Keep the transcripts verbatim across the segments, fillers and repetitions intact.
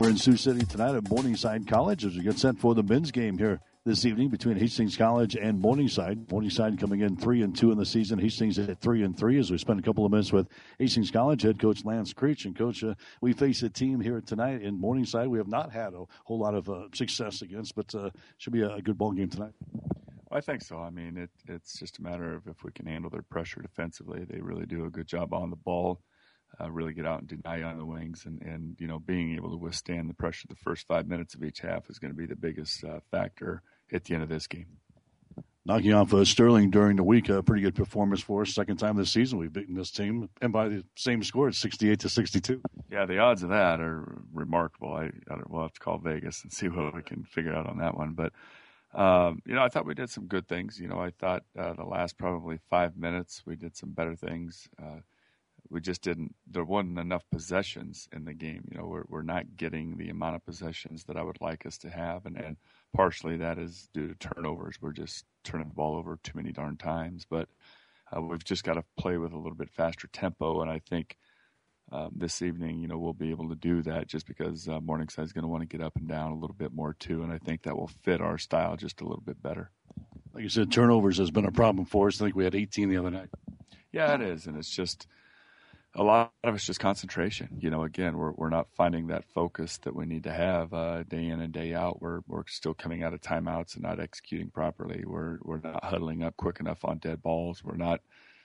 We're in Sioux City tonight at Morningside College as we get set for the men's game here this evening between Hastings College and Morningside. Morningside coming in three and two in the season. Hastings at three and three as we spend a couple of minutes with Hastings College head coach Lance Creech. And coach, uh, we face a team here tonight in Morningside we have not had a whole lot of uh, success against, but uh, should be a, a good ball game tonight. I think so. I mean, it, it's just a matter of if we can handle their pressure defensively. They really do a good job on the ball. Uh, really get out and deny on the wings, and, and you know being able to withstand the pressure the first five minutes of each half is going to be the biggest uh, factor at the end of this game. Knocking off uh, Sterling during the week, a pretty good performance for us. Second time this season we've beaten this team, and by the same score, it's sixty-eight to sixty-two. Yeah, the odds of that are remarkable. I, I we'll have to call Vegas and see what we can figure out on that one. But um, you know, I thought we did some good things. You know, I thought uh, the last probably five minutes we did some better things. Uh, We just didn't, there wasn't enough possessions in the game. You know, we're, we're not getting the amount of possessions that I would like us to have. And, and partially that is due to turnovers. We're just turning the ball over too many darn times. But uh, we've just got to play with a little bit faster tempo. And I think um, this evening, you know, we'll be able to do that just because uh, Morningside is going to want to get up and down a little bit more too. And I think that will fit our style just a little bit better. Like you said, turnovers has been a problem for us. I think we had eighteen the other night. Yeah, it is. And it's just, a lot of it's just concentration. You know, again, we're we're not finding that focus that we need to have uh, day in and day out. We're we're still coming out of timeouts and not executing properly. We're we're not huddling up quick enough on dead balls. We're not,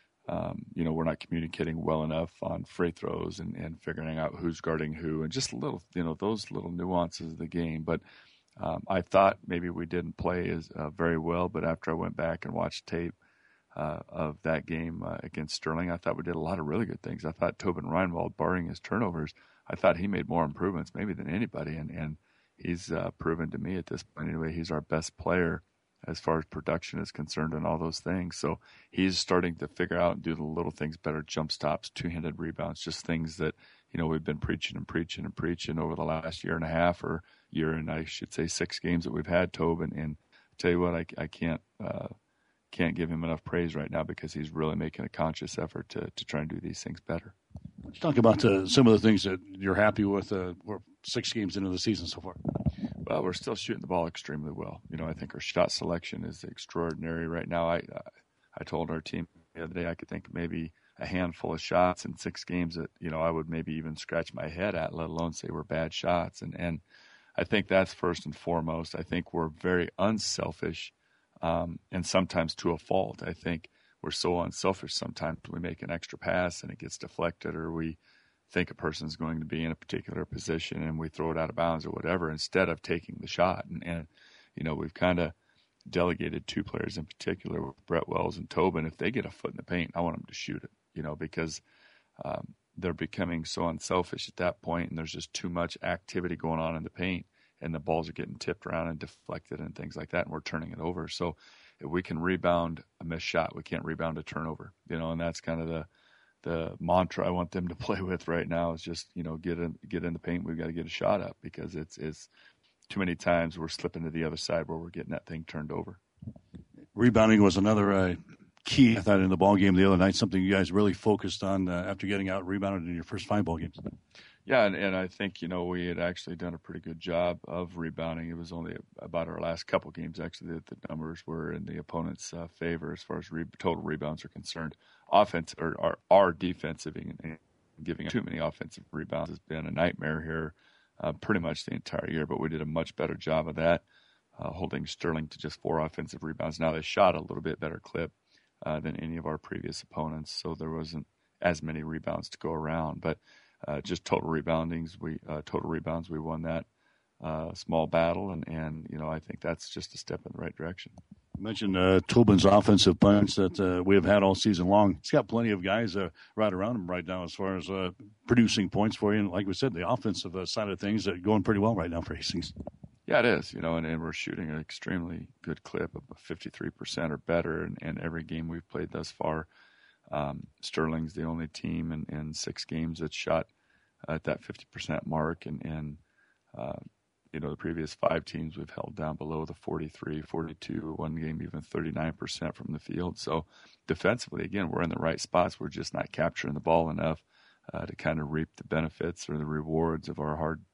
um, you know, we're not communicating well enough on free throws and, and figuring out who's guarding who and just little, you know, those little nuances of the game. But um, I thought maybe we didn't play as uh, very well. But after I went back and watched tape Uh, of that game uh, against Sterling, I thought we did a lot of really good things. I thought Tobin Reinwald, barring his turnovers, I thought he made more improvements maybe than anybody, and, and he's uh, proven to me at this point anyway he's our best player as far as production is concerned and all those things. So he's starting to figure out and do the little things better, jump stops, two-handed rebounds, just things that, you know, we've been preaching and preaching and preaching over the last year and a half or year and I should say six games that we've had Tobin. And I tell you what, I, I can't uh, – can't give him enough praise right now because he's really making a conscious effort to, to try and do these things better. Let's talk about uh, some of the things that you're happy with. Uh, we're six games into the season so far. Well, we're still shooting the ball extremely well. You know, I think our shot selection is extraordinary right now. I I, I told our team the other day I could think maybe a handful of shots in six games that, you know, I would maybe even scratch my head at, let alone say were bad shots. And, and I think that's first and foremost. I think we're very unselfish. Um, and sometimes to a fault. I think we're so unselfish sometimes we make an extra pass and it gets deflected, or we think a person's going to be in a particular position and we throw it out of bounds or whatever instead of taking the shot. And, and you know, we've kind of delegated two players in particular, Brett Wells and Tobin. If they get a foot in the paint, I want them to shoot it, you know, because um, they're becoming so unselfish at that point and there's just too much activity going on in the paint. And the balls are getting tipped around and deflected and things like that, and we're turning it over. So if we can rebound a missed shot, we can't rebound a turnover, you know, and that's kind of the the mantra I want them to play with right now is just, you know, get in, get in the paint. We've got to get a shot up because it's, it's too many times we're slipping to the other side where we're getting that thing turned over. Rebounding was another uh, key, I thought, in the ball game the other night, something you guys really focused on uh, after getting out rebounded in your first five ball games. Yeah, and, and I think, you know, we had actually done a pretty good job of rebounding. It was only about our last couple games, actually, that the numbers were in the opponent's uh, favor as far as re- total rebounds are concerned. Offense, or our, our defensive and giving too many offensive rebounds has been a nightmare here uh, pretty much the entire year, but we did a much better job of that, uh, holding Sterling to just four offensive rebounds. Now, they shot a little bit better clip uh, than any of our previous opponents, so there wasn't as many rebounds to go around, but Uh, just total reboundings, we uh, total rebounds. We won that uh, small battle, and, and you know I think that's just a step in the right direction. You mentioned uh, Tobin's offensive punch that uh, we have had all season long. He's got plenty of guys uh, right around him right now as far as uh, producing points for you. And like we said, the offensive uh, side of things are going pretty well right now for Hastings. Yeah, it is. You know, and, and we're shooting an extremely good clip of fifty-three percent or better in, in every game we've played thus far. Um, Sterling's the only team in, in six games that shot at that fifty percent mark. And, and uh, you know, the previous five teams we've held down below the forty-three, forty-two, one game even thirty-nine percent from the field. So defensively, again, we're in the right spots. We're just not capturing the ball enough uh, to kind of reap the benefits or the rewards of our hard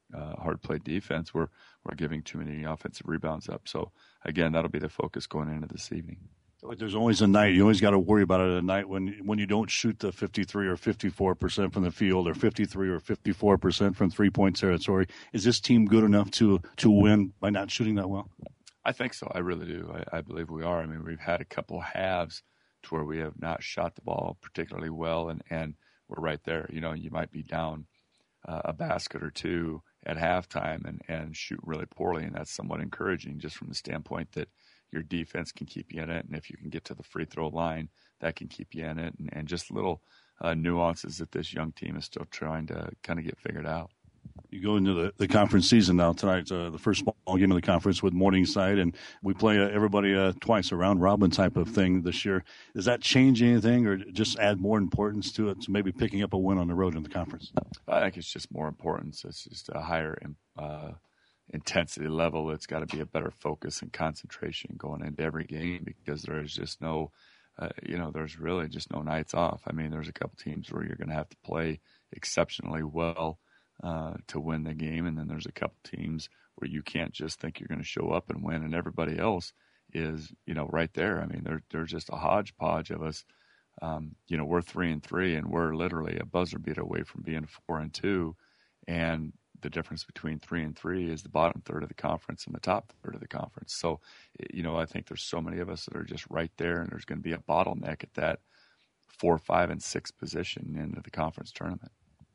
uh, hard play defense, we're we're giving too many offensive rebounds up. So again, that'll be the focus going into this evening. There's always a night. You always got to worry about it at a night when when you don't shoot the fifty-three or fifty-four percent from the field, or fifty-three or fifty-four percent from three-point territory. Is this team good enough to to win by not shooting that well? I think so. I really do. I, I believe we are. I mean, we've had a couple halves to where we have not shot the ball particularly well, and, and we're right there. You know, you might be down uh, a basket or two at halftime and, and shoot really poorly, and that's somewhat encouraging just from the standpoint that your defense can keep you in it, and if you can get to the free throw line, that can keep you in it, and, and just little uh, nuances that this young team is still trying to kind of get figured out. You go into the, the conference season now. Tonight's uh, the first ball game of the conference with Morningside, and we play uh, everybody uh, twice, a round robin type of thing this year. Does that change anything, or just add more importance to it, to maybe picking up a win on the road in the conference? I think it's just more importance. It's just a higher uh, intensity level. It's got to be a better focus and concentration going into every game, because there is just no, uh, you know, there's really just no nights off. I mean, there's a couple teams where you're going to have to play exceptionally well uh, to win the game, and then there's a couple teams where you can't just think you're going to show up and win, and everybody else is, you know, right there. I mean, they're, they're just a hodgepodge of us. Um, you know, we're three and three, and we're literally a buzzer beat away from being four and two, and the difference between three and three is the bottom third of the conference and the top third of the conference. So, you know, I think there's so many of us that are just right there, and there's going to be a bottleneck at that four, five, and six position into the conference tournament.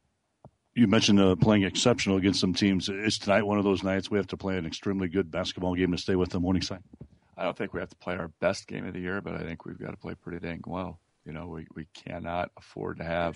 You mentioned uh, playing exceptional against some teams. Is tonight one of those nights we have to play an extremely good basketball game to stay with the Morningside? I don't think we have to play our best game of the year, but I think we've got to play pretty dang well. You know, we, we cannot afford to have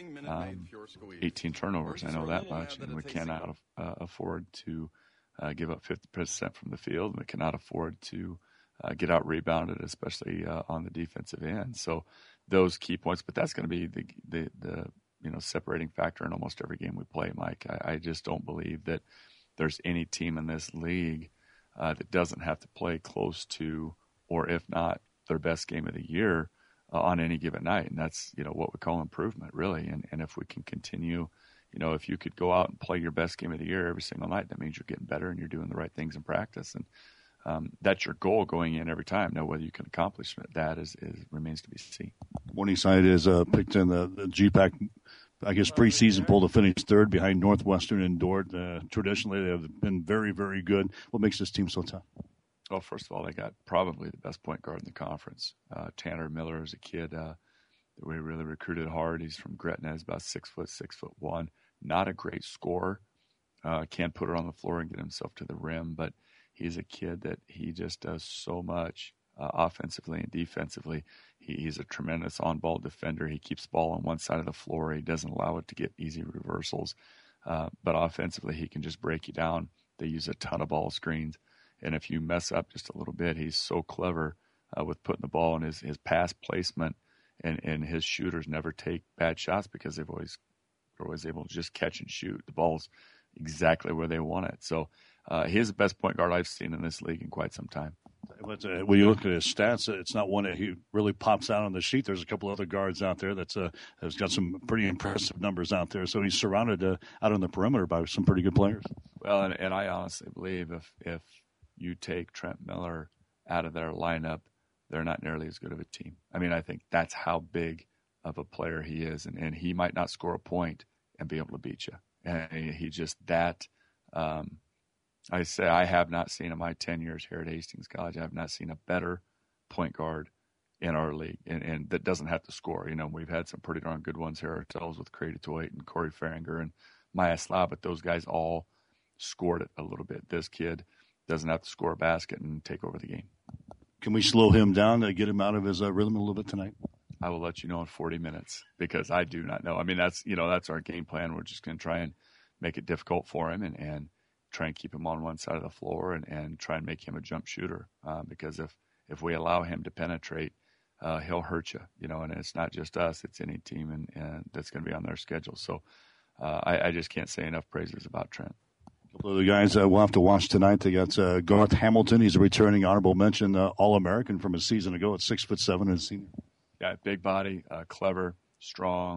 um, eighteen turnovers. I know that much. And we cannot uh, afford to uh, give up fifty percent from the field. And we cannot afford to uh, get out rebounded, especially uh, on the defensive end. So those key points, but that's going to be the, the, the, you know, separating factor in almost every game we play, Mike. I, I just don't believe that there's any team in this league uh, that doesn't have to play close to, or if not, their best game of the year Uh, on any given night. And that's, you know, what we call improvement, really. And and if we can continue, you know, if you could go out and play your best game of the year every single night, that means you're getting better and you're doing the right things in practice. And um, that's your goal going in every time. Now, whether you can accomplish that is, is remains to be seen. Morningside is uh, picked in the, the G PAC, I guess, preseason poll to finish third behind Northwestern and Dordt. Uh, traditionally, they have been very, very good. What makes this team so tough? Well, first of all, they got probably the best point guard in the conference. Uh, Tanner Miller is a kid uh, that we really recruited hard. He's from Gretna. He's about six foot, six foot one. Not a great scorer. Uh, can't put it on the floor and get himself to the rim, but he's a kid that he just does so much uh, offensively and defensively. He, he's a tremendous on-ball defender. He keeps the ball on one side of the floor. He doesn't allow it to get easy reversals. Uh, but offensively, he can just break you down. They use a ton of ball screens. And if you mess up just a little bit, he's so clever uh, with putting the ball in his, his pass placement, and, and his shooters never take bad shots because they've always they're always able to just catch and shoot. The ball's exactly where they want it. So uh, he's the best point guard I've seen in this league in quite some time. But uh, when you look at his stats, it's not one that he really pops out on the sheet. There's a couple other guards out there that's uh, has got some pretty impressive numbers out there. So he's surrounded uh, out on the perimeter by some pretty good players. Well, and, and I honestly believe if if you take Trent Miller out of their lineup, they're not nearly as good of a team. I mean, I think that's how big of a player he is, and, and he might not score a point and be able to beat you. And he, he just that. Um, I say I have not seen in my ten years here at Hastings College, I have not seen a better point guard in our league, and, and that doesn't have to score. You know, we've had some pretty darn good ones here ourselves with Cray DeToit and Corey Farringer and Maya Slav, but those guys all scored it a little bit. This kid doesn't have to score a basket and take over the game. Can we slow him down to get him out of his uh, rhythm a little bit tonight? I will let you know in forty minutes because I do not know. I mean, that's, you know, that's our game plan. We're just going to try and make it difficult for him and, and try and keep him on one side of the floor and, and try and make him a jump shooter uh, because if, if we allow him to penetrate, uh, he'll hurt you, you know, and it's not just us, it's any team and, and that's going to be on their schedule. So uh, I, I just can't say enough praises about Trent. The guys uh, we'll have to watch tonight. They got uh, Garth Hamilton. He's a returning honorable mention uh, All-American from a season ago at six foot seven and senior. Yeah, big body, uh, clever, strong,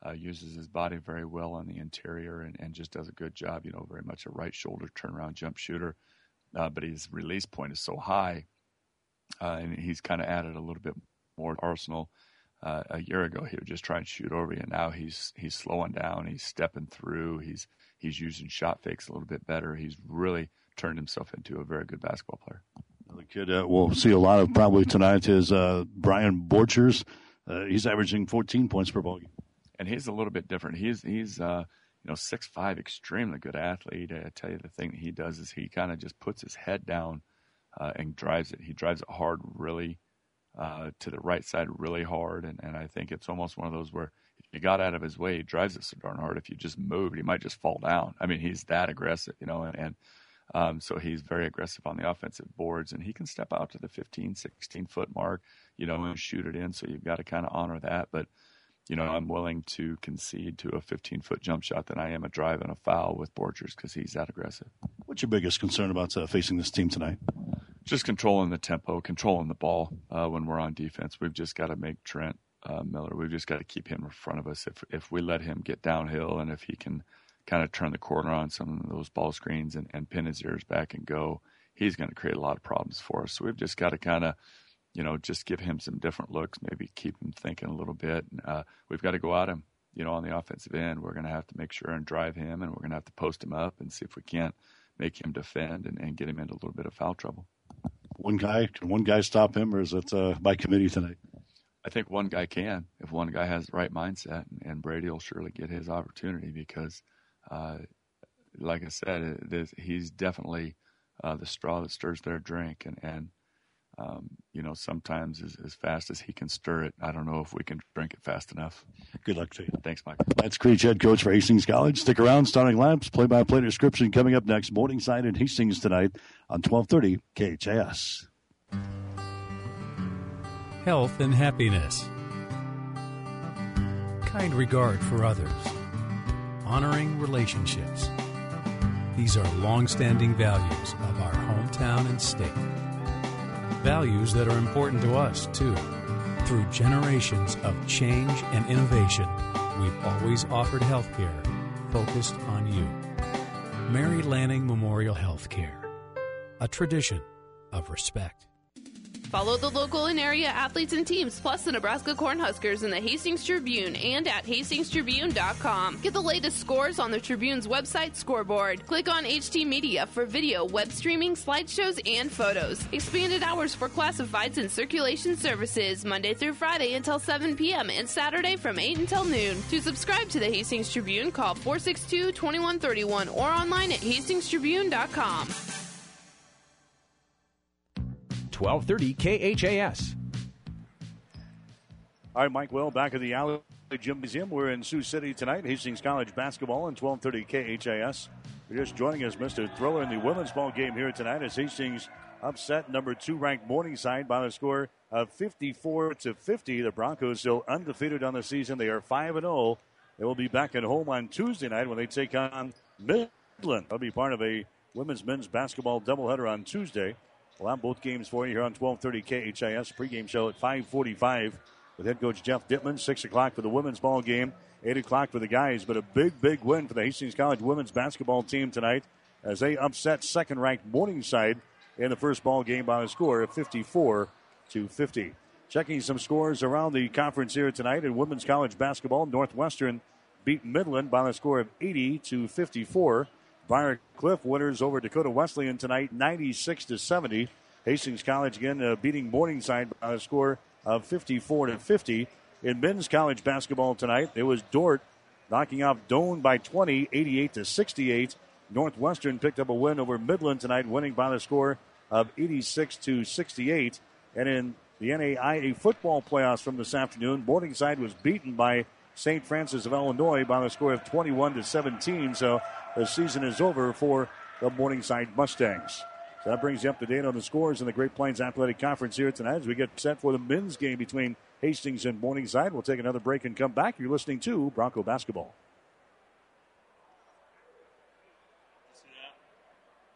uh, uses his body very well on the interior and, and just does a good job, you know, very much a right shoulder turnaround jump shooter. Uh, but his release point is so high, uh, and he's kind of added a little bit more to Arsenal. Uh, a year ago, he would just try and shoot over you, and now he's he's slowing down, he's stepping through, he's he's using shot fakes a little bit better. He's really turned himself into a very good basketball player. The kid uh, we'll see a lot of probably tonight is uh, Brian Borchers. Uh, he's averaging fourteen points per ball game. And he's a little bit different. He's he's uh, you know six foot five, extremely good athlete. I tell you, the thing that he does is he kind of just puts his head down uh, and drives it. He drives it hard, really uh, to the right side, really hard. And, and I think it's almost one of those where if you got out of his way, he drives it so darn hard. If you just moved, he might just fall down. I mean, he's that aggressive, you know, and, and um, so he's very aggressive on the offensive boards, and he can step out to the fifteen, sixteen foot mark, you know, and shoot it in. So you've got to kind of honor that. But you know, I'm willing to concede to a fifteen-foot jump shot than I am a drive and a foul with Borchers because he's that aggressive. What's your biggest concern about uh, facing this team tonight? Just controlling the tempo, controlling the ball uh, when we're on defense. We've just got to make Trent uh, Miller, we've just got to keep him in front of us. If if we let him get downhill and if he can kind of turn the corner on some of those ball screens and, and pin his ears back and go, he's going to create a lot of problems for us. So we've just got to kind of, you know, just give him some different looks, maybe keep him thinking a little bit. Uh, we've got to go at him, you know, on the offensive end. We're going to have to make sure and drive him, and we're going to have to post him up and see if we can't make him defend and, and get him into a little bit of foul trouble. One guy, can one guy stop him, or is it uh, by committee tonight? I think one guy can, if one guy has the right mindset, and, and Brady will surely get his opportunity because, uh, like I said, it, it, he's definitely uh, the straw that stirs their drink, and, and Um, you know, sometimes as, as fast as he can stir it, I don't know if we can drink it fast enough. Good luck to you. Thanks, Mike. Lance Creech, head coach for Hastings College. Stick around. Starting laps, play-by-play description coming up next. Morningside in Hastings tonight on twelve thirty K H A S. Health and happiness. Kind regard for others. Honoring relationships. These are long-standing values of our hometown and state. Values that are important to us, too. Through generations of change and innovation, we've always offered health care focused on you. Mary Lanning Memorial Healthcare, a tradition of respect. Follow the local and area athletes and teams, plus the Nebraska Cornhuskers in the Hastings Tribune and at hastings tribune dot com. Get the latest scores on the Tribune's website scoreboard. Click on H T Media for video, web streaming, slideshows, and photos. Expanded hours for classifieds and circulation services, Monday through Friday until seven p.m. and Saturday from eight until noon. To subscribe to the Hastings Tribune, call four six two, two one three one or online at hastings tribune dot com. twelve thirty K H A S. All right, Mike Will, back at the Alley Gymnasium. We're in Sioux City tonight. Hastings College basketball on twelve thirty K H A S. You're just joining us, Mister Thriller, in the women's ball game here tonight as Hastings upset number two ranked Morningside by the score of fifty-four to fifty. The Broncos still undefeated on the season. They are five and oh. They will be back at home on Tuesday night when they take on Midland. They'll be part of a women's men's basketball doubleheader on Tuesday. We'll have both games for you here on twelve thirty K H A S. Pregame show at five forty-five with head coach Jeff Dittman. six o'clock for the women's ball game. eight o'clock for the guys. But a big, big win for the Hastings College women's basketball team tonight as they upset second-ranked Morningside in the first ball game by a score of fifty-four to fifty. Checking some scores around the conference here tonight in women's college basketball. Northwestern beat Midland by a score of eighty to fifty-four. Briar Cliff winners over Dakota Wesleyan tonight, ninety-six to seventy. Hastings College again uh, beating Morningside by a score of fifty-four to fifty. In men's college basketball tonight, it was Dordt knocking off Doane by twenty, eighty-eight to sixty-eight. Northwestern picked up a win over Midland tonight, winning by the score of eighty-six to sixty-eight. And in the N A I A football playoffs from this afternoon, Morningside was beaten by Saint Francis of Illinois by the score of twenty-one to seventeen. So the season is over for the Morningside Mustangs. So that brings you up to date on the scores in the Great Plains Athletic Conference here tonight as we get set for the men's game between Hastings and Morningside. We'll take another break and come back. You're listening to Bronco Basketball.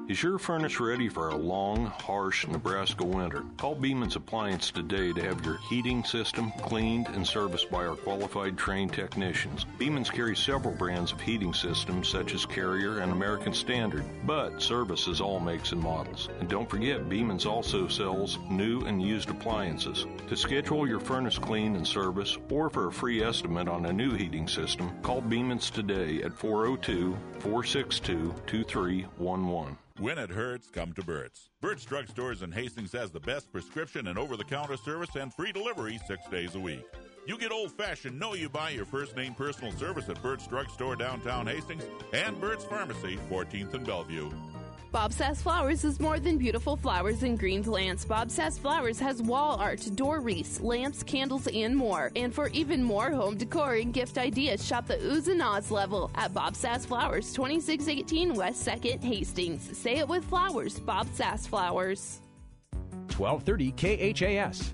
Is your furnace ready for a long, harsh Nebraska winter? Call Beeman's Appliance today to have your heating system cleaned and serviced by our qualified trained technicians. Beeman's carries several brands of heating systems such as Carrier and American Standard, but services all makes and models. And don't forget, Beeman's also sells new and used appliances. To schedule your furnace clean and service or for a free estimate on a new heating system, call Beeman's today at four oh two, four six two, two three one one. When it hurts, come to Burt's. Burt's Drug Stores in Hastings has the best prescription and over-the-counter service and free delivery six days a week. You get old-fashioned, know you buy your first-name personal service at Burt's Drug Store downtown Hastings and Burt's Pharmacy, fourteenth and Bellevue. Bob Sass Flowers is more than beautiful flowers and green plants. Bob Sass Flowers has wall art, door wreaths, lamps, candles, and more. And for even more home decor and gift ideas, shop the Oohs and Ahs level at Bob Sass Flowers, twenty-six eighteen West second, Hastings. Say it with flowers, Bob Sass Flowers. twelve thirty K H A S.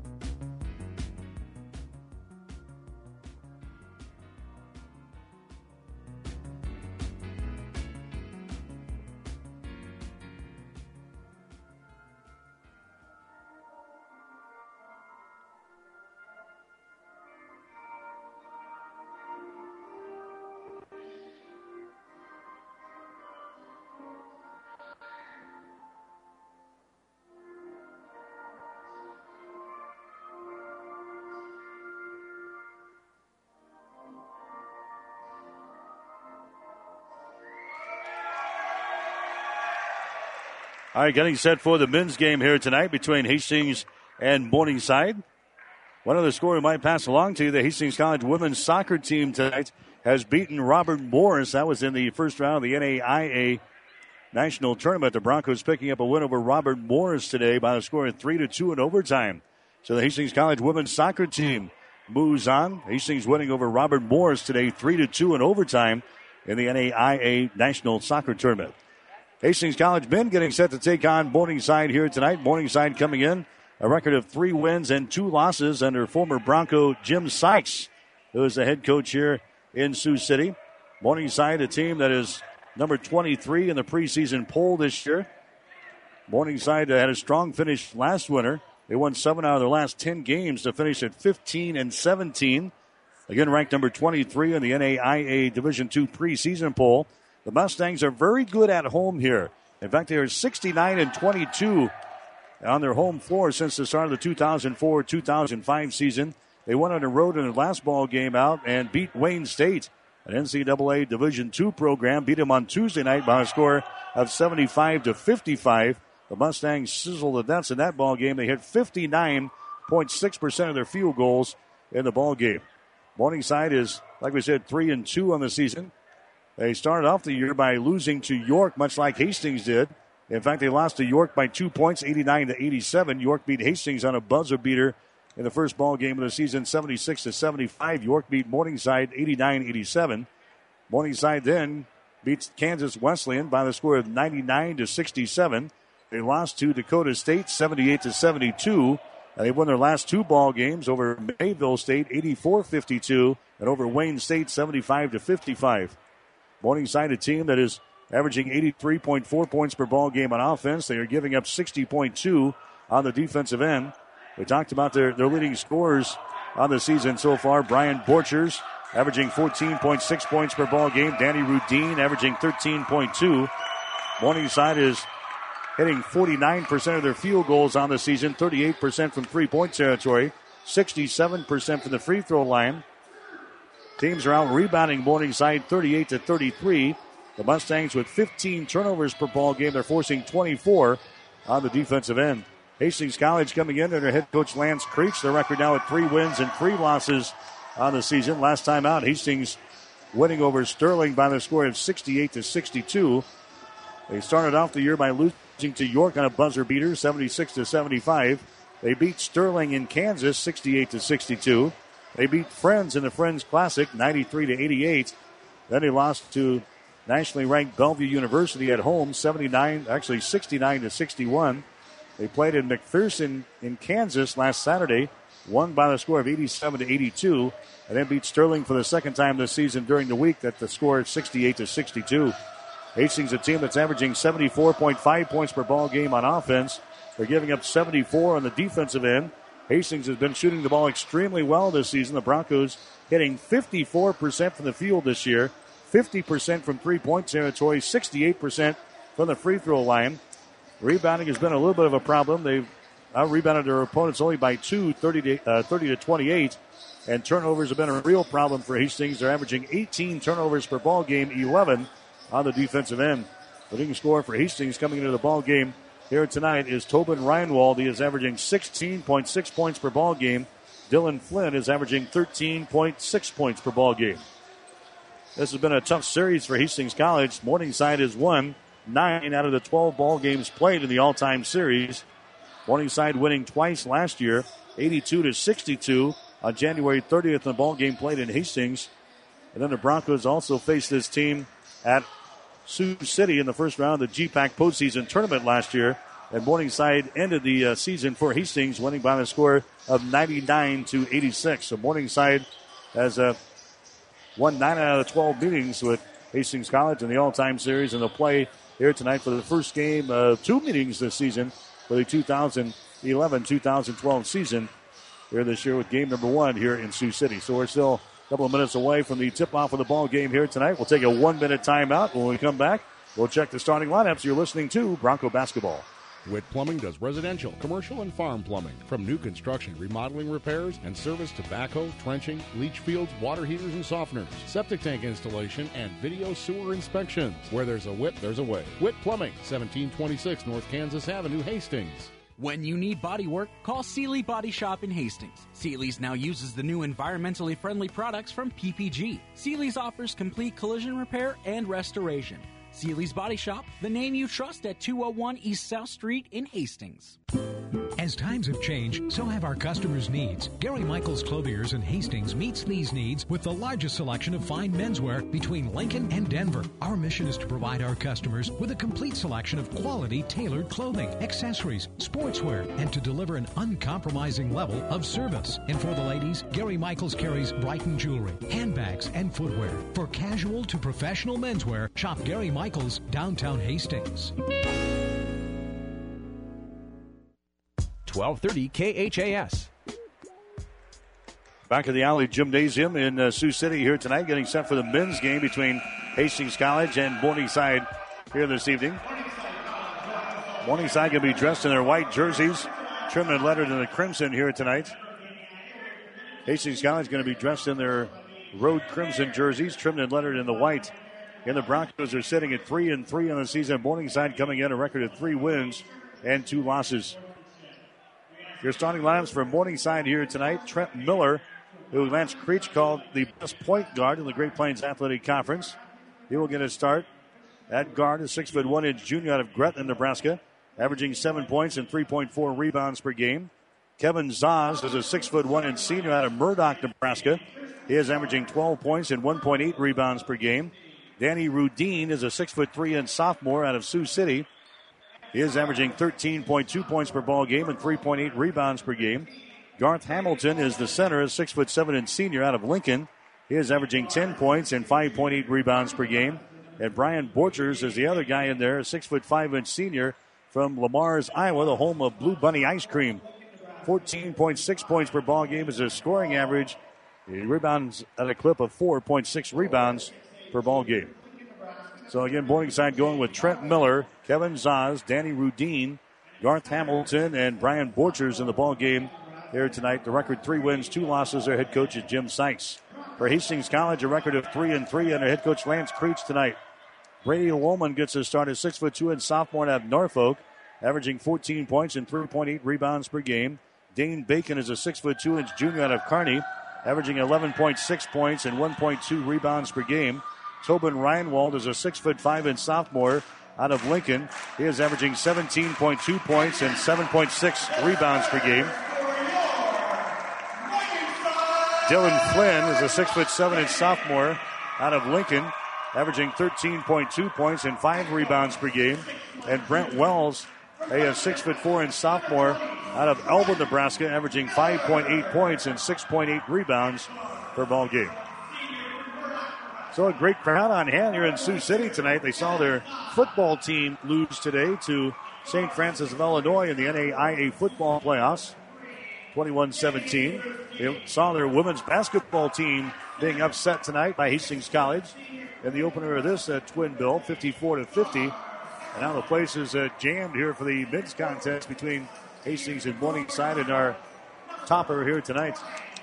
All right, getting set for the men's game here tonight between Hastings and Morningside. One other score we might pass along to you, the Hastings College women's soccer team tonight has beaten Robert Morris. That was in the first round of the N A I A National Tournament. The Broncos picking up a win over Robert Morris today by a score of three to two in overtime. So the Hastings College women's soccer team moves on. Hastings winning over Robert Morris today, three to two in overtime in the N A I A National Soccer Tournament. Hastings College men getting set to take on Morningside here tonight. Morningside coming in a record of three wins and two losses under former Bronco Jim Sykes, who is the head coach here in Sioux City. Morningside, a team that is number twenty-three in the preseason poll this year. Morningside had a strong finish last winter. They won seven out of their last ten games to finish at fifteen and seventeen. Again, ranked number twenty-three in the N A I A Division two preseason poll. The Mustangs are very good at home here. In fact, they are sixty-nine and twenty-two on their home floor since the start of the two thousand four two thousand five season. They went on the road in their last ball game out and beat Wayne State, an N C double A Division two program. Beat them on Tuesday night by a score of seventy-five to fifty-five. The Mustangs sizzled the nets in that ball game. They hit fifty-nine point six percent of their field goals in the ball game. Morningside is, like we said, three and two on the season. They started off the year by losing to York, much like Hastings did. In fact, they lost to York by two points, eighty-nine to eighty-seven. York beat Hastings on a buzzer beater in the first ball game of the season, seventy-six to seventy-five. York beat Morningside eighty-nine eighty-seven. Morningside then beats Kansas Wesleyan by the score of ninety-nine to sixty-seven. They lost to Dakota State seventy-eight to seventy-two. And they won their last two ball games over Mayville State eighty-four fifty-two and over Wayne State seventy-five to fifty-five. Morningside, a team that is averaging eighty-three point four points per ball game on offense. They are giving up sixty point two on the defensive end. We talked about their, their leading scorers on the season so far. Brian Borchers averaging fourteen point six points per ball game. Danny Rudine averaging thirteen point two. Morningside is hitting forty-nine percent of their field goals on the season, thirty-eight percent from three-point territory, sixty-seven percent from the free throw line. Teams are out rebounding Morningside thirty-eight to thirty-three. The Mustangs with fifteen turnovers per ball game. They're forcing twenty-four on the defensive end. Hastings College coming in under head coach Lance Creech. Their record now at three wins and three losses on the season. Last time out, Hastings winning over Sterling by the score of sixty-eight to sixty-two. They started off the year by losing to York on a buzzer beater, seventy-six to seventy-five. They beat Sterling in Kansas, sixty-eight to sixty-two. They beat Friends in the Friends Classic, ninety-three to eighty-eight. Then they lost to nationally ranked Bellevue University at home, seventy-nine, actually sixty-nine to sixty-one. They played in McPherson in Kansas last Saturday, won by the score of eighty-seven to eighty-two, and then beat Sterling for the second time this season during the week at the score of sixty-eight to sixty-two. Hastings, a team that's averaging seventy-four point five points per ball game on offense. They're giving up seventy-four on the defensive end. Hastings has been shooting the ball extremely well this season. The Broncos hitting fifty-four percent from the field this year, fifty percent from three-point territory, sixty-eight percent from the free throw line. Rebounding has been a little bit of a problem. They've out-rebounded their opponents only by two, thirty to twenty-eight. And turnovers have been a real problem for Hastings. They're averaging eighteen turnovers per ball game, eleven on the defensive end. The leading scorer for Hastings coming into the ball game here tonight is Tobin Reinwald. He is averaging sixteen point six points per ball game. Dylan Flynn is averaging thirteen point six points per ball game. This has been a tough series for Hastings College. Morningside has won nine out of the twelve ball games played in the all-time series. Morningside winning twice last year, eighty-two to sixty-two on January thirtieth in the ball game played in Hastings. And then the Broncos also faced this team at Sioux City in the first round of the G PAC postseason tournament last year. And Morningside ended the uh, season for Hastings, winning by the score of ninety-nine to eighty-six. So Morningside has uh, won nine out of the twelve meetings with Hastings College in the all-time series, and they'll play here tonight for the first game of two meetings this season for the two thousand eleven two thousand twelve season here this year with game number one here in Sioux City. So we're still a couple of minutes away from the tip-off of the ball game here tonight. We'll take a one-minute timeout. When we come back, we'll check the starting lineups. You're listening to Bronco Basketball. Witt Plumbing does residential, commercial, and farm plumbing. From new construction, remodeling, repairs, and service to backhoe, trenching, leach fields, water heaters, and softeners, septic tank installation, and video sewer inspections. Where there's a Witt, there's a way. Witt Plumbing, seventeen twenty-six North Kansas Avenue, Hastings. When you need body work, call Seeley Body Shop in Hastings. Seeley's now uses the new environmentally friendly products from P P G. Seeley's offers complete collision repair and restoration. Seeley's Body Shop, the name you trust at two oh one East South Street in Hastings. As times have changed, so have our customers' needs. Gary Michaels Clothiers in Hastings meets these needs with the largest selection of fine menswear between Lincoln and Denver. Our mission is to provide our customers with a complete selection of quality tailored clothing, accessories, sportswear, and to deliver an uncompromising level of service. And for the ladies, Gary Michaels carries Brighton jewelry, handbags, and footwear. For casual to professional menswear, shop Gary Michaels, downtown Hastings. twelve thirty K H A S. Back at the Alley Gymnasium in uh, Sioux City here tonight, getting set for the men's game between Hastings College and Morningside here this evening. Morningside going to be dressed in their white jerseys, trimmed and lettered in the crimson here tonight. Hastings College going to be dressed in their road crimson jerseys, trimmed and lettered in the white. And the Broncos are sitting at three and three on the season. Morningside coming in a record of three wins and two losses. Your starting lineups for Morningside here tonight: Trent Miller, who Lance Creech called the best point guard in the Great Plains Athletic Conference. He will get a start at guard, a six foot one inch junior out of Gretna, Nebraska, averaging seven points and three point four rebounds per game. Kevin Zaz is a six foot one inch senior out of Murdoch, Nebraska. He is averaging twelve points and one point eight rebounds per game. Danny Rudine is a six foot three inch sophomore out of Sioux City. He is averaging thirteen point two points per ball game and three point eight rebounds per game. Garth Hamilton is the center, a six foot seven inch senior out of Lincoln. He is averaging ten points and five point eight rebounds per game. And Brian Borchers is the other guy in there, a six foot five inch senior from Lamar's, Iowa, the home of Blue Bunny Ice Cream. fourteen point six points per ball game is his scoring average. He rebounds at a clip of four point six rebounds per ball game. So again, Morningside going with Trent Miller, Kevin Zaz, Danny Rudine, Garth Hamilton, and Brian Borchers in the ball game here tonight. The record three wins, two losses. Their head coach is Jim Sykes. For Hastings College, a record of three and three under head coach Lance Creech tonight. Brady Woolman gets his start as six foot two inch sophomore out of Norfolk, averaging fourteen points and three point eight rebounds per game. Dane Bacon is a six foot two inch junior out of Kearney, averaging eleven point six points and one point two rebounds per game. Tobin Reinwald is a six foot five inch sophomore out of Lincoln. He is averaging seventeen point two points and seven point six rebounds per game. Dylan Flynn is a six foot seven inch sophomore out of Lincoln, averaging thirteen point two points and five rebounds per game. And Brent Wells, a six foot four inch sophomore out of Elba, Nebraska, averaging five point eight points and six point eight rebounds per ball game. So a great crowd on hand here in Sioux City tonight. They saw their football team lose today to Saint Francis of Illinois in the N A I A football playoffs, twenty-one seventeen. They saw their women's basketball team being upset tonight by Hastings College in the opener of this uh, twin bill, fifty-four to fifty. And now the place is uh, jammed here for the men's contest between Hastings and Morningside, and our topper here tonight.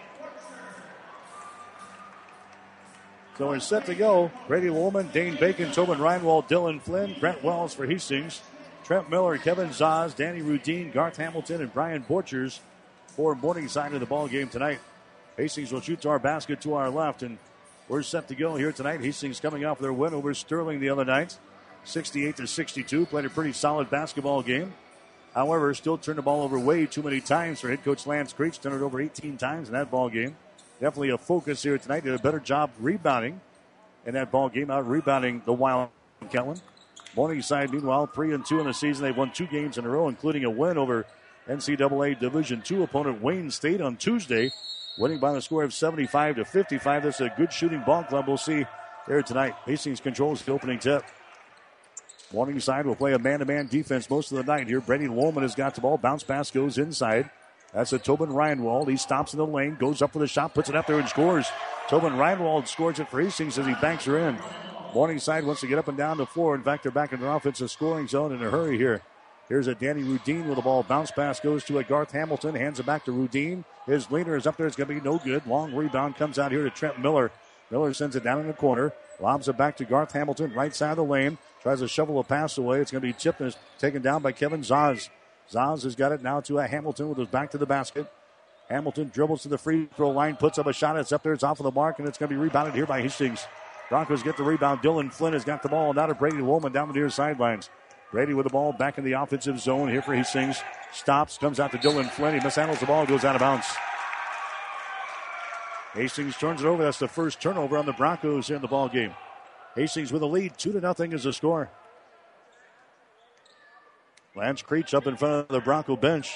So we're set to go. Brady Woolman, Dane Bacon, Tobin Reinwald, Dylan Flynn, Grant Wells for Hastings, Trent Miller, Kevin Zaz, Danny Rudine, Garth Hamilton, and Brian Borchers for Morningside in the ball game tonight. Hastings will shoot to our basket to our left, and we're set to go here tonight. Hastings coming off their win over Sterling the other night, sixty-eight to sixty-two. Played a pretty solid basketball game. However, still turned the ball over way too many times for head coach Lance Creech. Turned it over eighteen times in that ball game. Definitely a focus here tonight. Did a better job rebounding in that ball game, out rebounding the Wild Kellen. Morningside, meanwhile, three and two in the season. They've won two games in a row, including a win over N C double A Division two opponent Wayne State on Tuesday, winning by the score of seventy-five to fifty-five. This is a good shooting ball club. We'll see here tonight. Hastings controls the opening tip. Morningside will play a man-to-man defense most of the night here. Brady Woolman has got the ball. Bounce pass goes inside. That's a Tobin Reinwald. He stops in the lane, goes up for the shot, puts it up there and scores. Tobin Reinwald scores it for Hastings as he banks her in. Morningside wants to get up and down the floor. In fact, they're back in the offensive scoring zone in a hurry here. Here's a Danny Rudine with the ball. Bounce pass goes to a Garth Hamilton. Hands it back to Rudine. His leaner is up there. It's going to be no good. Long rebound comes out here to Trent Miller. Miller sends it down in the corner. Lobs it back to Garth Hamilton, right side of the lane. Tries to shovel a pass away. It's going to be tipped and it's taken down by Kevin Zaz. Zaz has got it now to a Hamilton with his back to the basket. Hamilton dribbles to the free throw line, puts up a shot. It's up there. It's off of the mark, and it's going to be rebounded here by Hastings. Broncos get the rebound. Dylan Flynn has got the ball. Now to Brady Woolman down the near sidelines. Brady with the ball back in the offensive zone here for Hastings. Stops, comes out to Dylan Flynn. He mishandles the ball, goes out of bounds. Hastings turns it over. That's the first turnover on the Broncos here in the ball game. Hastings with a lead, two to nothing is the score. Lance Creech up in front of the Bronco bench.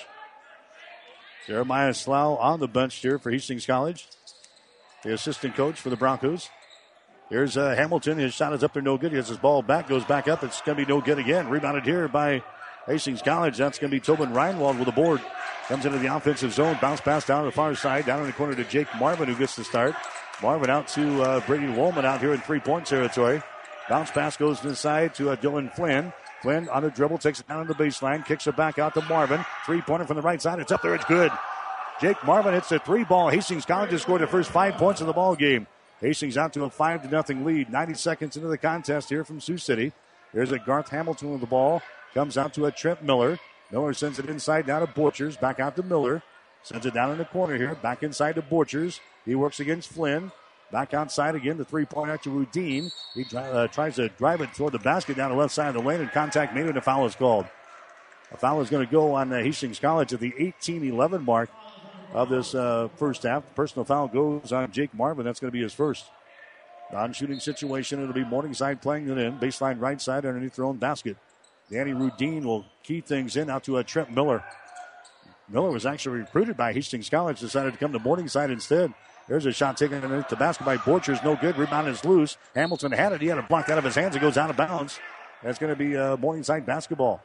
Jeremiah Slough on the bench here for Hastings College, the assistant coach for the Broncos. Here's uh, Hamilton. His shot is up there, no good. He has his ball back, goes back up. It's going to be no good again. Rebounded here by Hastings College. That's going to be Tobin Reinwald with the board. Comes into the offensive zone. Bounce pass down to the far side. Down in the corner to Jake Marvin, who gets the start. Marvin out to uh, Brady Woolman out here in three-point territory. Bounce pass goes inside to uh, Dylan Flynn. Flynn on the dribble, takes it down on the baseline, kicks it back out to Marvin. Three-pointer from the right side. It's up there. It's good. Jake Marvin hits a three-ball. Hastings College has scored the first five points of the ball game. Hastings out to a five to nothing lead. ninety seconds into the contest here from Sioux City. There's a Garth Hamilton with the ball. Comes out to a Trent Miller. Miller sends it inside down to Borchers. Back out to Miller. Sends it down in the corner here. Back inside to Borchers. He works against Flynn. Back outside again. The three-point out to Rudine. He uh, tries to drive it toward the basket down the left side of the lane, and contact made, and a foul is called. A foul is going to go on uh, Hastings College at the eighteen eleven mark of this uh, first half. Personal foul goes on Jake Marvin. That's going to be his first. Non-shooting situation. It'll be Morningside playing it in. Baseline right side underneath their own basket. Danny Rudine will key things in out to uh, Trent Miller. Miller was actually recruited by Hastings College. Decided to come to Morningside instead. There's a shot taken underneath the basket by Borchers. No good. Rebound is loose. Hamilton had it. He had it blocked out of his hands. It goes out of bounds. That's going to be uh, Morningside basketball.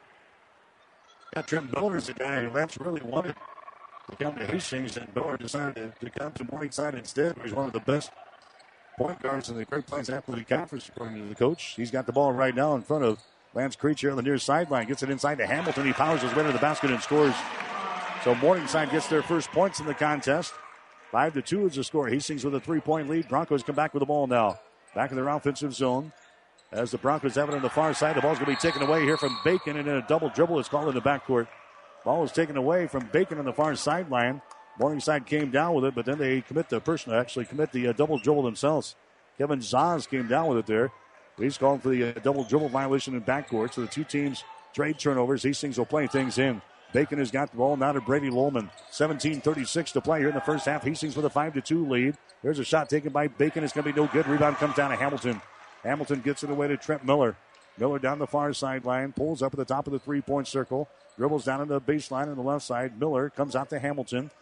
Yeah, Trent Miller's the guy who Lance really wanted to come to Hastings, and Miller decided to, to come to Morningside instead. He's one of the best point guards in the Great Plains Athletic Conference, according to the coach. He's got the ball right now in front of Lance Creech here on the near sideline. Gets it inside to Hamilton. He powers his way to the basket and scores. So Morningside gets their first points in the contest. Five to two is the score. Hastings with a three-point lead. Broncos come back with the ball now. Back in their offensive zone. As the Broncos have it on the far side, the ball's going to be taken away here from Bacon, and in a double dribble is called in the backcourt. Ball was taken away from Bacon on the far sideline. Morningside came down with it, but then they commit the person actually commit the uh, double dribble themselves. Kevin Zaz came down with it there. He's calling for the uh, double dribble violation in backcourt. So the two teams trade turnovers. Hastings will play things in. Bacon has got the ball now to Brady Lowman. seventeen thirty-six to play here in the first half. Hastings with a five to two lead. There's a shot taken by Bacon. It's going to be no good. Rebound comes down to Hamilton. Hamilton gets it away to Trent Miller. Miller down the far sideline. Pulls up at the top of the three-point circle. Dribbles down on the baseline on the left side. Miller comes out to Hamilton.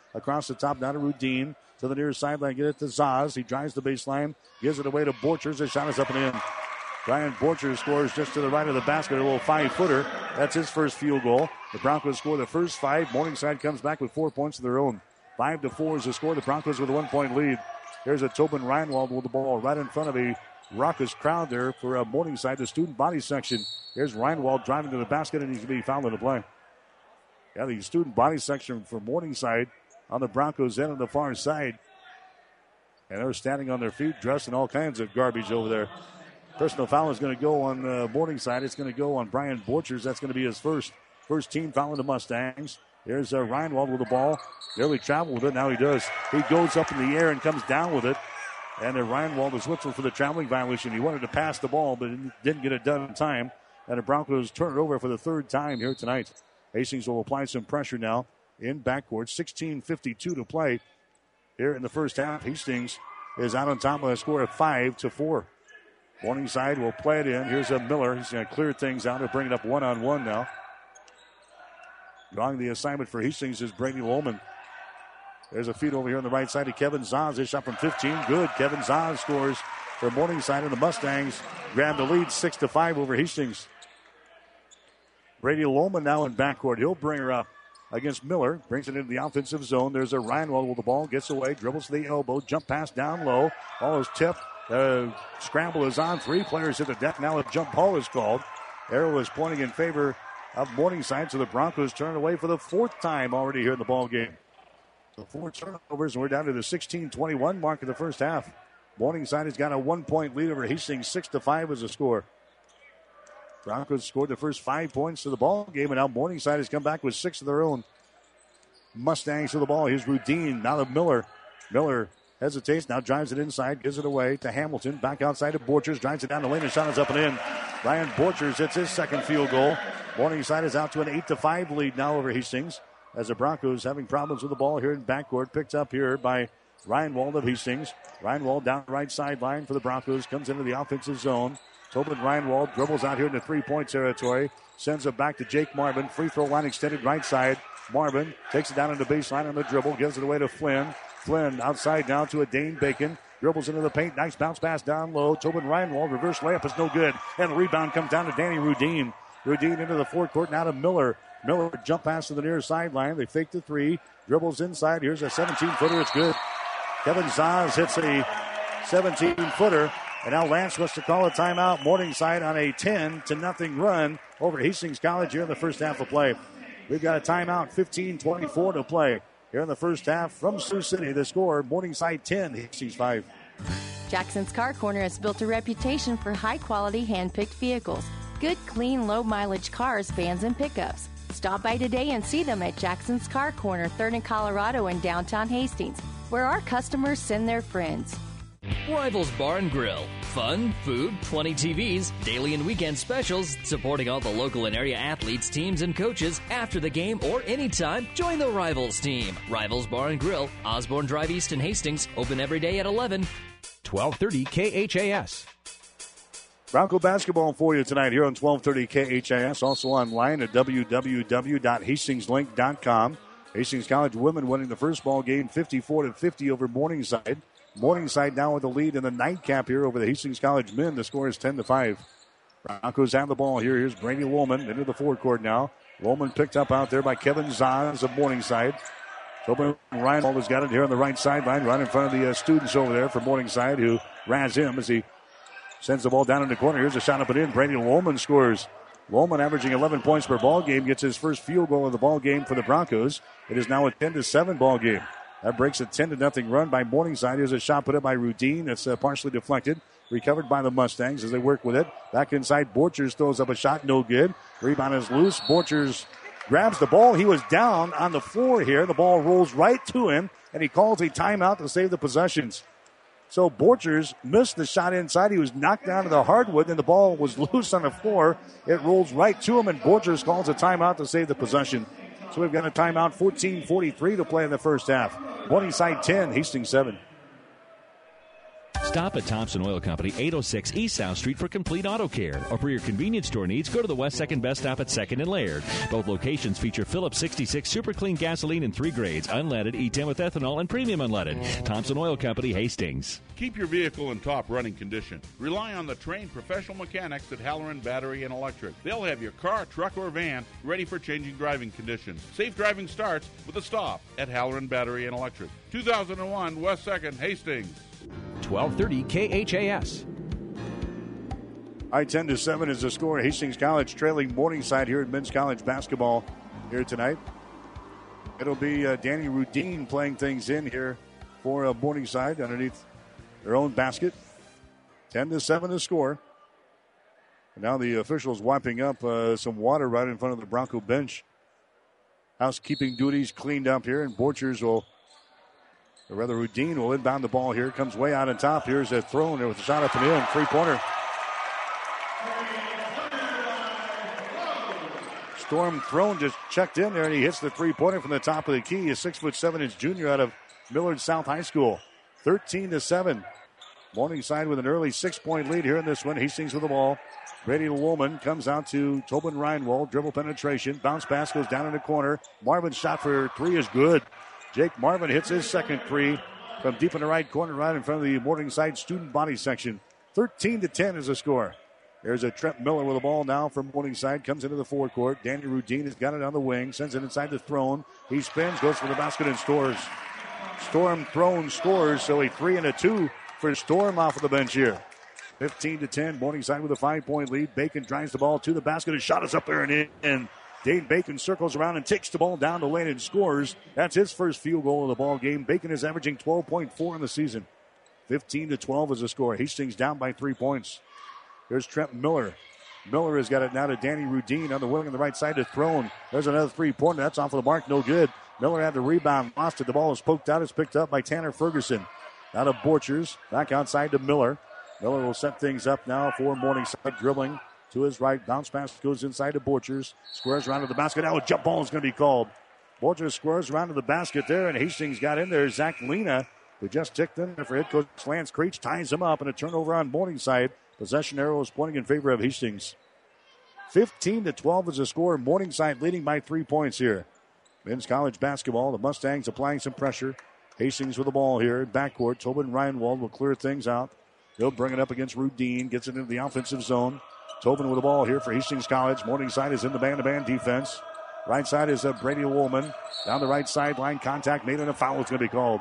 Across the top, down to Rudin. To the near sideline, get it to Zaz. He drives the baseline, gives it away to Borchers. The shot is up and in. Brian Borchers scores just to the right of the basket, a little five-footer. That's his first field goal. The Broncos score the first five. Morningside comes back with four points of their own. Five to four is the score. The Broncos with a one-point lead. There's a Tobin Reinwald with the ball right in front of a raucous crowd there for uh, Morningside, the student body section. There's Reinwald driving to the basket, and he's going to be fouled in the play. Yeah, the student body section for Morningside on the Broncos end on the far side. And they're standing on their feet, dressed in all kinds of garbage over there. Personal foul is going to go on uh, Morningside. It's going to go on Brian Borchers. That's going to be his first first team foul in the Mustangs. There's uh, Reinwald with the ball. Barely traveled with it. Now he does. He goes up in the air and comes down with it. And uh, Reinwald is whistled for the traveling violation. He wanted to pass the ball, but didn't get it done in time. And the Broncos turn it over for the third time here tonight. Hastings will apply some pressure now in backcourt. sixteen fifty-two to play here in the first half. Hastings is out on top with a score of five to four. Morningside will play it in. Here's a Miller. He's going to clear things out and bring it up one-on-one now. Drawing the assignment for Hastings is Brady Lohman. There's a feed over here on the right side to Kevin Zaz. His shot from fifteen. Good. Kevin Zaz scores for Morningside, and the Mustangs grab the lead six to five over Hastings. Brady Lohman now in backcourt. He'll bring her up against Miller. Brings it into the offensive zone. There's a Reinwald with the ball. Gets away. Dribbles to the elbow. Jump pass down low. Ball is tipped. Uh, scramble is on. Three players hit the deck. Now a jump ball is called. Arrow is pointing in favor of Morningside, so the Broncos turn away for the fourth time already here in the ball game. So four turnovers, and we're down to the sixteen twenty-one mark of the first half. Morningside has got a one-point lead over Hastings. Six to five is the score. Broncos scored the first five points to the ball game, and now Morningside has come back with six of their own. Mustangs to the ball. Here's Rudin. Now to Miller. Miller hesitates, now drives it inside, gives it away to Hamilton. Back outside to Borchers, drives it down the lane, and shot is up and in. Brian Borchers hits his second field goal. Morningside is out to an eight to five lead now over Hastings, as the Broncos having problems with the ball here in backcourt. Picked up here by Reinwald of Hastings. Reinwald down the right sideline for the Broncos, comes into the offensive zone. Tobin Reinwald dribbles out here in the three-point territory, sends it back to Jake Marvin. Free throw line extended right side. Marvin takes it down into the baseline on the dribble, gives it away to Flynn. Flynn outside now to a Dane Bacon. Dribbles into the paint. Nice bounce pass down low. Tobin Reinwald. Reverse layup is no good. And the rebound comes down to Danny Rudin. Rudin into the forecourt now to Miller. Miller jump pass to the near sideline. They fake the three. Dribbles inside. Here's a seventeen-footer. It's good. Kevin Zaz hits a seventeen-footer. And now Lance wants to call a timeout. Morningside on a ten to nothing run over Hastings College here in the first half of play. We've got a timeout. fifteen twenty-four to play here in the first half from Sioux City. The score, Morningside ten, Hastings five. Jackson's Car Corner has built a reputation for high-quality, hand-picked vehicles. Good, clean, low-mileage cars, vans, and pickups. Stop by today and see them at Jackson's Car Corner, third and Colorado in downtown Hastings, where our customers send their friends. Rivals Bar and Grill. Fun, food, twenty T Vs, daily and weekend specials, supporting all the local and area athletes, teams, and coaches. After the game or anytime, join the Rivals team. Rivals Bar and Grill, Osborne Drive East in Hastings, open every day at eleven. twelve thirty K H A S. Bronco basketball for you tonight here on twelve thirty K H A S. Also online at w w w dot hastings link dot com. Hastings College women winning the first ball game fifty-four to fifty over Morningside. Morningside now with the lead in the nightcap here over the Hastings College men. The score is ten to five. Broncos have the ball here. Here's Brady Lohman into the forecourt now. Lohman picked up out there by Kevin Zaz of Morningside. Tobin Reinwald has got it here on the right sideline, right in front of the uh, students over there for Morningside, who razz him as he sends the ball down in the corner. Here's a shot up and in. Brady Lohman scores. Lohman averaging eleven points per ball game, gets his first field goal of the ball game for the Broncos. It is now a ten to seven ball game. That breaks a ten to nothing run by Morningside. Here's a shot put up by Rudin. That's uh, partially deflected. Recovered by the Mustangs as they work with it. Back inside, Borchers throws up a shot. No good. Rebound is loose. Borchers grabs the ball. He was down on the floor here. The ball rolls right to him, and he calls a timeout to save the possessions. So Borchers missed the shot inside. He was knocked down to the hardwood, and the ball was loose on the floor. It rolls right to him, and Borchers calls a timeout to save the possession. So we've got a timeout, fourteen forty-three to play in the first half. Morningside ten, Hastings seven. Stop Stop at Thompson Oil Company, eight oh six East South Street for complete auto care. Or for your convenience store needs, go to the West second Best Stop at second and Laird. Both locations feature Phillips sixty-six Super Clean gasoline in three grades, unleaded, E ten with ethanol, and premium unleaded. Thompson Oil Company, Hastings. Keep your vehicle in top running condition. Rely on the trained professional mechanics at Halloran Battery and Electric. They'll have your car, truck, or van ready for changing driving conditions. Safe driving starts with a stop at Halloran Battery and Electric. two thousand one West second, Hastings. twelve thirty K H A S. All right, ten to seven is the score. Hastings College trailing Morningside here at men's college basketball here tonight. It'll be uh, Danny Rudine playing things in here for uh, Morningside underneath their own basket. ten to seven the score. And now the officials wiping up uh, some water right in front of the Bronco bench. Housekeeping duties cleaned up here, and Borchers will, or rather Rudine will inbound the ball here. Comes way out on top. Here's a throw there with a shot up and in. Three-pointer. Storm Throne just checked in there, and he hits the three-pointer from the top of the key. He's six foot seven inch junior out of Millard South High School. thirteen to seven. Morningside with an early six-point lead here in this one. Hastings with the ball. Brady Woolman comes out to Tobin Reinwald. Dribble penetration. Bounce pass goes down in the corner. Marvin's shot for three is good. Jake Marvin hits his second three from deep in the right corner, right in front of the Morningside student body section. thirteen to ten is the score. There's a Trent Miller with the ball now from Morningside. Comes into the forecourt. Danny Rudine has got it on the wing. Sends it inside the Throne. He spins, goes for the basket and scores. Storm Throne scores, so a three and a two for Storm off of the bench here. fifteen to ten. Morningside with a five-point lead. Bacon drives the ball to the basket. His shot is up there and in. And Dane Bacon circles around and takes the ball down the lane and scores. That's his first field goal of the ball game. Bacon is averaging twelve point four in the season. fifteen to twelve is the score. Hastings down by three points. There's Trent Miller. Miller has got it now to Danny Rudine on the wing on the right side to Throne. There's another three-pointer. That's off of the mark. No good. Miller had the rebound. Lost it. The ball is poked out. It's picked up by Tanner Ferguson. Now to Borchers. Back outside to Miller. Miller will set things up now for Morningside. Dribbling to his right. Bounce pass goes inside to Borchers. Squares around to the basket. Now a jump ball is going to be called. Borchers squares around to the basket there, and Hastings got in there. Zach Lena, who just ticked in there for head coach Lance Creech, ties him up, and a turnover on Morningside. Possession arrow is pointing in favor of Hastings. fifteen to twelve is the score. Morningside leading by three points here. Men's college basketball. The Mustangs applying some pressure. Hastings with the ball here. Backcourt. Tobin Reinwald will clear things out. He'll bring it up against Rudine. Gets it into the offensive zone. Tobin with the ball here for Hastings College. Morningside is in the man-to-man defense. Right side is uh, Brady Woolman. Down the right sideline. Contact made and a foul is going to be called.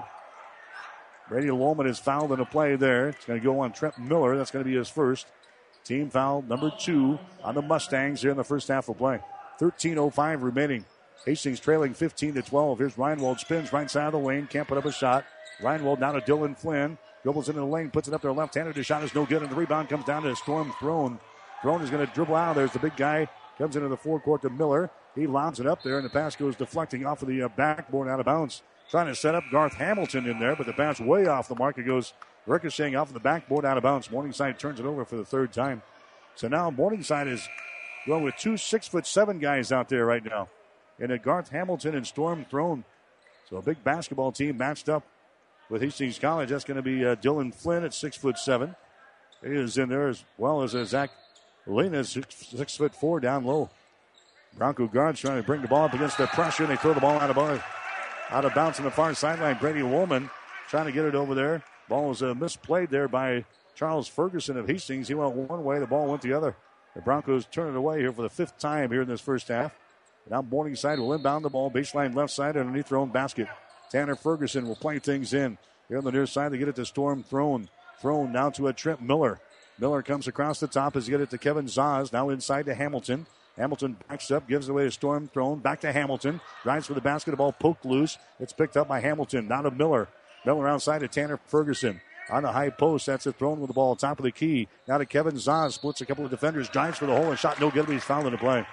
Brady Woolman is fouled in a play there. It's going to go on Trent Miller. That's going to be his first. Team foul number two on the Mustangs here in the first half of play. thirteen oh five remaining. Hastings trailing fifteen to twelve. Here's Reinwald. Spins right side of the lane. Can't put up a shot. Reinwald down to Dylan Flynn. Dribbles into the lane. Puts it up there left-handed. The shot is no good. And the rebound comes down to Storm Throne. Throne is going to dribble out. There's the big guy. Comes into the forecourt to Miller. He lobs it up there. And the pass goes deflecting off of the uh, backboard out of bounds. Trying to set up Garth Hamilton in there, but the pass way off the mark. It goes ricocheting off of the backboard out of bounds. Morningside turns it over for the third time. So now Morningside is going with two six foot seven guys out there right now. And a Garth Hamilton and Storm Throne. So a big basketball team matched up with Hastings College. That's going to be uh, Dylan Flynn at six foot seven. He is in there as well as uh, Zach Lena, six, six foot four down low. Bronco guards trying to bring the ball up against the pressure, and they throw the ball out of bounds. Out of bounds on the far sideline. Brady Woolman trying to get it over there. Ball was uh, misplayed there by Charles Ferguson of Hastings. He went one way, the ball went the other. The Broncos turn it away here for the fifth time here in this first half. Now Morningside will inbound the ball. Baseline left side underneath their own basket. Tanner Ferguson will play things in. Here on the near side, they get it to Storm Throne. Throne now to a Trent Miller. Miller comes across the top as he get it to Kevin Zaz. Now inside to Hamilton. Hamilton backs up, gives it away to Storm Throne. Back to Hamilton. Drives for the basket. The ball poked loose. It's picked up by Hamilton. Now to Miller. Miller outside to Tanner Ferguson. On the high post, that's it. Thrown with the ball top of the key. Now to Kevin Zaz. Splits a couple of defenders. Drives for the hole and shot no good, but he's fouled in the play.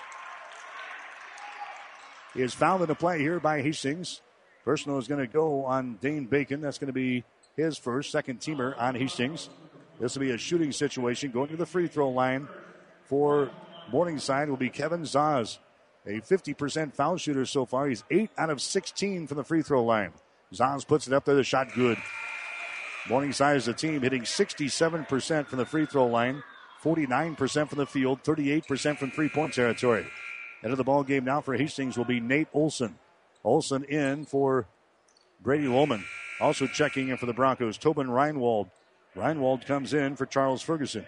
He is fouled in the play here by Hastings. Personal is going to go on Dane Bacon. That's going to be his first, second teamer on Hastings. This will be a shooting situation. Going to the free throw line for Morningside will be Kevin Zaz, a fifty percent foul shooter so far. He's eight out of sixteen from the free throw line. Zaz puts it up there. The shot good. Morningside is a team hitting sixty-seven percent from the free throw line, forty-nine percent from the field, thirty-eight percent from three-point territory. Into the ball game now for Hastings will be Nate Olson. Olson in for Brady Lohman. Also checking in for the Broncos, Tobin Reinwald. Reinwald comes in for Charles Ferguson.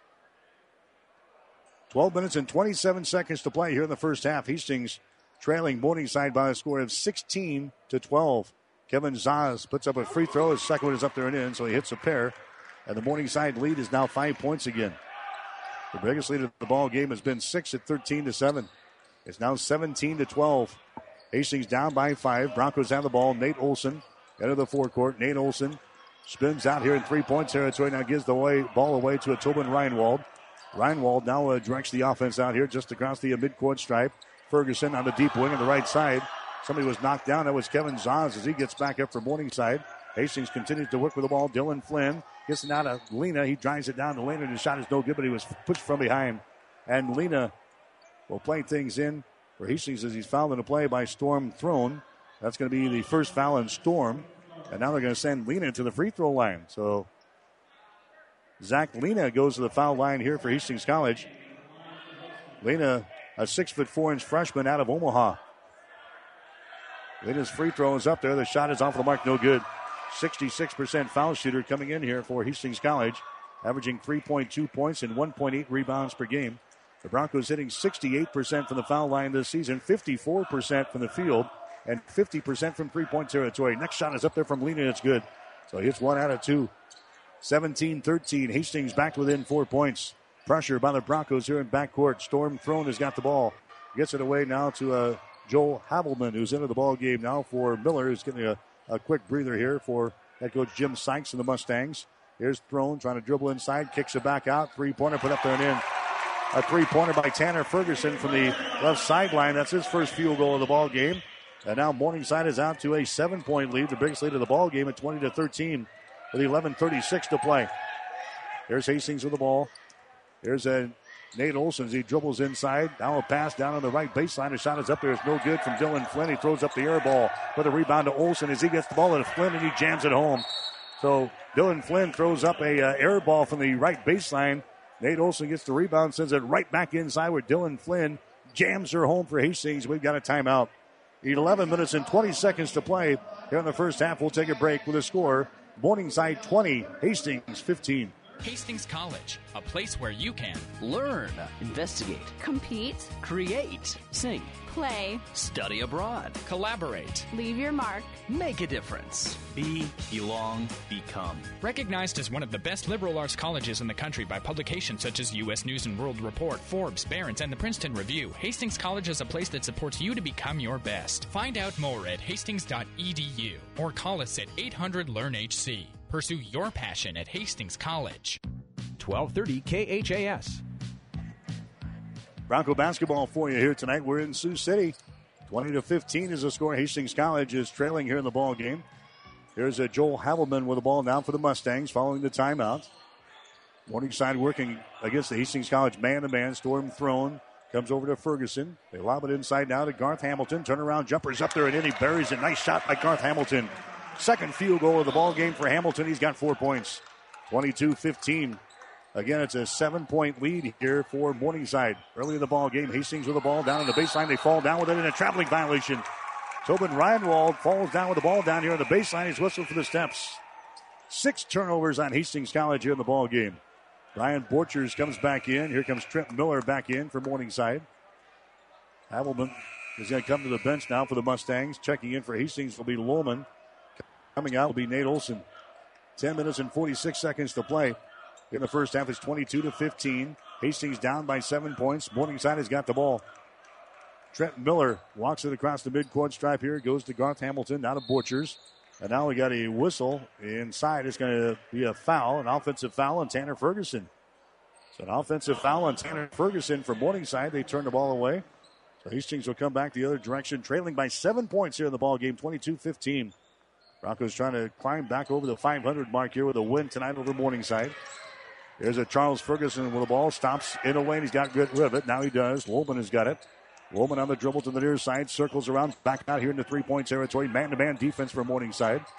twelve minutes and twenty-seven seconds to play here in the first half. Hastings trailing Morningside by a score of sixteen to twelve. Kevin Zaz puts up a free throw. His second one is up there and in, so he hits a pair. And the Morningside lead is now five points again. The biggest lead of the ball game has been six at thirteen to seven. It's now seventeen to twelve. Hastings down by five. Broncos have the ball. Nate Olson out of the forecourt. Nate Olson spins out here in three-point territory. Now gives the way, ball away to a Tobin Reinwald. Reinwald now uh, directs the offense out here just across the uh, midcourt stripe. Ferguson on the deep wing on the right side. Somebody was knocked down. That was Kevin Zaz as he gets back up for Morningside. Hastings continues to work with the ball. Dylan Flynn gets it out of Lena. He drives it down to Lena. His shot is no good, but he was pushed from behind. And Lena will play things in for Hastings as he's fouled in a play by Storm Throne. That's going to be the first foul in Storm. And now they're going to send Lena to the free throw line. So Zach Lena goes to the foul line here for Hastings College. Lena, a six foot four inch freshman out of Omaha. Lena's free throw is up there. The shot is off the mark, no good. sixty-six percent foul shooter coming in here for Hastings College, averaging three point two points and one point eight rebounds per game. The Broncos hitting sixty-eight percent from the foul line this season, fifty-four percent from the field, and fifty percent from three-point territory. Next shot is up there from Lena, it's good. So he hits one out of two. seventeen thirteen, Hastings back within four points. Pressure by the Broncos here in backcourt. Storm Throne has got the ball. Gets it away now to uh, Joel Havelman, who's into the ball game now for Miller, who's getting a, a quick breather here for head coach Jim Sykes and the Mustangs. Here's Throne trying to dribble inside, kicks it back out. Three-pointer put up there and in. A three-pointer by Tanner Ferguson from the left sideline. That's his first field goal of the ball game. And now Morningside is out to a seven-point lead, the biggest lead of the ball game at twenty to thirteen with eleven thirty-six to play. Here's Hastings with the ball. Here's a Nate Olson as he dribbles inside. Now a pass down on the right baseline. A shot is up there. It's no good from Dylan Flynn. He throws up the air ball with a rebound to Olson as he gets the ball to Flynn and he jams it home. So Dylan Flynn throws up a uh, air ball from the right baseline. Nate Olson gets the rebound, sends it right back inside where Dylan Flynn jams her home for Hastings. We've got a timeout. eleven minutes and twenty seconds to play here in the first half. We'll take a break with a score. Morningside twenty, Hastings fifteen. Hastings College, a place where you can learn, investigate, compete, create, sing, play, study abroad, collaborate, leave your mark, make a difference, be, belong, become. Recognized as one of the best liberal arts colleges in the country by publications such as U S News and World Report, Forbes, Barron's, and the Princeton Review, Hastings College is a place that supports you to become your best. Find out more at hastings dot e d u or call us at eight hundred learn H C. Pursue your passion at Hastings College. twelve thirty K H A S. Bronco basketball for you here tonight. We're in Sioux City. twenty to fifteen is the score. Hastings College is trailing here in the ball game. Here's a Joel Havelman with the ball now for the Mustangs following the timeout. Morningside working against the Hastings College man-to-man. Storm Throne comes over to Ferguson. They lob it inside now to Garth Hamilton. Turnaround jumper's up there and in. He buries it. Nice shot by Garth Hamilton. Second field goal of the ball game for Hamilton. He's got four points. twenty-two fifteen. Again, it's a seven-point lead here for Morningside. Early in the ball game, Hastings with the ball down on the baseline. They fall down with it in a traveling violation. Tobin Reinwald falls down with the ball down here on the baseline. He's whistled for the steps. Six turnovers on Hastings College here in the ball game. Ryan Borchers comes back in. Here comes Trent Miller back in for Morningside. Havelman is going to come to the bench now for the Mustangs. Checking in for Hastings will be Lohman. Coming out will be Nate Olson. Ten minutes and forty-six seconds to play. In the first half, it's twenty-two to fifteen. Hastings down by seven points. Morningside has got the ball. Trent Miller walks it across the midcourt stripe here. Goes to Garth Hamilton, now to Borchers. And now we got a whistle inside. It's going to be a foul, an offensive foul on Tanner Ferguson. So an offensive foul on Tanner Ferguson for Morningside. They turn the ball away. So Hastings will come back the other direction, trailing by seven points here in the ball game, twenty-two fifteen. Broncos trying to climb back over the five hundred mark here with a win tonight over Morningside. There's a Charles Ferguson with the ball. Stops in a lane. He's got good rid of it. Now he does. Woolman has got it. Woolman on the dribble to the near side. Circles around. Back out here in the three-point territory. Man-to-man defense for Morningside.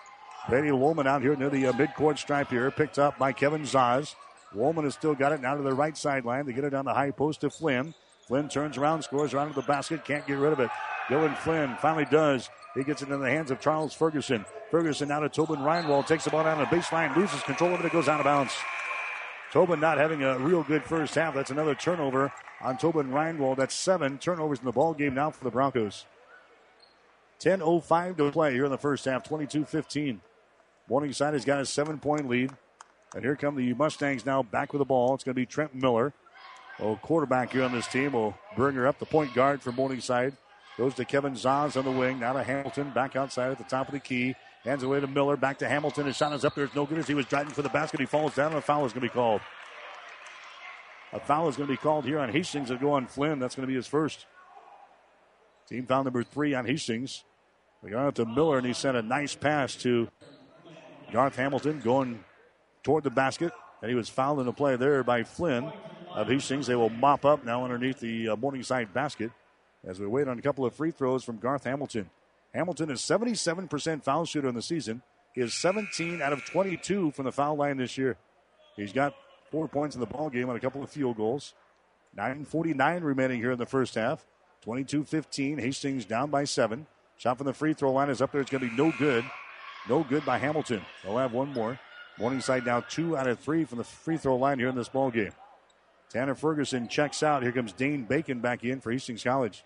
Brady Woolman out here near the uh, midcourt stripe here, picked up by Kevin Zaz. Woolman has still got it now to the right sideline. They get it down the high post to Flynn. Flynn turns around, scores around to the basket, can't get rid of it. Dylan Flynn finally does. He gets it in the hands of Charles Ferguson. Ferguson now to Tobin Reinwald, takes the ball down the baseline, loses control of it, it goes out of bounds. Tobin not having a real good first half. That's another turnover on Tobin Reinwald. That's seven turnovers in the ball game now for the Broncos. ten oh five to play here in the first half, twenty-two fifteen. Morningside has got a seven-point lead. And here come the Mustangs now back with the ball. It's going to be Trent Miller. Oh, quarterback here on this team will bring her up. The point guard for Morningside goes to Kevin Zaz on the wing. Now to Hamilton, back outside at the top of the key. Hands away to Miller, back to Hamilton. His shot is up there. It's no good as he was driving for the basket. He falls down, and a foul is going to be called. A foul is going to be called here on Hastings. It'll go on Flynn. That's going to be his first. Team foul number three on Hastings. We got out to Miller, and he sent a nice pass to Garth Hamilton going toward the basket. And he was fouled in the play there by Flynn of Hastings. They will mop up now underneath the uh, Morningside basket as we wait on a couple of free throws from Garth Hamilton. Hamilton is seventy-seven percent foul shooter in the season. He is seventeen out of twenty-two from the foul line this year. He's got four points in the ball game on a couple of field goals. nine forty-nine remaining here in the first half. twenty-two fifteen. Hastings down by seven. Shot from the free throw line is up there. It's going to be no good. No good by Hamilton. They'll have one more. Morningside now two out of three from the free throw line here in this ball game. Tanner Ferguson checks out. Here comes Dane Bacon back in for Hastings College.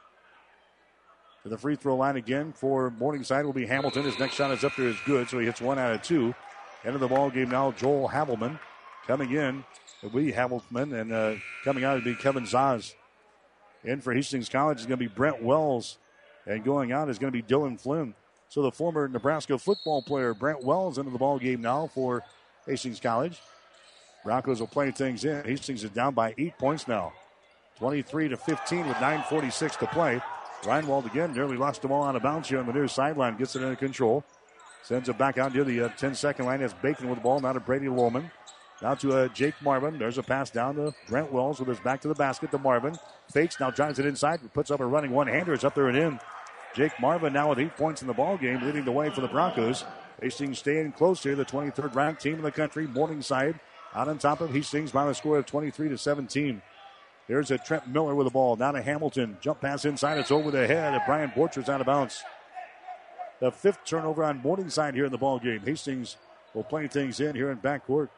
To the free throw line again for Morningside will be Hamilton. His next shot is up there is good, so he hits one out of two. End of the ball game now, Joel Havelman coming in. It'll be Havelman, and uh, coming out will be Kevin Zaz. In for Hastings College is going to be Brent Wells, and going out is going to be Dylan Flynn. So the former Nebraska football player Brent Wells into the ball game now for Hastings College. Broncos will play things in. Hastings is down by eight points now. twenty-three to fifteen with nine forty-six to play. Reinwald again nearly lost the ball out of bounds here on the near sideline. Gets it under control. Sends it back out near the uh, ten-second line. Has Bacon with the ball. Now to Brady Lohman. Now to uh, Jake Marvin. There's a pass down to Brent Wells with his back to the basket to Marvin. Fakes, now drives it inside. Puts up a running one-hander. It's up there and in. Jake Marvin now with eight points in the ball game, leading the way for the Broncos. Hastings staying close here, the twenty-third ranked team in the country. Morningside out on top of Hastings by the score of twenty-three to seventeen. There's a Trent Miller with the ball. Down to Hamilton. Jump pass inside. It's over the head of Brian Borchers out of bounds. The fifth turnover on Morningside here in the ball game. Hastings will play things in here in backcourt.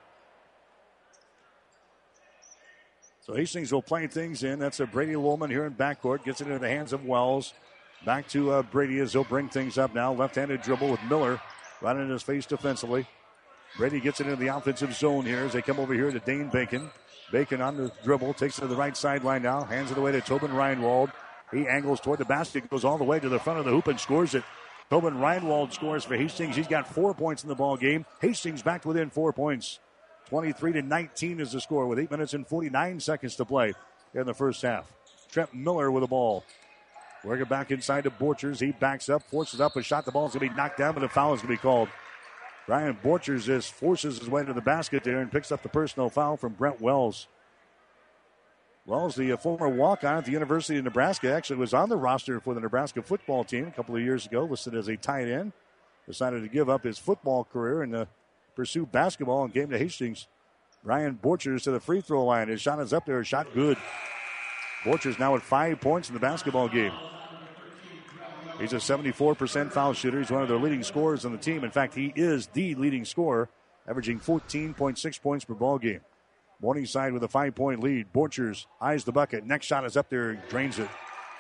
So Hastings will play things in. That's a Brady Lohman here in backcourt. Gets it into the hands of Wells. Back to uh, Brady as he'll bring things up now. Left-handed dribble with Miller right in his face defensively. Brady gets it into the offensive zone here as they come over here to Dane Bacon. Bacon on the dribble, takes it to the right sideline now, hands it away to Tobin Reinwald. He angles toward the basket, goes all the way to the front of the hoop and scores it. Tobin Reinwald scores for Hastings. He's got four points in the ball game. Hastings back within four points. twenty-three to nineteen is the score with eight minutes and forty-nine seconds to play in the first half. Trent Miller with the ball. Working back inside to Borchers. He backs up, forces up a shot. The ball's going to be knocked down, but a foul is going to be called. Brian Borchers just forces his way to the basket there and picks up the personal foul from Brent Wells. Wells, the former walk-on at the University of Nebraska, actually was on the roster for the Nebraska football team a couple of years ago, listed as a tight end. Decided to give up his football career and uh, pursue basketball and came to Hastings. Brian Borchers to the free throw line. His shot is up there, shot good. Borchers now at five points in the basketball game. He's a seventy-four percent foul shooter. He's one of their leading scorers on the team. In fact, he is the leading scorer, averaging fourteen point six points per ball game. Morningside with a five-point lead. Borchers eyes the bucket. Next shot is up there, drains it.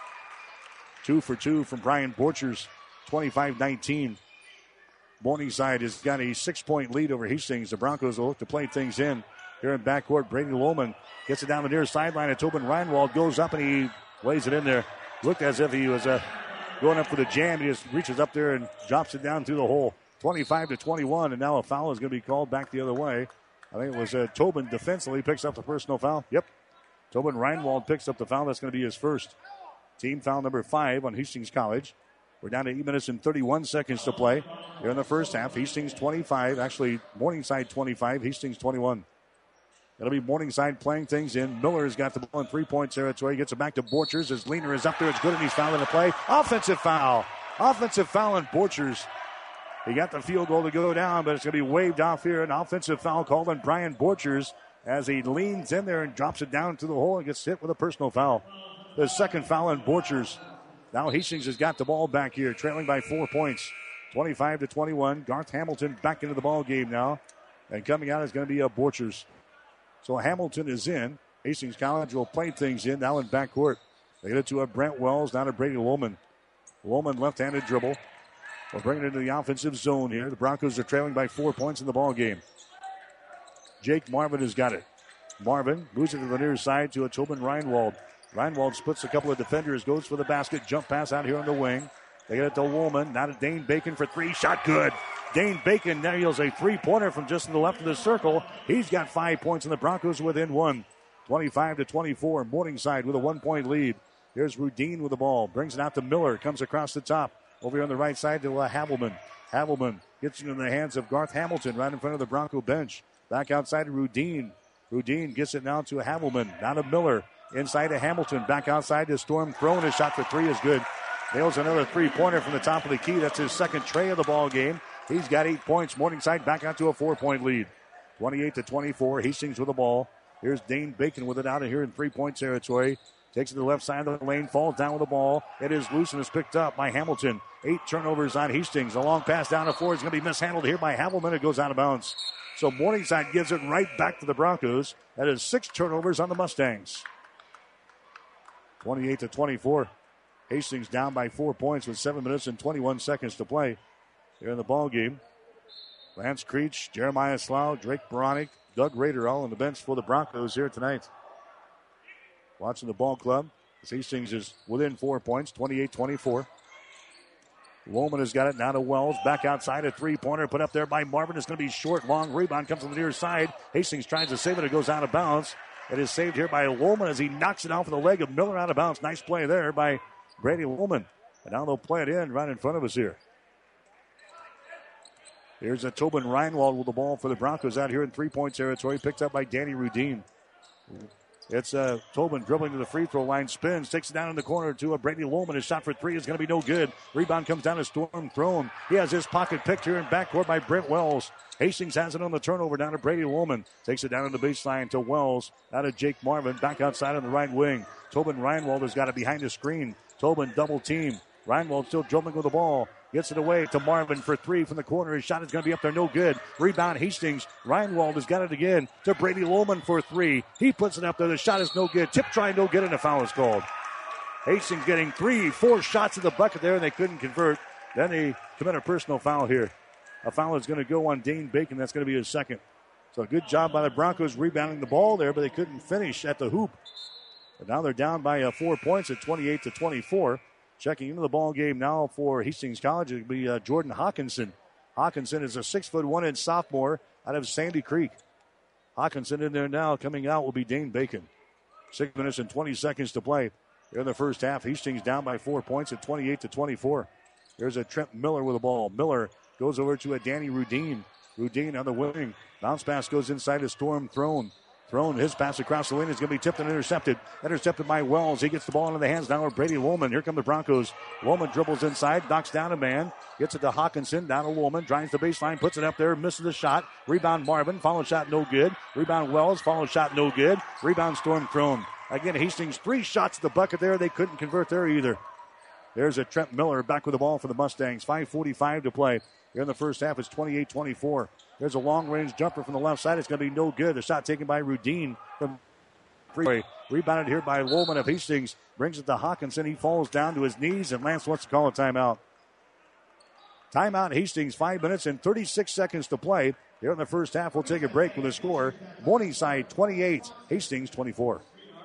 Two for two from Brian Borchers, twenty-five nineteen. Morningside has got a six-point lead over Hastings. The Broncos will look to play things in here in backcourt. Brady Lohman gets it down the near sideline. And Tobin Reinwald goes up and he lays it in there. Looked as if he was uh, going up for the jam. He just reaches up there and drops it down through the hole. twenty-five to twenty-one, and now a foul is going to be called back the other way. I think it was uh, Tobin defensively picks up the personal foul. Yep. Tobin Reinwald picks up the foul. That's going to be his first. Team foul number five on Hastings College. We're down to eight minutes and thirty-one seconds to play here in the first half. Hastings twenty-five, actually Morningside twenty-five, Hastings twenty-one. It'll be Morningside playing things in. Miller has got the ball in three-point territory. Gets it back to Borchers. His leaner is up there. It's good, and he's fouling the play. Offensive foul. Offensive foul on Borchers. He got the field goal to go down, but it's going to be waved off here. An offensive foul called on Brian Borchers as he leans in there and drops it down to the hole and gets hit with a personal foul. The second foul on Borchers. Now Hastings has got the ball back here, trailing by four points, twenty-five to twenty-one. Garth Hamilton back into the ball game now, and coming out is going to be a Borchers. So Hamilton is in. Hastings College will play things in now in backcourt. They get it to a Brent Wells, down to Brady Lohman. Lohman left-handed dribble. We'll bring it into the offensive zone here. The Broncos are trailing by four points in the ball game. Jake Marvin has got it. Marvin moves it to the near side to a Tobin Reinwald. Reinwald splits a couple of defenders, goes for the basket, jump pass out here on the wing. They get it to Woolman, now to Dane Bacon for three, shot good. Dane Bacon nails a three-pointer from just to the left of the circle. He's got five points, and the Broncos within one. twenty-five to twenty-four, Morningside with a one-point lead. Here's Rudine with the ball, brings it out to Miller, comes across the top. Over here on the right side to uh, Havelman. Havelman gets it in the hands of Garth Hamilton right in front of the Bronco bench. Back outside to Rudine. Rudine gets it now to Havelman, down to Miller. Inside to Hamilton, back outside to Storm. Throwing his shot for three is good. Nails another three-pointer from the top of the key. That's his second tray of the ball game. He's got eight points. Morningside back out to a four-point lead. twenty-eight to twenty-four. Hastings with the ball. Here's Dane Bacon with it out of here in three-point territory. Takes it to the left side of the lane, falls down with the ball. It is loose and is picked up by Hamilton. Eight turnovers on Hastings. A long pass down to four is going to be mishandled here by Havelman. It goes out of bounds. So Morningside gives it right back to the Broncos. That is six turnovers on the Mustangs. twenty-eight to twenty-four. Hastings down by four points with seven minutes and twenty-one seconds to play here in the ball game. Lance Creech, Jeremiah Slough, Drake Beranek, Doug Rader all on the bench for the Broncos here tonight. Watching the ball club. Hastings is within four points, twenty-eight twenty-four. Woolman has got it now to Wells. Back outside, a three-pointer put up there by Marvin. It's going to be short, long rebound. Comes from the near side. Hastings tries to save it. It goes out of bounds. It is saved here by Woolman as he knocks it off of the leg of Miller out of bounds. Nice play there by Brady Woolman. And now they'll play it in right in front of us here. Here's a Tobin Reinwald with the ball for the Broncos out here in three-point territory. Picked up by Danny Rudine. It's uh, Tobin dribbling to the free throw line, spins, takes it down in the corner to a Brady Lohman. His shot for three is going to be no good. Rebound comes down to Storm Throne. He has his pocket picked here in backcourt by Brent Wells. Hastings has it on the turnover down to Brady Lohman. Takes it down in the baseline to Wells. Out to Jake Marvin, back outside on the right wing. Tobin Reinwald has got it behind the screen. Tobin double team. Reinwald still dribbling with the ball. Gets it away to Marvin for three from the corner. His shot is going to be up there, no good. Rebound Hastings. Reinwald has got it again to Brady Lohman for three. He puts it up there. The shot is no good. Tip try, no good, and a foul is called. Hastings getting three, four shots at the bucket there, and they couldn't convert. Then they commit a personal foul here. A foul is going to go on Dane Bacon. That's going to be his second. So a good job by the Broncos rebounding the ball there, but they couldn't finish at the hoop. But now they're down by uh, four points at twenty-eight to twenty-four. Checking into the ball game now for Hastings College, it'll be uh, Jordan Hawkinson. Hawkinson is a six foot one inch sophomore out of Sandy Creek. Hawkinson in there now. Coming out will be Dane Bacon. Six minutes and twenty seconds to play. Here in the first half, Hastings down by four points at twenty-eight to twenty-four. There's a Trent Miller with the ball. Miller goes over to a Danny Rudine. Rudine on the wing. Bounce pass goes inside a Storm Throne. Throne, his pass across the lane is going to be tipped and intercepted. Intercepted by Wells. He gets the ball into the hands now of Brady Lohman. Here come the Broncos. Lohman dribbles inside, knocks down a man. Gets it to Hawkinson, down to Lohman. Drives the baseline, puts it up there, misses the shot. Rebound Marvin, follow shot no good. Rebound Wells, follow shot no good. Rebound Storm Throne. Again, Hastings, three shots at the bucket there. They couldn't convert there either. There's a Trent Miller back with the ball for the Mustangs. five forty-five to play. Here in the first half, it's twenty-eight twenty-four. There's a long-range jumper from the left side. It's going to be no good. The shot taken by Rudine from free. Rebounded here by Woolman of Hastings. Brings it to Hawkinson. He falls down to his knees, and Lance wants to call a timeout. Timeout Hastings, five minutes and thirty-six seconds to play. Here in the first half, we'll take a break with a score. Morningside twenty-eight, Hastings twenty-four.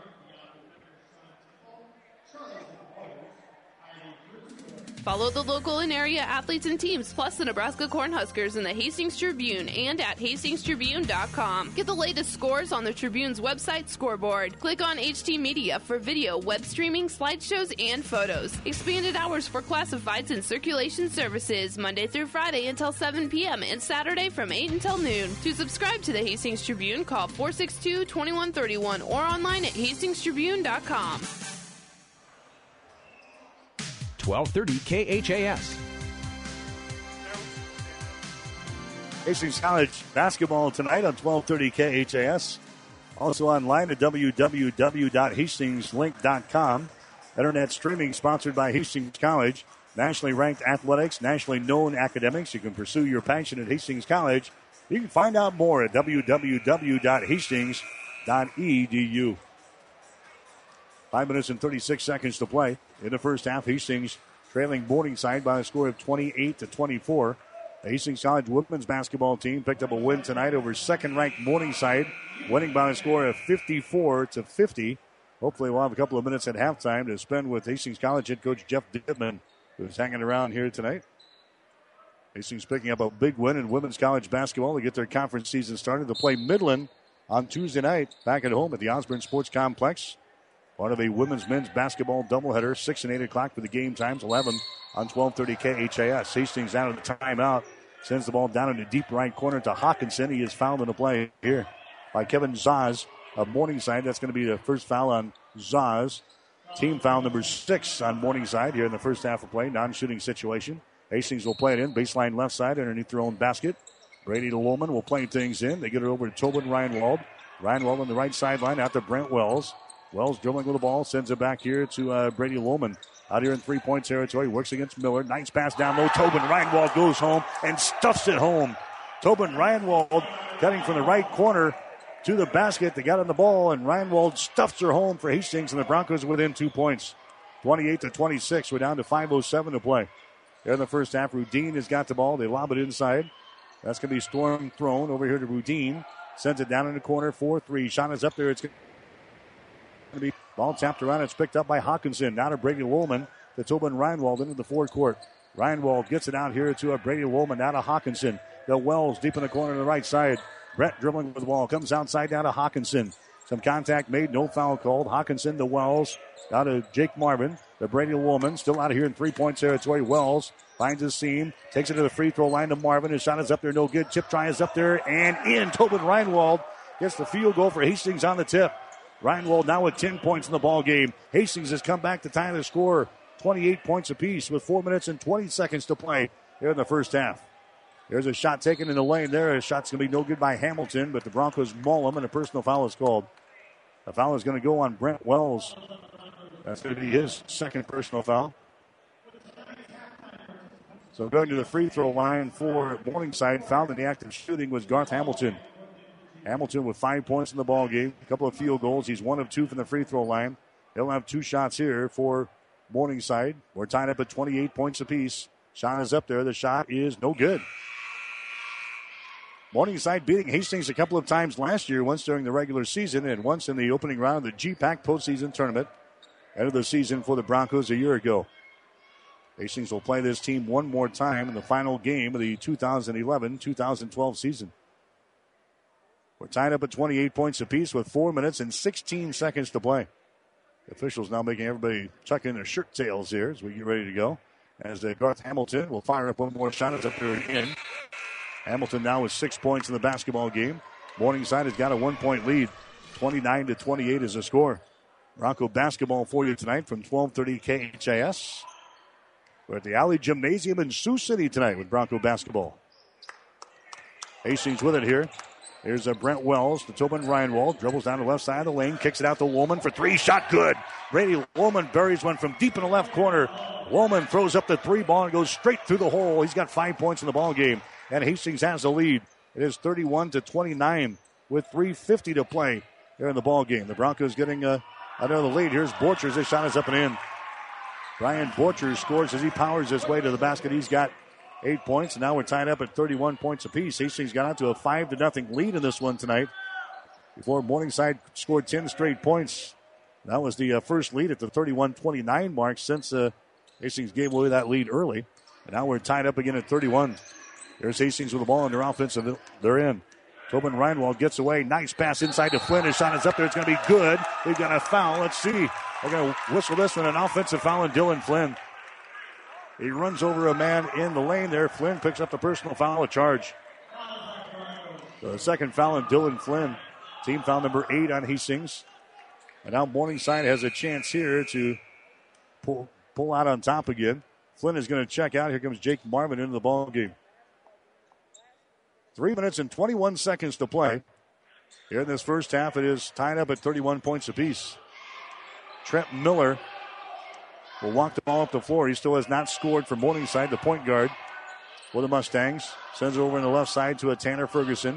Follow the local and area athletes and teams, plus the Nebraska Cornhuskers in the Hastings Tribune and at hastings tribune dot com. Get the latest scores on the Tribune's website scoreboard. Click on H T Media for video, web streaming, slideshows, and photos. Expanded hours for classifieds and circulation services, Monday through Friday until seven p.m. and Saturday from eight until noon. To subscribe to the Hastings Tribune, call four six two, two one three one or online at hastings tribune dot com. twelve thirty K H A S. Hastings College basketball tonight on twelve thirty K H A S. Also online at w w w dot hastings link dot com. Internet streaming sponsored by Hastings College. Nationally ranked athletics, nationally known academics. You can pursue your passion at Hastings College. You can find out more at w w w dot hastings dot e d u. Five minutes and thirty-six seconds to play in the first half. Hastings trailing Morningside by a score of twenty-eight to twenty-four. The Hastings College women's basketball team picked up a win tonight over second-ranked Morningside, winning by a score of fifty-four to fifty. Hopefully we'll have a couple of minutes at halftime to spend with Hastings College head coach Jeff Dittman, who's hanging around here tonight. Hastings picking up a big win in women's college basketball to get their conference season started. To play Midland on Tuesday night back at home at the Osborne Sports Complex. Part of a women's men's basketball doubleheader, six and eight o'clock for the game times, eleven on twelve thirty K H A S. Hastings out of the timeout, sends the ball down in the deep right corner to Hawkinson. He is fouled in the play here by Kevin Zaz of Morningside. That's going to be the first foul on Zaz. Team foul number six on Morningside here in the first half of play. Non-shooting situation. Hastings will play it in. Baseline left side underneath their own basket. Brady Lohman will play things in. They get it over to Tobin Reinwald. Reinwald on the right sideline out to Brent Wells. Wells dribbling with the ball. Sends it back here to uh, Brady Lohman. Out here in three-point territory. Works against Miller. Nice pass down low. Tobin Reinwald goes home and stuffs it home. Tobin Reinwald cutting from the right corner to the basket. They got on the ball, and Reinwald stuffs her home for Hastings, and the Broncos within two points. twenty-eight to twenty-six. We're down to five oh seven to play. There in the first half, Rudine has got the ball. They lob it inside. That's going to be Storm thrown over here to Rudine. Sends it down in the corner. four three. Shot is up there. It's going to be ball tapped around. It's picked up by Hawkinson. Now to Brady Lohman. To Tobin Reinwald into the forecourt. Reinwald gets it out here to a Brady Lohman. Now to Hawkinson. The Wells deep in the corner on the right side. Brett dribbling with the ball. Comes outside down to Hawkinson. Some contact made. No foul called. Hawkinson to Wells. Now to Jake Marvin. The Brady Lohman. Still out of here in three-point territory. Wells finds his seam. Takes it to the free throw line to Marvin. His shot is up there. No good. Tip try is up there. And in. Tobin Reinwald gets the field goal for Hastings on the tip. Reinwald now with ten points in the ball game. Hastings has come back to tie the score. twenty-eight points apiece with four minutes and twenty seconds to play here in the first half. There's a shot taken in the lane there. A shot's going to be no good by Hamilton, but the Broncos maul him, and a personal foul is called. The foul is going to go on Brent Wells. That's going to be his second personal foul. So going to the free throw line for Morningside, fouled in the act of shooting was Garth Hamilton. Hamilton with five points in the ball game, a couple of field goals. He's one of two from the free throw line. He'll have two shots here for Morningside. We're tied up at twenty-eight points apiece. Shot is up there. The shot is no good. Morningside beating Hastings a couple of times last year, once during the regular season and once in the opening round of the G PAC postseason tournament. End of the season for the Broncos a year ago. Hastings will play this team one more time in the final game of the two thousand eleven two thousand twelve season. We're tied up at twenty-eight points apiece with four minutes and sixteen seconds to play. The officials now making everybody tuck in their shirt tails here as we get ready to go. As uh, Garth Hamilton will fire up one more shot. It's up there again. Hamilton now with six points in the basketball game. Morningside has got a one-point lead. twenty-nine to twenty-eight is the score. Bronco basketball for you tonight from twelve thirty K H A S. We're at the Alley Gymnasium in Sioux City tonight with Bronco basketball. Hastings with it here. Here's a Brent Wells to Tobin Reinwald. Dribbles down the left side of the lane. Kicks it out to Woolman for three. Shot good. Brady Woolman buries one from deep in the left corner. Woolman throws up the three ball and goes straight through the hole. He's got five points in the ball game. And Hastings has the lead. It is thirty-one to twenty-nine with three fifty to play here in the ball game. The Broncos getting uh, another lead. Here's Borchers. This shot is up and in. Brian Borchers scores as he powers his way to the basket. He's got eight points. And now we're tied up at thirty-one points apiece. Hastings got out to a five to nothing lead in this one tonight before Morningside scored ten straight points. That was the uh, first lead at the thirty-one twenty-nine mark since uh, Hastings gave away that lead early. And now we're tied up again at thirty-one. There's Hastings with the ball in their offensive. They're in. Tobin Reinwald gets away. Nice pass inside to Flynn. His shot is up there. It's going to be good. They've got a foul. Let's see. They're going to whistle this one. An offensive foul on Dylan Flynn. He runs over a man in the lane there. Flynn picks up the personal foul, a charge. So the second foul on Dylan Flynn. Team foul number eight on Hastings. And now Morningside has a chance here to pull, pull out on top again. Flynn is going to check out. Here comes Jake Marvin into the ball game. Three minutes and twenty-one seconds to play. Here in this first half, it is tied up at thirty-one points apiece. Trent Miller will walk the ball up the floor. He still has not scored for Morningside, the point guard for the Mustangs. Sends it over on the left side to a Tanner Ferguson.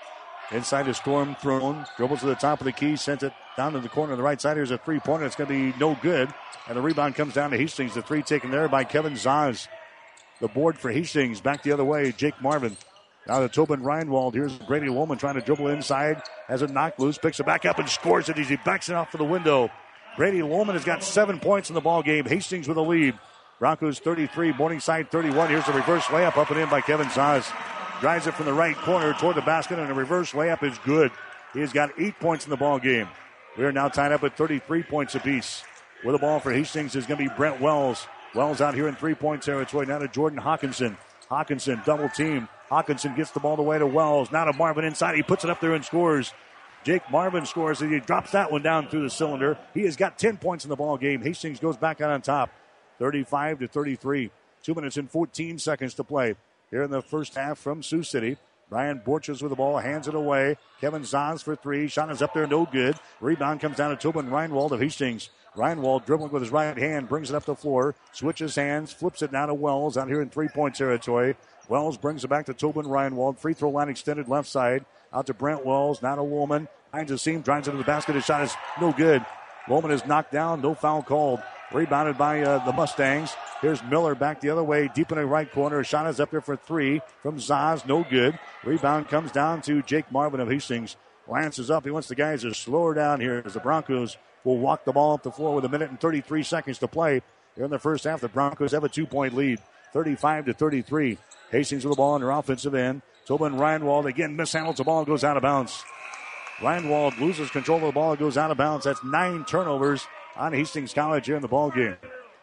Inside the Storm thrown. Dribbles to the top of the key. Sends it down to the corner on the right side. Here's a three-pointer. It's going to be no good. And the rebound comes down to Hastings. The three taken there by Kevin Zaz. The board for Hastings. Back the other way, Jake Marvin. Now to Tobin Reinwald. Here's Brady Woolman trying to dribble inside. Has it knocked loose. Picks it back up and scores it as he backs it off for the window. Brady Woolman has got seven points in the ball game. Hastings with a lead. Broncos thirty-three, Morningside thirty-one. Here's the reverse layup up and in by Kevin Zaz. Drives it from the right corner toward the basket, and a reverse layup is good. He has got eight points in the ball game. We are now tied up at thirty-three points apiece. With the ball for Hastings is going to be Brent Wells. Wells out here in three-point territory. Now to Jordan Hawkinson. Hawkinson double team. Hawkinson gets the ball the way to Wells. Now to Marvin inside. He puts it up there and scores. Jake Marvin scores, and he drops that one down through the cylinder. He has got ten points in the ball game. Hastings goes back out on top, thirty-five to thirty-three. Two minutes and fourteen seconds to play here in the first half from Sioux City. Brian Borches with the ball, hands it away. Kevin Zaz for three. Shot is up there, no good. Rebound comes down to Tobin Reinwald of Hastings. Reinwald dribbling with his right hand, brings it up the floor, switches hands, flips it now to Wells out here in three-point territory. Wells brings it back to Tobin Reinwald. Free throw line extended left side. Out to Brent Wells, now to Woolman. Finds a seam, drives into the basket. His shot is no good. Woolman is knocked down, no foul called. Rebounded by uh, the Mustangs. Here's Miller back the other way, deep in the right corner. Shot is up there for three from Zaz, no good. Rebound comes down to Jake Marvin of Hastings. Lance is up. He wants the guys to slow her down here as the Broncos will walk the ball up the floor with a minute and thirty-three seconds to play. Here in the first half, the Broncos have a two-point lead, thirty-five to thirty-three. Hastings with the ball on their offensive end. Tobin Reinwald again mishandles the ball and goes out of bounds. Reinwald loses control of the ball and goes out of bounds. That's nine turnovers on Hastings College here in the ball game.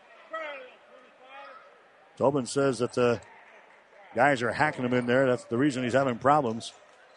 Tobin says that the guys are hacking him in there. That's the reason he's having problems.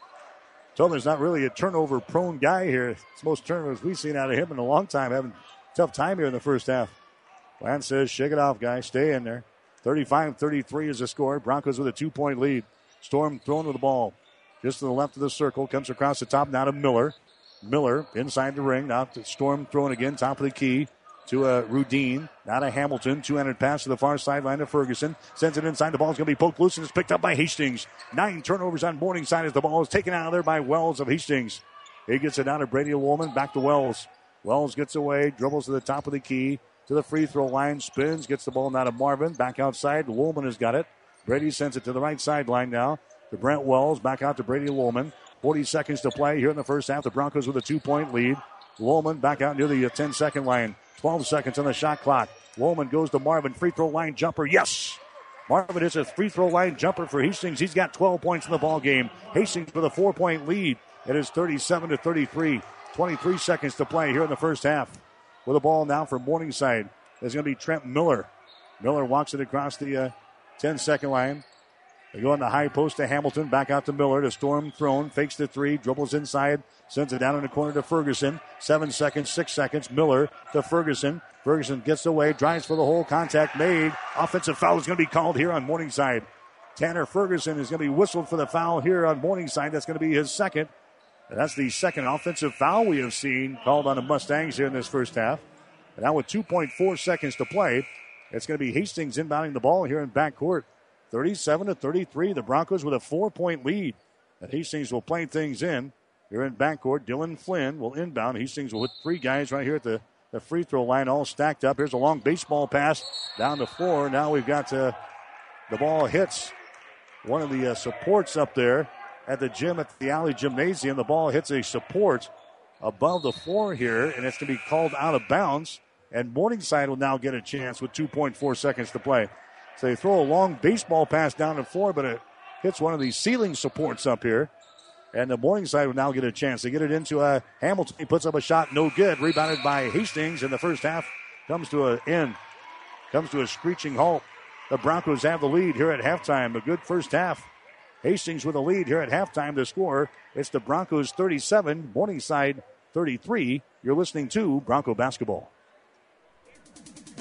Tobin's not really a turnover-prone guy here. It's most turnovers we've seen out of him in a long time. Having a tough time here in the first half. Lance says, shake it off, guys. Stay in there. thirty-five thirty-three is the score. Broncos with a two-point lead. Storm thrown with the ball. Just to the left of the circle. Comes across the top now to Miller. Miller inside the ring. Now to Storm throwing again. Top of the key to uh, Rudine. Now to Hamilton. Two-handed pass to the far sideline to Ferguson. Sends it inside. The ball is going to be poked loose and it's picked up by Hastings. Nine turnovers on Morningside as the ball is taken out of there by Wells of Hastings. He gets it down to Brady Woolman. Back to Wells. Wells gets away. Dribbles to the top of the key. To the free throw line. Spins. Gets the ball now to Marvin. Back outside. Woolman has got it. Brady sends it to the right sideline now to Brent Wells. Back out to Brady Woolman. forty seconds to play here in the first half. The Broncos with a two-point lead. Woolman back out near the ten-second line. twelve seconds on the shot clock. Woolman goes to Marvin. Free throw line jumper. Yes! Marvin hits a free throw line jumper for Hastings. He's got twelve points in the ball game. Hastings with a four-point lead. It is thirty-seven to thirty-three. twenty-three seconds to play here in the first half. With the ball now for Morningside. There's going to be Trent Miller. Miller walks it across the uh, ten-second line. They go on the high post to Hamilton. Back out to Miller. To Storm thrown. Fakes the three. Dribbles inside. Sends it down in the corner to Ferguson. Seven seconds. Six seconds. Miller to Ferguson. Ferguson gets away. Drives for the hole. Contact made. Offensive foul is going to be called here on Morningside. Tanner Ferguson is going to be whistled for the foul here on Morningside. That's going to be his second. And that's the second offensive foul we have seen called on the Mustangs here in this first half. And now with two point four seconds to play, it's going to be Hastings inbounding the ball here in backcourt. thirty-seven to thirty-three. The Broncos with a four-point lead. And Hastings will play things in here in backcourt. Dylan Flynn will inbound. Hastings will hit three guys right here at the, the free throw line all stacked up. Here's a long baseball pass down the floor. Now we've got uh, the ball hits one of the uh, supports up there at the gym at the Alley Gymnasium. The ball hits a support above the floor here, and it's going to be called out of bounds. And Morningside will now get a chance with two point four seconds to play. So they throw a long baseball pass down the floor, but it hits one of these ceiling supports up here. And the Morningside will now get a chance. They get it into uh, Hamilton. He puts up a shot, no good. Rebounded by Hastings, and the first half comes to an end. Comes to a screeching halt. The Broncos have the lead here at halftime. A good first half. Hastings with a lead here at halftime. The score, it's the Broncos thirty-seven, Morningside thirty-three. You're listening to Bronco Basketball.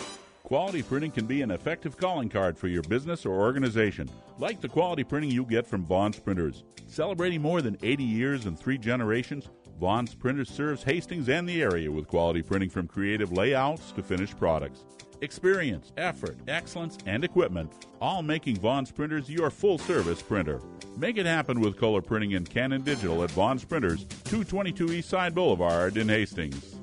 Quality printing can be an effective calling card for your business or organization, like the quality printing you get from Vaughn's Printers. Celebrating more than eighty years and three generations, Vaughn's Printers serves Hastings and the area with quality printing from creative layouts to finished products. Experience, effort, excellence, and equipment, all making Vaughn's Printers your full-service printer. Make it happen with color printing and Canon Digital at Vaughn's Printers, two twenty-two East Side Boulevard in Hastings.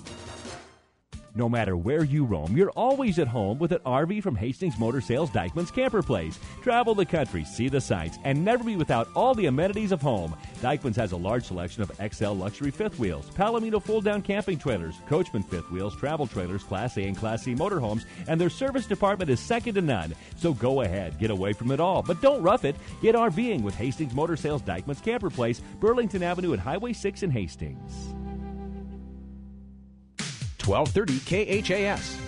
No matter where you roam, you're always at home with an R V from Hastings Motor Sales Dykeman's Camper Place. Travel the country, see the sights, and never be without all the amenities of home. Dykeman's has a large selection of X L luxury fifth wheels, Palomino fold-down camping trailers, Coachman fifth wheels, travel trailers, Class A and Class C motorhomes, and their service department is second to none. So go ahead, get away from it all, but don't rough it. Get RVing with Hastings Motor Sales Dykeman's Camper Place, Burlington Avenue and Highway six in Hastings. twelve thirty K H A S.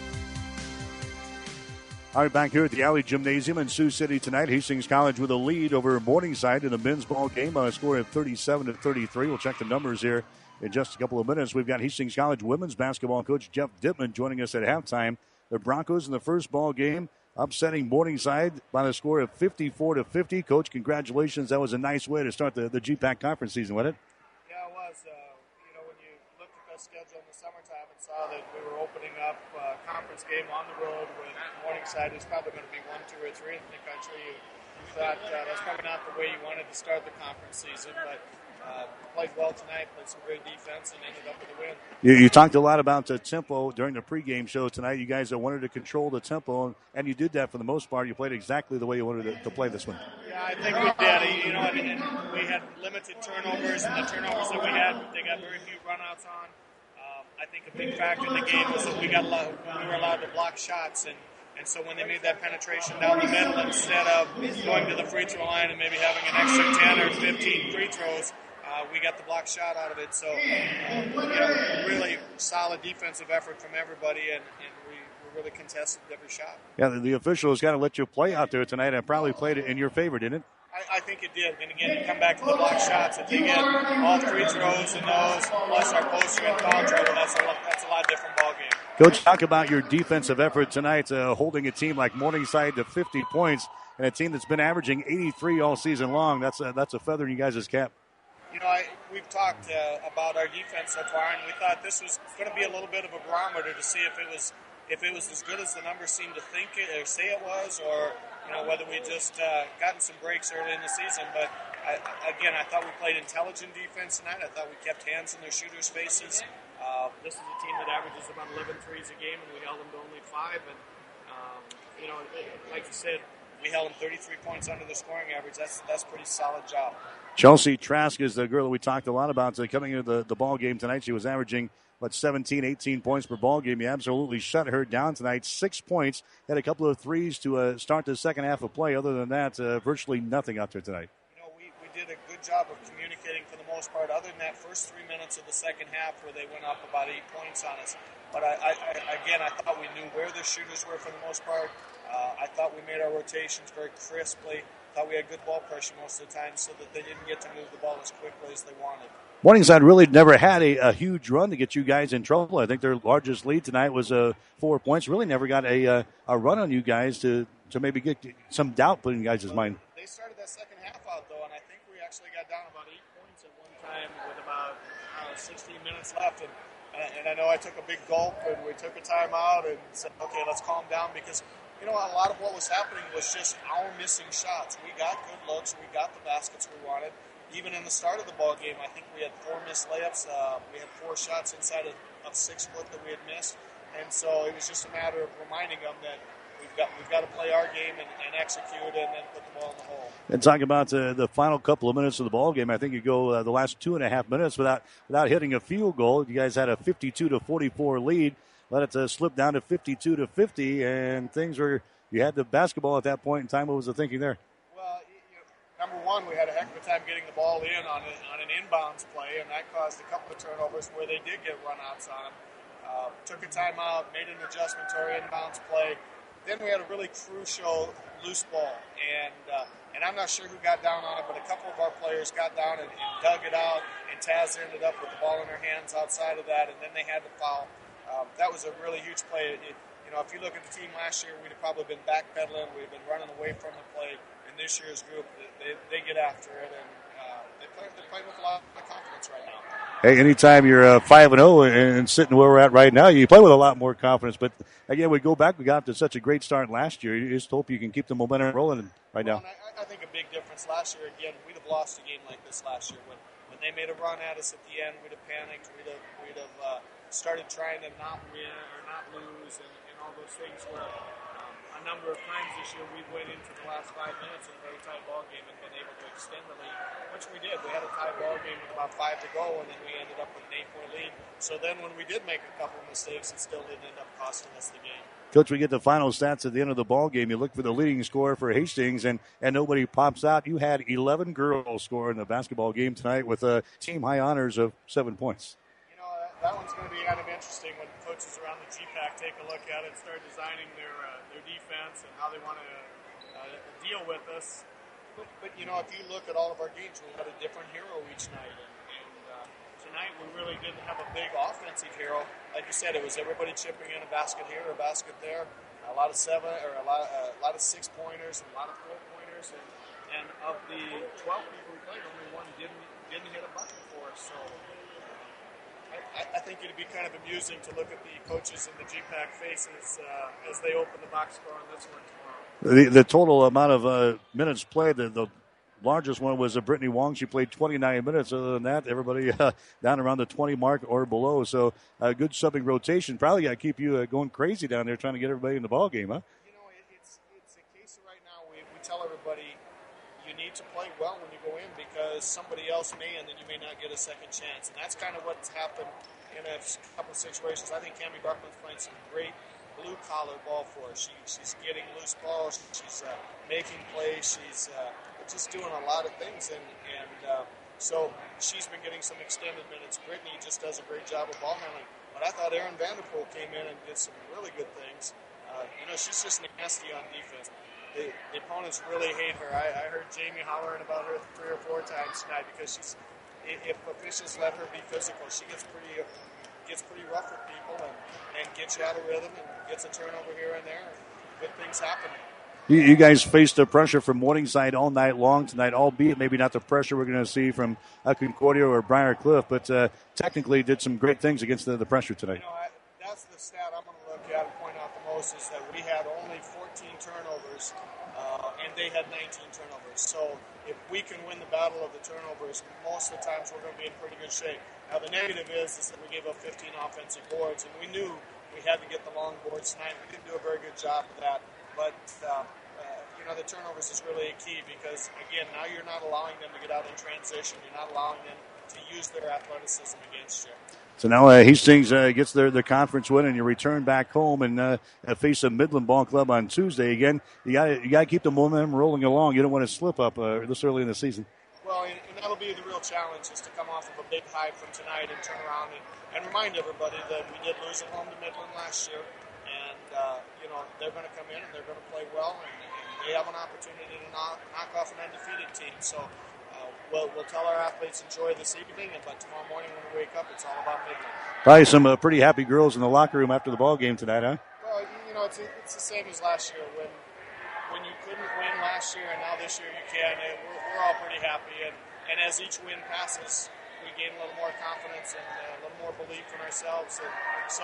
All right, back here at the Alley Gymnasium in Sioux City tonight. Hastings College with a lead over Morningside in the men's ball game on a score of thirty-seven to thirty-three. We'll check the numbers here in just a couple of minutes. We've got Hastings College women's basketball coach Jeff Dittman joining us at halftime. The Broncos in the first ball game upsetting Morningside by the score of fifty-four to fifty. Coach, congratulations. That was a nice way to start the, the G PAC conference season, wasn't it? Yeah, it was. Uh, you know, when you looked at the schedule in the summertime and saw that we were opening up a conference game on the road with Morningside, who's probably going to be one, two, or three in the country, you, you thought uh, that's probably not the way you wanted to start the conference season, but uh, played well tonight, played some great defense, and ended up with a win. You, you talked a lot about the tempo during the pregame show tonight. You guys wanted to control the tempo, and, and you did that for the most part. You played exactly the way you wanted to, to play this one. Yeah, I think we did. You know, I mean, we had limited turnovers, and the turnovers that we had, they got very few runouts on. Um, I think a big factor in the game was that we got allowed, we were allowed to block shots, and, and so when they made that penetration down the middle, instead of going to the free throw line and maybe having an extra ten or fifteen free throws, Uh, we got the block shot out of it, so um, you know, really solid defensive effort from everybody, and, and we, we really contested every shot. Yeah, the, the officials got to let you play out there tonight, and probably played it in your favor, didn't it? I, I think it did. And again, you come back to the block shots. If you get all free throws and those, plus our posting and foul trouble, that's a lot, that's a lot different ball game. Coach, talk about your defensive effort tonight, uh, holding a team like Morningside to fifty points, and a team that's been averaging eighty-three all season long. That's a, that's a feather in you guys' cap. You know, I, we've talked uh, about our defense so far, and we thought this was going to be a little bit of a barometer to see if it was if it was as good as the numbers seemed to think it or say it was, or you know whether we just uh, gotten some breaks early in the season. But I, again, I thought we played intelligent defense tonight. I thought we kept hands in their shooters' faces. Uh, this is a team that averages about eleven threes a game, and we held them to only five. And um, you know, like you said, we held them thirty-three points under the scoring average. That's that's a pretty solid job. Chelsea Trask is the girl that we talked a lot about. So coming into the, the ball game tonight, she was averaging, what, seventeen, eighteen points per ball game. You absolutely shut her down tonight. Six points. Had a couple of threes to uh, start the second half of play. Other than that, uh, virtually nothing out there tonight. You know, we, we did a good job of communicating for the most part, other than that first three minutes of the second half where they went up about eight points on us. But, I, I, I again, I thought we knew where the shooters were for the most part. Uh, I thought we made our rotations very crisply. Thought we had good ball pressure most of the time so that they didn't get to move the ball as quickly as they wanted. Morningside really never had a, a huge run to get you guys in trouble. I think their largest lead tonight was uh, four points. Really never got a uh, a run on you guys to, to maybe get some doubt put in you guys' mind. They started that second half out, though, and I think we actually got down about eight points at one time with about uh, sixteen minutes left. And, and I know I took a big gulp, and we took a timeout and said, okay, let's calm down because – you know, a lot of what was happening was just our missing shots. We got good looks. We got the baskets we wanted. Even in the start of the ball game, I think we had four missed layups. Uh, we had four shots inside of, of six foot that we had missed. And so it was just a matter of reminding them that we've got we've got to play our game and, and execute and then put the ball in the hole. And talking about uh, the final couple of minutes of the ball game, I think you go uh, the last two and a half minutes without without hitting a field goal. You guys had a fifty-two to forty-four lead. Let it uh, slip down to fifty-two to fifty, and things were, you had the basketball at that point in time. What was the thinking there? Well, you know, number one, we had a heck of a time getting the ball in on, a, on an inbounds play, and that caused a couple of turnovers where they did get runouts on them. Uh, took a timeout, made an adjustment to our inbounds play. Then we had a really crucial loose ball, and uh, and I'm not sure who got down on it, but a couple of our players got down and, and dug it out, and Taz ended up with the ball in her hands outside of that, and then they had to foul. Um, that was a really huge play. It, you you know, if you look at the team last year, we'd have probably been backpedaling. We've been running away from the play. And this year's group, they, they get after it, and uh, they play, they're playing with a lot of confidence right now. Hey, anytime you're uh, five and zero and sitting where we're at right now, you play with a lot more confidence. But again, we go back. We got to such a great start last year. You just hope you can keep the momentum rolling right well, now. I, I think a big difference last year. Again, we'd have lost a game like this last year when when they made a run at us at the end. We'd have panicked. We'd have we'd have uh, started trying to not win or not lose, and, and all those things. Where um, a number of times this year we went into the last five minutes in a very tight ball game and been able to extend the lead, which we did. We had a tight ball game with about five to go, and then we ended up with an eight-point lead. So then when we did make a couple of mistakes, it still didn't end up costing us the game. Coach, we get the final stats at the end of the ball game. You look for the leading scorer for Hastings, and, and nobody pops out. You had eleven girls score in the basketball game tonight with a team high honors of seven points. You know, that, that one's going to be kind of interesting when coaches around the G PAC take a look at it, start designing their uh, their defense and how they want to uh, deal with us. But, but, you know, if you look at all of our games, we had a different hero each night. And, and uh, tonight we really didn't have a big offensive hero. Like you said, it was everybody chipping in a basket here, a basket there, a lot of seven or a lot, uh, a lot of six pointers, and a lot of four pointers, and, and of the twelve people we played, only one didn't didn't hit a bucket for us. So I, I think it'd be kind of amusing to look at the coaches in the G PAC faces uh, as they open the box score on this one tomorrow. The, the total amount of uh, minutes played, the, the largest one was uh, Brittany Wong. She played twenty-nine minutes. Other than that, everybody uh, down around the twenty mark or below. So a uh, good subbing rotation. Probably got to keep you uh, going crazy down there trying to get everybody in the ball game, huh? You know, it, it's it's a case of right now we, we tell everybody you need to play well when you go in because somebody else may, and then you may not get a second chance. And that's kind of what's happened in a couple of situations. I think Cammie Buckman's playing some great blue-collar ball for us. She, she's getting loose balls. She's uh, making plays. She's uh, just doing a lot of things. And, and uh, so she's been getting some extended minutes. Brittany just does a great job of ball handling. But I thought Erin Vanderpool came in and did some really good things. Uh, you know, she's just nasty on defense. The, the opponents really hate her. I, I heard Jamie hollering about her three or four times tonight because she's, if officials let her be physical, she gets pretty gets pretty rough with people and, and gets you out of rhythm and gets a turnover here and there. And good things happen. You, you guys faced the pressure from Morningside all night long tonight, albeit maybe not the pressure we're going to see from uh, Concordia or Briar Cliff, but uh, technically did some great things against the, the pressure tonight. You know, I, that's the stat I'm going to look at and point out the most is that we had only fourteen turnovers uh, and they had nineteen turnovers. So if we can win the battle of the turnovers, most of the times we're going to be in pretty good shape. Now the negative is, is that we gave up fifteen offensive boards, and we knew we had to get the long boards tonight. We didn't do a very good job of that, but uh, uh, you know the turnovers is really a key because again now you're not allowing them to get out in transition. You're not allowing them to use their athleticism against you. So now uh, Hastings uh, gets their, their conference win, and you return back home and uh, face a Midland Ball Club on Tuesday. Again, you got you got to keep the momentum rolling along. You don't want to slip up uh, this early in the season. Well, and, and that'll be the real challenge is to come off of a big high from tonight and turn around and, and remind everybody that we did lose at home to Midland last year. And, uh, you know, they're going to come in and they're going to play well. And, and they have an opportunity to knock, knock off an undefeated team. So uh, we'll, we'll tell our athletes enjoy this evening. And, but tomorrow morning when we wake up, it's all about Midland. Probably some uh, pretty happy girls in the locker room after the ball game tonight, huh? Well, you know, it's, it's the same as last year. When when you couldn't win last year and now this year you can, and we're, we're all pretty happy. And, and as each win passes, we gain a little more confidence and uh, a little more belief in ourselves. And so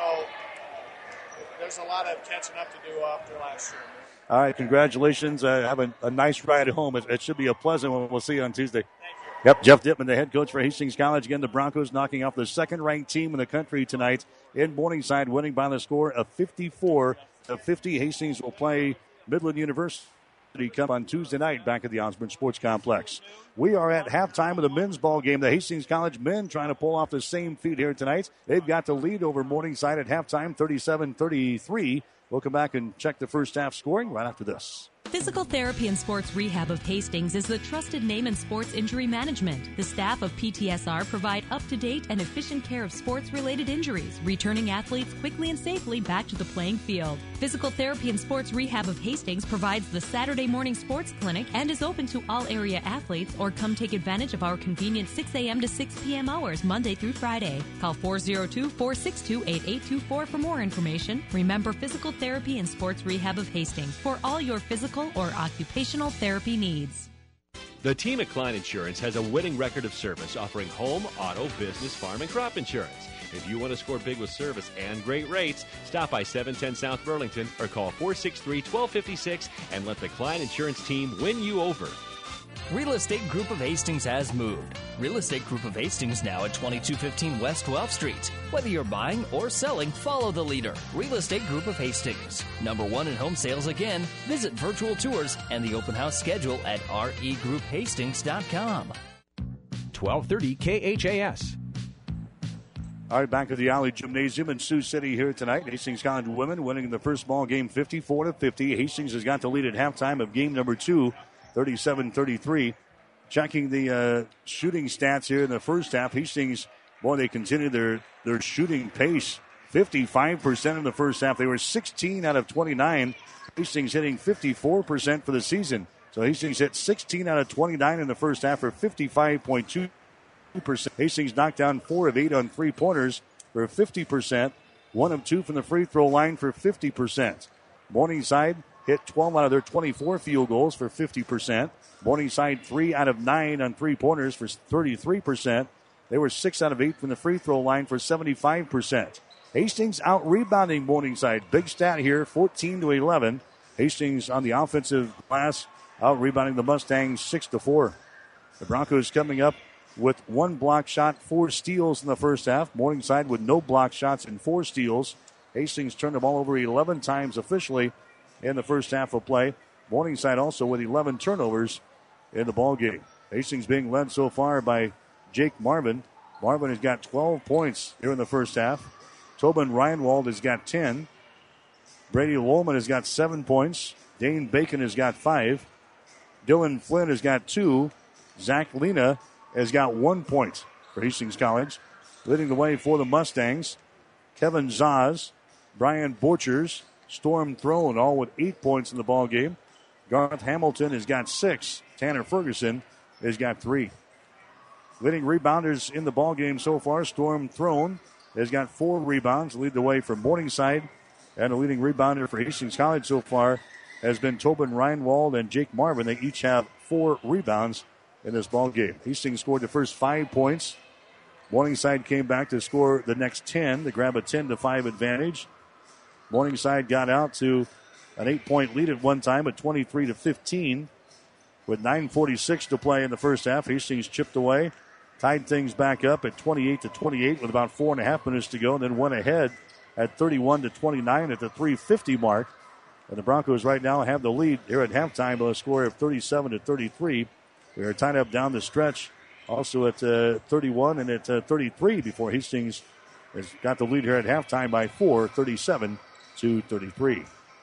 uh, there's a lot of catching up to do after last year. All right, congratulations. Uh, have a, a nice ride home. It, it should be a pleasant one. We'll see you on Tuesday. Yep, Jeff Dittman, the head coach for Hastings College. Again, the Broncos knocking off the second-ranked team in the country tonight in Morningside, winning by the score of fifty-four to fifty. Hastings will play Midland University come on Tuesday night back at the Osborne Sports Complex. We are at halftime of the men's ball game. The Hastings College men trying to pull off the same feat here tonight. They've got the lead over Morningside at halftime, thirty-seven thirty-three. We'll come back and check the first half scoring right after this. Physical Therapy and Sports Rehab of Hastings is the trusted name in sports injury management. The staff of P T S R provide up-to-date and efficient care of sports-related injuries, returning athletes quickly and safely back to the playing field. Physical Therapy and Sports Rehab of Hastings provides the Saturday morning sports clinic and is open to all area athletes, or come take advantage of our convenient six a.m. to six p.m. hours Monday through Friday. Call four oh two, four six two, eight eight two four for more information. Remember Physical Therapy and Sports Rehab of Hastings for all your physical or occupational therapy needs. The team at Klein Insurance has a winning record of service, offering home, auto, business, farm, and crop insurance. If you want to score big with service and great rates, stop by seven ten South Burlington or call four six three, one two five six and let the Klein Insurance team win you over. Real Estate Group of Hastings has moved. Real Estate Group of Hastings now at twenty-two fifteen West twelfth Street. Whether you're buying or selling, follow the leader. Real Estate Group of Hastings. Number one in home sales again. Visit virtual tours and the open house schedule at r e group hastings dot com. twelve thirty K H A S. All right, back at the Alley Gymnasium in Sioux City here tonight. Hastings College women winning the first ball game fifty-four to fifty. Hastings has got the lead at halftime of game number two, thirty-seven thirty-three. Checking the uh, shooting stats here in the first half. Hastings, boy, they continue their, their shooting pace. fifty-five percent in the first half. They were sixteen out of twenty-nine. Hastings hitting fifty-four percent for the season. So Hastings hit sixteen out of twenty-nine in the first half for fifty-five point two percent. Hastings knocked down four of eight on three-pointers for fifty percent. One of two from the free throw line for fifty percent. Morningside hit twelve out of their twenty-four field goals for fifty percent. Morningside three out of nine on three-pointers for thirty-three percent. They were six out of eight from the free throw line for seventy-five percent. Hastings out-rebounding Morningside. Big stat here, fourteen to eleven. Hastings on the offensive glass out-rebounding the Mustangs six to four. The Broncos coming up with one block shot, four steals in the first half. Morningside with no block shots and four steals. Hastings turned the ball over eleven times officially in the first half of play. Morningside also with eleven turnovers in the ball game. Hastings being led so far by Jake Marvin. Marvin has got twelve points here in the first half. Tobin Reinwald has got ten. Brady Lohman has got seven points. Dane Bacon has got five. Dylan Flynn has got two. Zach Lena has got one point for Hastings College. Leading the way for the Mustangs, Kevin Zaz, Brian Borchers, Storm Throne, all with eight points in the ball game. Garth Hamilton has got six. Tanner Ferguson has got three. Leading rebounders in the ball game so far, Storm Throne has got four rebounds, lead the way for Morningside. And the leading rebounder for Hastings College so far has been Tobin Reinwald and Jake Marvin. They each have four rebounds in this ball game. Hastings scored the first five points. Morningside came back to score the next ten to grab a ten to five advantage. Morningside got out to an eight-point lead at one time at twenty-three to fifteen. With nine forty-six to play in the first half, Hastings chipped away, tied things back up at twenty-eight to twenty-eight with about four and a half minutes to go, and then went ahead at thirty-one to twenty-nine at the three fifty mark. And the Broncos right now have the lead here at halftime by a score of thirty-seven to thirty-three. We are tied up down the stretch, also at uh, thirty-one and at uh, thirty-three before Hastings has got the lead here at halftime by four, thirty-seven to thirty-three.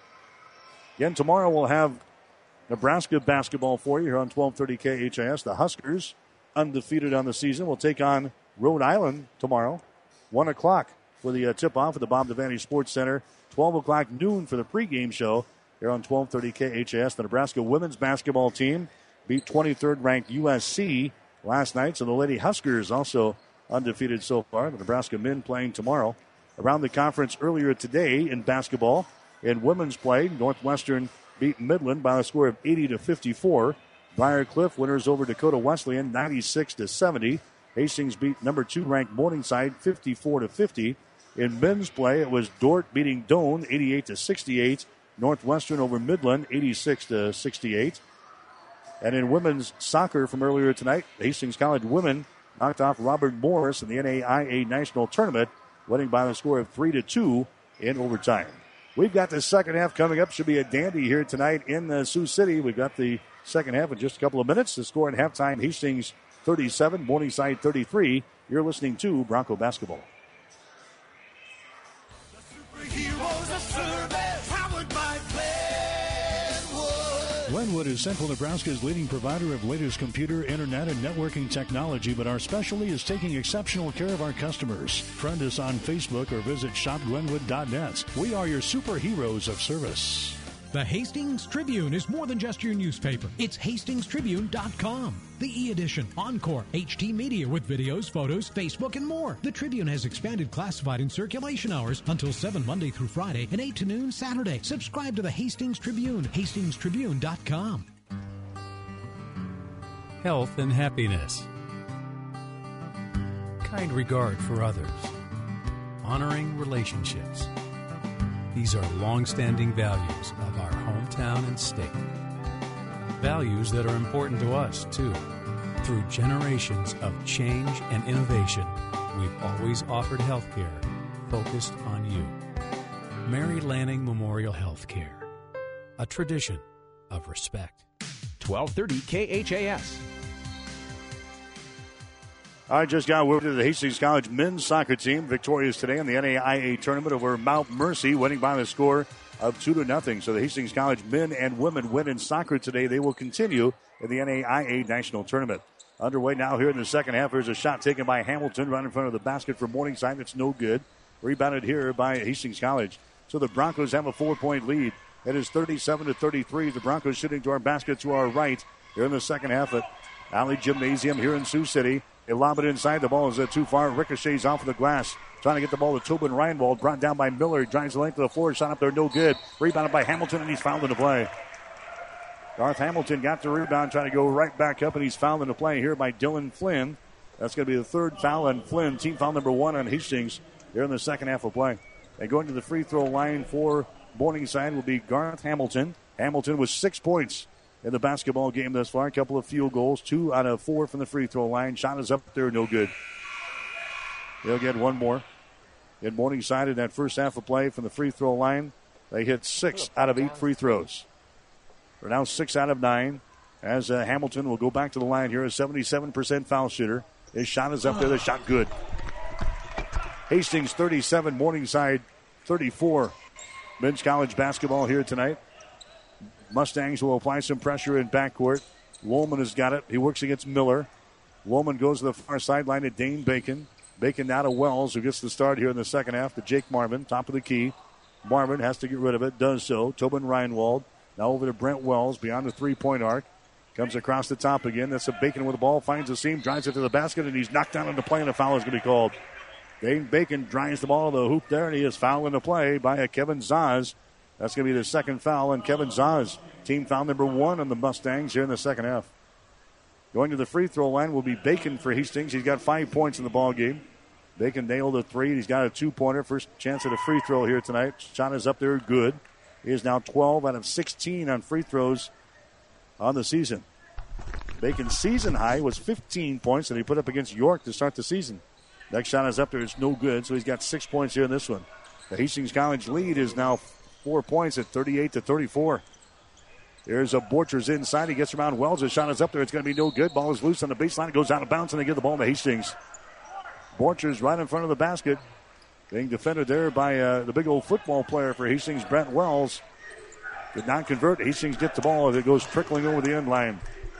Again, tomorrow we'll have Nebraska basketball for you here on twelve thirty K H A S. The Huskers, undefeated on the season, will take on Rhode Island tomorrow. one o'clock for the uh, tip-off at the Bob Devaney Sports Center. twelve o'clock noon for the pregame show here on twelve thirty K H A S. The Nebraska women's basketball team beat twenty-third ranked U S C last night. So the Lady Huskers also undefeated so far. The Nebraska men playing tomorrow. Around the conference earlier today in basketball, in women's play, Northwestern beat Midland by a score of eighty to fifty-four. Briar Cliff winners over Dakota Wesleyan ninety-six to seventy. Hastings beat number two ranked Morningside fifty-four to fifty. In men's play, it was Dordt beating Doane eighty-eight to sixty-eight. Northwestern over Midland eighty-six to sixty-eight. And in women's soccer from earlier tonight, Hastings College women knocked off Robert Morris in the N A I A National Tournament, winning by the score of three to two in overtime. We've got the second half coming up. Should be a dandy here tonight in uh, Sioux City. We've got the second half in just a couple of minutes. The score at halftime, Hastings thirty-seven, Morningside thirty-three. You're listening to Bronco Basketball. Glenwood is Central Nebraska's leading provider of latest computer, internet, and networking technology, but our specialty is taking exceptional care of our customers. Friend us on Facebook or visit shop glenwood dot net. We are your superheroes of service. The Hastings Tribune is more than just your newspaper. It's hastings tribune dot com. The e-edition, Encore, H D Media with videos, photos, Facebook, and more. The Tribune has expanded classified and circulation hours until seven Monday through Friday and eight to noon Saturday. Subscribe to the Hastings Tribune, hastings tribune dot com. Health and happiness. Kind regard for others. Honoring relationships. These are long-standing values of our hometown and state. Values that are important to us, too. Through generations of change and innovation, we've always offered health care focused on you. Mary Lanning Memorial Healthcare, a tradition of respect. twelve thirty K H A S. I just got word to the Hastings College men's soccer team victorious today in the N A I A tournament over Mount Mercy, winning by the score of two to nothing. So the Hastings College men and women win in soccer today. They will continue in the N A I A national tournament. Underway now here in the second half. There's a shot taken by Hamilton right in front of the basket for Morningside. That's no good. Rebounded here by Hastings College. So the Broncos have a four-point lead. It is thirty-seven to thirty-three. The Broncos shooting to our basket to our right here in the second half at Alley Gymnasium here in Sioux City. They lob it inside. The ball is uh, too far. Ricochets off of the glass. Trying to get the ball to Tobin Reinwald. Brought down by Miller. He drives the length of the floor. Shot up there, no good. Rebounded by Hamilton, and he's fouled in the play. Garth Hamilton got the rebound, trying to go right back up, and he's fouled in the play here by Dylan Flynn. That's going to be the third foul on Flynn. Team foul number one on Hastings here in the second half of play. And going to the free throw line for Morningside will be Garth Hamilton. Hamilton with six points in the basketball game thus far. A couple of field goals, two out of four from the free throw line. Shot is up there, no good. They'll get one more. In Morningside in that first half of play from the free throw line, they hit six out of eight free throws. They're now six out of nine as uh, Hamilton will go back to the line here, a seventy-seven percent foul shooter. His shot is up there, the shot good. Hastings thirty-seven, Morningside thirty-four. Men's college basketball here tonight. Mustangs will apply some pressure in backcourt. Woolman has got it. He works against Miller. Woolman goes to the far sideline to Dane Bacon. Bacon now to Wells, who gets the start here in the second half to Jake Marvin, top of the key. Marvin has to get rid of it, does so. Tobin Reinwald now over to Brent Wells beyond the three-point arc. Comes across the top again. That's a Bacon with the ball, finds the seam, drives it to the basket, and he's knocked down on the play, and a foul is going to be called. Dane Bacon drives the ball to the hoop there, and he is fouled in the play by a Kevin Zaz. That's going to be the second foul on Kevin Zaz. Team foul number one on the Mustangs here in the second half. Going to the free throw line will be Bacon for Hastings. He's got five points in the ball game. Bacon nailed a three. He's got a two-pointer. First chance at a free throw here tonight. Shot is up there, good. He is now twelve out of sixteen on free throws on the season. Bacon's season high was fifteen points that he put up against York to start the season. Next shot is up there. It's no good, so he's got six points here in this one. The Hastings College lead is now four points at thirty-eight to thirty-four. There's a Borchers inside. He gets around Wells. His shot is up there. It's going to be no good. Ball is loose on the baseline. It goes out of bounds, and they give the ball to Hastings. Borchers right in front of the basket. Being defended there by uh, the big old football player for Hastings, Brent Wells. Did not convert. Hastings gets the ball as it goes trickling over the end line.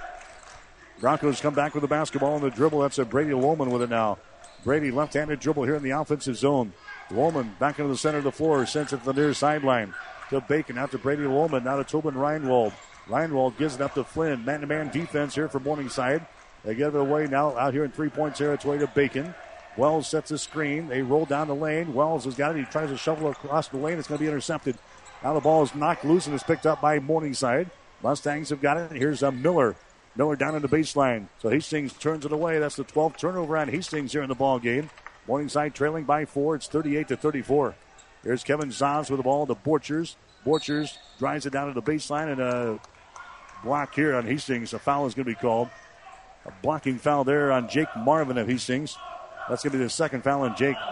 Broncos come back with the basketball in the dribble. That's a Brady Woolman with it now. Brady left-handed dribble here in the offensive zone. Woolman back into the center of the floor. Sends it to the near sideline. To Bacon, out to Brady Woolman. Now to Tobin Reinwald. Reinwald gives it up to Flynn. Man-to-man defense here for Morningside. They get it away now out here in three-point territory to Bacon. Wells sets a screen. They roll down the lane. Wells has got it. He tries to shovel across the lane. It's going to be intercepted. Now the ball is knocked loose and is picked up by Morningside. Mustangs have got it. Here's uh, Miller. Miller down in the baseline. So Hastings turns it away. That's the twelfth turnover on Hastings here in the ball game. Morningside trailing by four. It's thirty-eight to thirty-four. Here's Kevin Zaz with the ball to Borchers. Borchers drives it down to the baseline, and a block here on Hastings. A foul is going to be called. A blocking foul there on Jake Marvin of Hastings. That's going to be the second foul on Jake.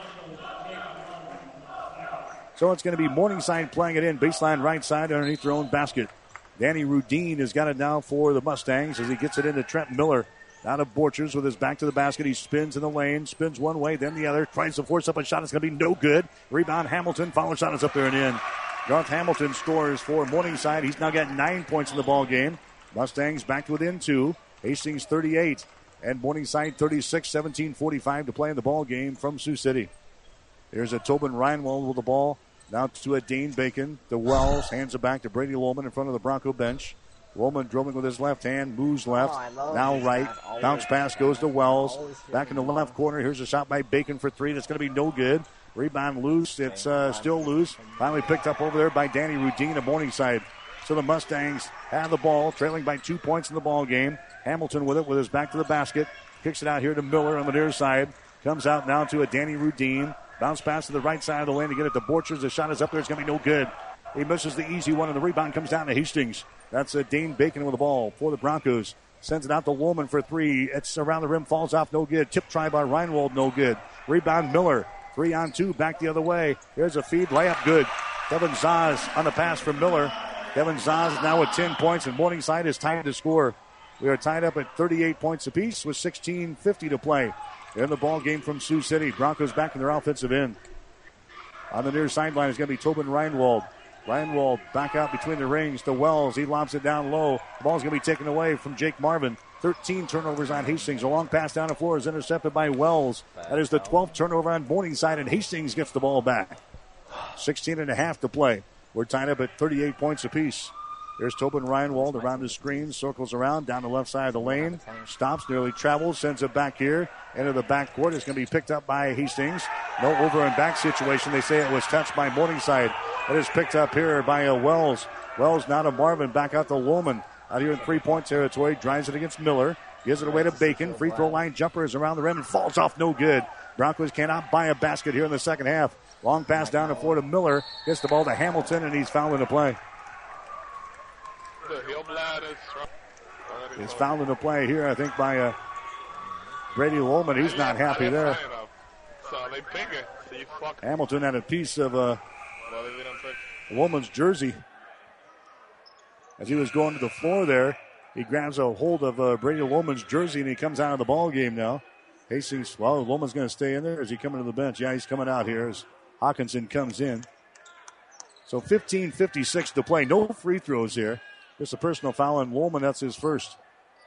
So it's going to be Morningside playing it in. Baseline right side underneath their own basket. Danny Rudine has got it now for the Mustangs as he gets it into Trent Miller. Out of Borchers with his back to the basket. He spins in the lane, spins one way, then the other. Tries to force up a shot. It's going to be no good. Rebound Hamilton. Follow shot is up there and in. Garth Hamilton scores for Morningside. He's now got nine points in the ball game. Mustangs back to within two. Hastings thirty-eight and Morningside thirty-six. seventeen forty-five to play in the ball game from Sioux City. Here's a Tobin Reinwald with the ball. Now to a Dane Bacon. To Wells. Hands it back to Brady Lowman in front of the Bronco bench. Lowman dribbling with his left hand. Moves left. Oh, now right. Bounce pass goes to Wells. Back in the left corner. Here's a shot by Bacon for three. That's going to be no good. Rebound loose. It's uh, still loose. Finally picked up over there by Danny Rudine of Morningside. So the Mustangs have the ball, trailing by two points in the ball game. Hamilton with it, with his back to the basket. Kicks it out here to Miller on the near side. Comes out now to a Danny Rudine. Bounce pass to the right side of the lane to get it to Borchers. The shot is up there. It's going to be no good. He misses the easy one, and the rebound comes down to Hastings. That's a Dane Bacon with the ball for the Broncos. Sends it out to Woolman for three. It's around the rim, falls off, no good. Tip try by Reinwald, no good. Rebound Miller. Three on two, back the other way. Here's a feed, layup, good. Devin Zaz on the pass from Miller. Devin Zaz is now with ten points, and Morningside is tied to score. We are tied up at thirty-eight points apiece with sixteen fifty to play. In the ball game from Sioux City. Broncos back in their offensive end. On the near sideline is going to be Tobin Reinwald. Reinwald back out between the rings to Wells. He lobs it down low. The ball's going to be taken away from Jake Marvin. thirteen turnovers on Hastings. A long pass down the floor is intercepted by Wells. That is the twelfth turnover on Morningside, and Hastings gets the ball back. sixteen and a half to play. We're tied up at thirty-eight points apiece. There's Tobin Reinwald around the screen, circles around, down the left side of the lane, stops, nearly travels, sends it back here into the backcourt. It's going to be picked up by Hastings. No over and back situation. They say it was touched by Morningside. It is picked up here by uh, Wells. Wells now to Marvin, back out to Lohman. Out here in three-point territory, drives it against Miller. Gives it away to Bacon. Free throw line jumper is around the rim and falls off, no good. Broncos cannot buy a basket here in the second half. Long pass down the floor to Miller. Gets the ball to Hamilton, and he's fouled in the play. He's fouled in the play here, I think, by uh, Brady Lohman. He's not happy there. Hamilton had a piece of uh, Lohman's jersey. As he was going to the floor there, he grabs a hold of uh, Brady Lohman's jersey, and he comes out of the ball game now. Hastings, well, Lohman's going to stay in there. Is he coming to the bench? Yeah, he's coming out here as Hawkinson comes in. So fifteen fifty-six to play. No free throws here. Just a personal foul on Lohman. That's his first.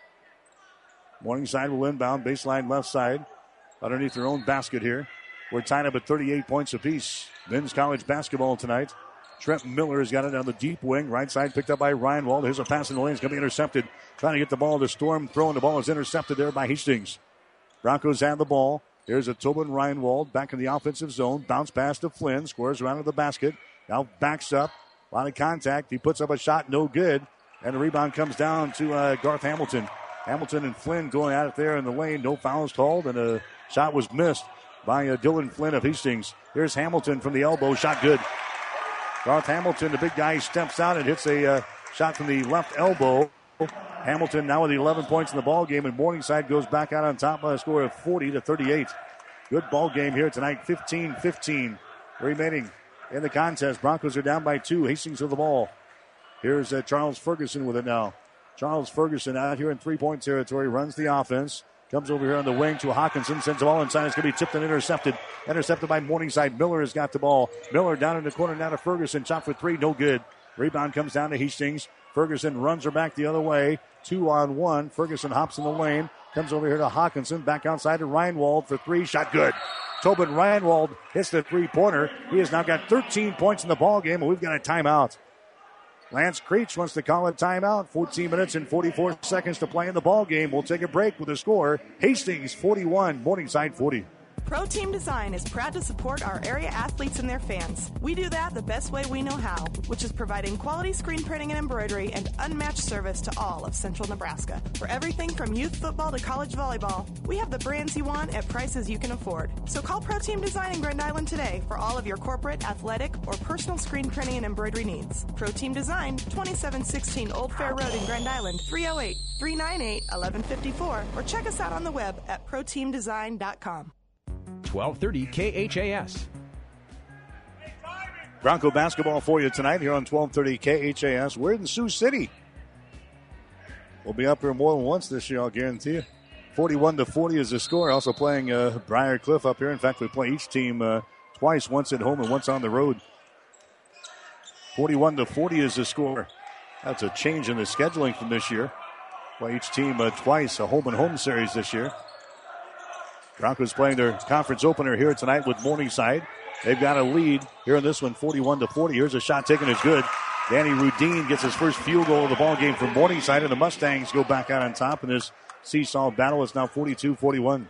Morningside will inbound. Baseline left side. Underneath their own basket here. We're tied up at thirty-eight points apiece. Men's college basketball tonight. Trent Miller has got it on the deep wing. Right side picked up by Reinwald. Here's a pass in the lane. It's going to be intercepted. Trying to get the ball to Storm. Throwing the ball is intercepted there by Hastings. Broncos have the ball. Here's a Tobin Reinwald back in the offensive zone. Bounce pass to Flynn. Squares around to the basket. Now backs up. A lot of contact. He puts up a shot. No good. And the rebound comes down to uh, Garth Hamilton. Hamilton and Flynn going at it there in the lane. No fouls called, and a shot was missed by uh, Dylan Flynn of Hastings. Here's Hamilton from the elbow. Shot good. Garth Hamilton, the big guy, steps out and hits a uh, shot from the left elbow. Hamilton now with eleven points in the ball game, and Morningside goes back out on top by a score of forty to thirty-eight. Good ball game here tonight. fifteen fifteen remaining in the contest. Broncos are down by two. Hastings with the ball. Here's uh, Charles Ferguson with it now. Charles Ferguson out here in three-point territory, runs the offense. Comes over here on the wing to Hawkinson. Sends the ball inside. It's going to be tipped and intercepted. Intercepted by Morningside. Miller has got the ball. Miller down in the corner now to Ferguson. Shot for three. No good. Rebound comes down to Hastings. Ferguson runs her back the other way. Two on one. Ferguson hops in the lane. Comes over here to Hawkinson. Back outside to Reinwald for three. Shot good. Tobin Reinwald hits the three-pointer. He has now got thirteen points in the ball game, and we've got a timeout. Lance Creech wants to call a timeout. fourteen minutes and forty-four seconds to play in the ball game. We'll take a break with the score. Hastings forty-one, Morningside forty. Pro Team Design is proud to support our area athletes and their fans. We do that the best way we know how, which is providing quality screen printing and embroidery and unmatched service to all of Central Nebraska. For everything from youth football to college volleyball, we have the brands you want at prices you can afford. So call Pro Team Design in Grand Island today for all of your corporate, athletic, or personal screen printing and embroidery needs. Pro Team Design, twenty-seven sixteen Old Fair Road in Grand Island, three oh eight, three nine eight, eleven fifty-four, or check us out on the web at pro team design dot com. twelve thirty K H A S. Bronco basketball for you tonight here on twelve thirty K H A S. We're in Sioux City. We'll be up here more than once this year, I'll guarantee you. forty-one to forty is the score. Also playing uh, Briar Cliff up here. In fact, we play each team uh, twice, once at home and once on the road. forty-one to forty is the score. That's a change in the scheduling from this year. Play each team uh, twice, a home and home series this year. Broncos playing their conference opener here tonight with Morningside. They've got a lead here in this one, forty-one to forty. Here's a shot taken, it's good. Danny Rudin gets his first field goal of the ball game for Morningside, and the Mustangs go back out on top in this seesaw battle. It's now forty-two forty-one.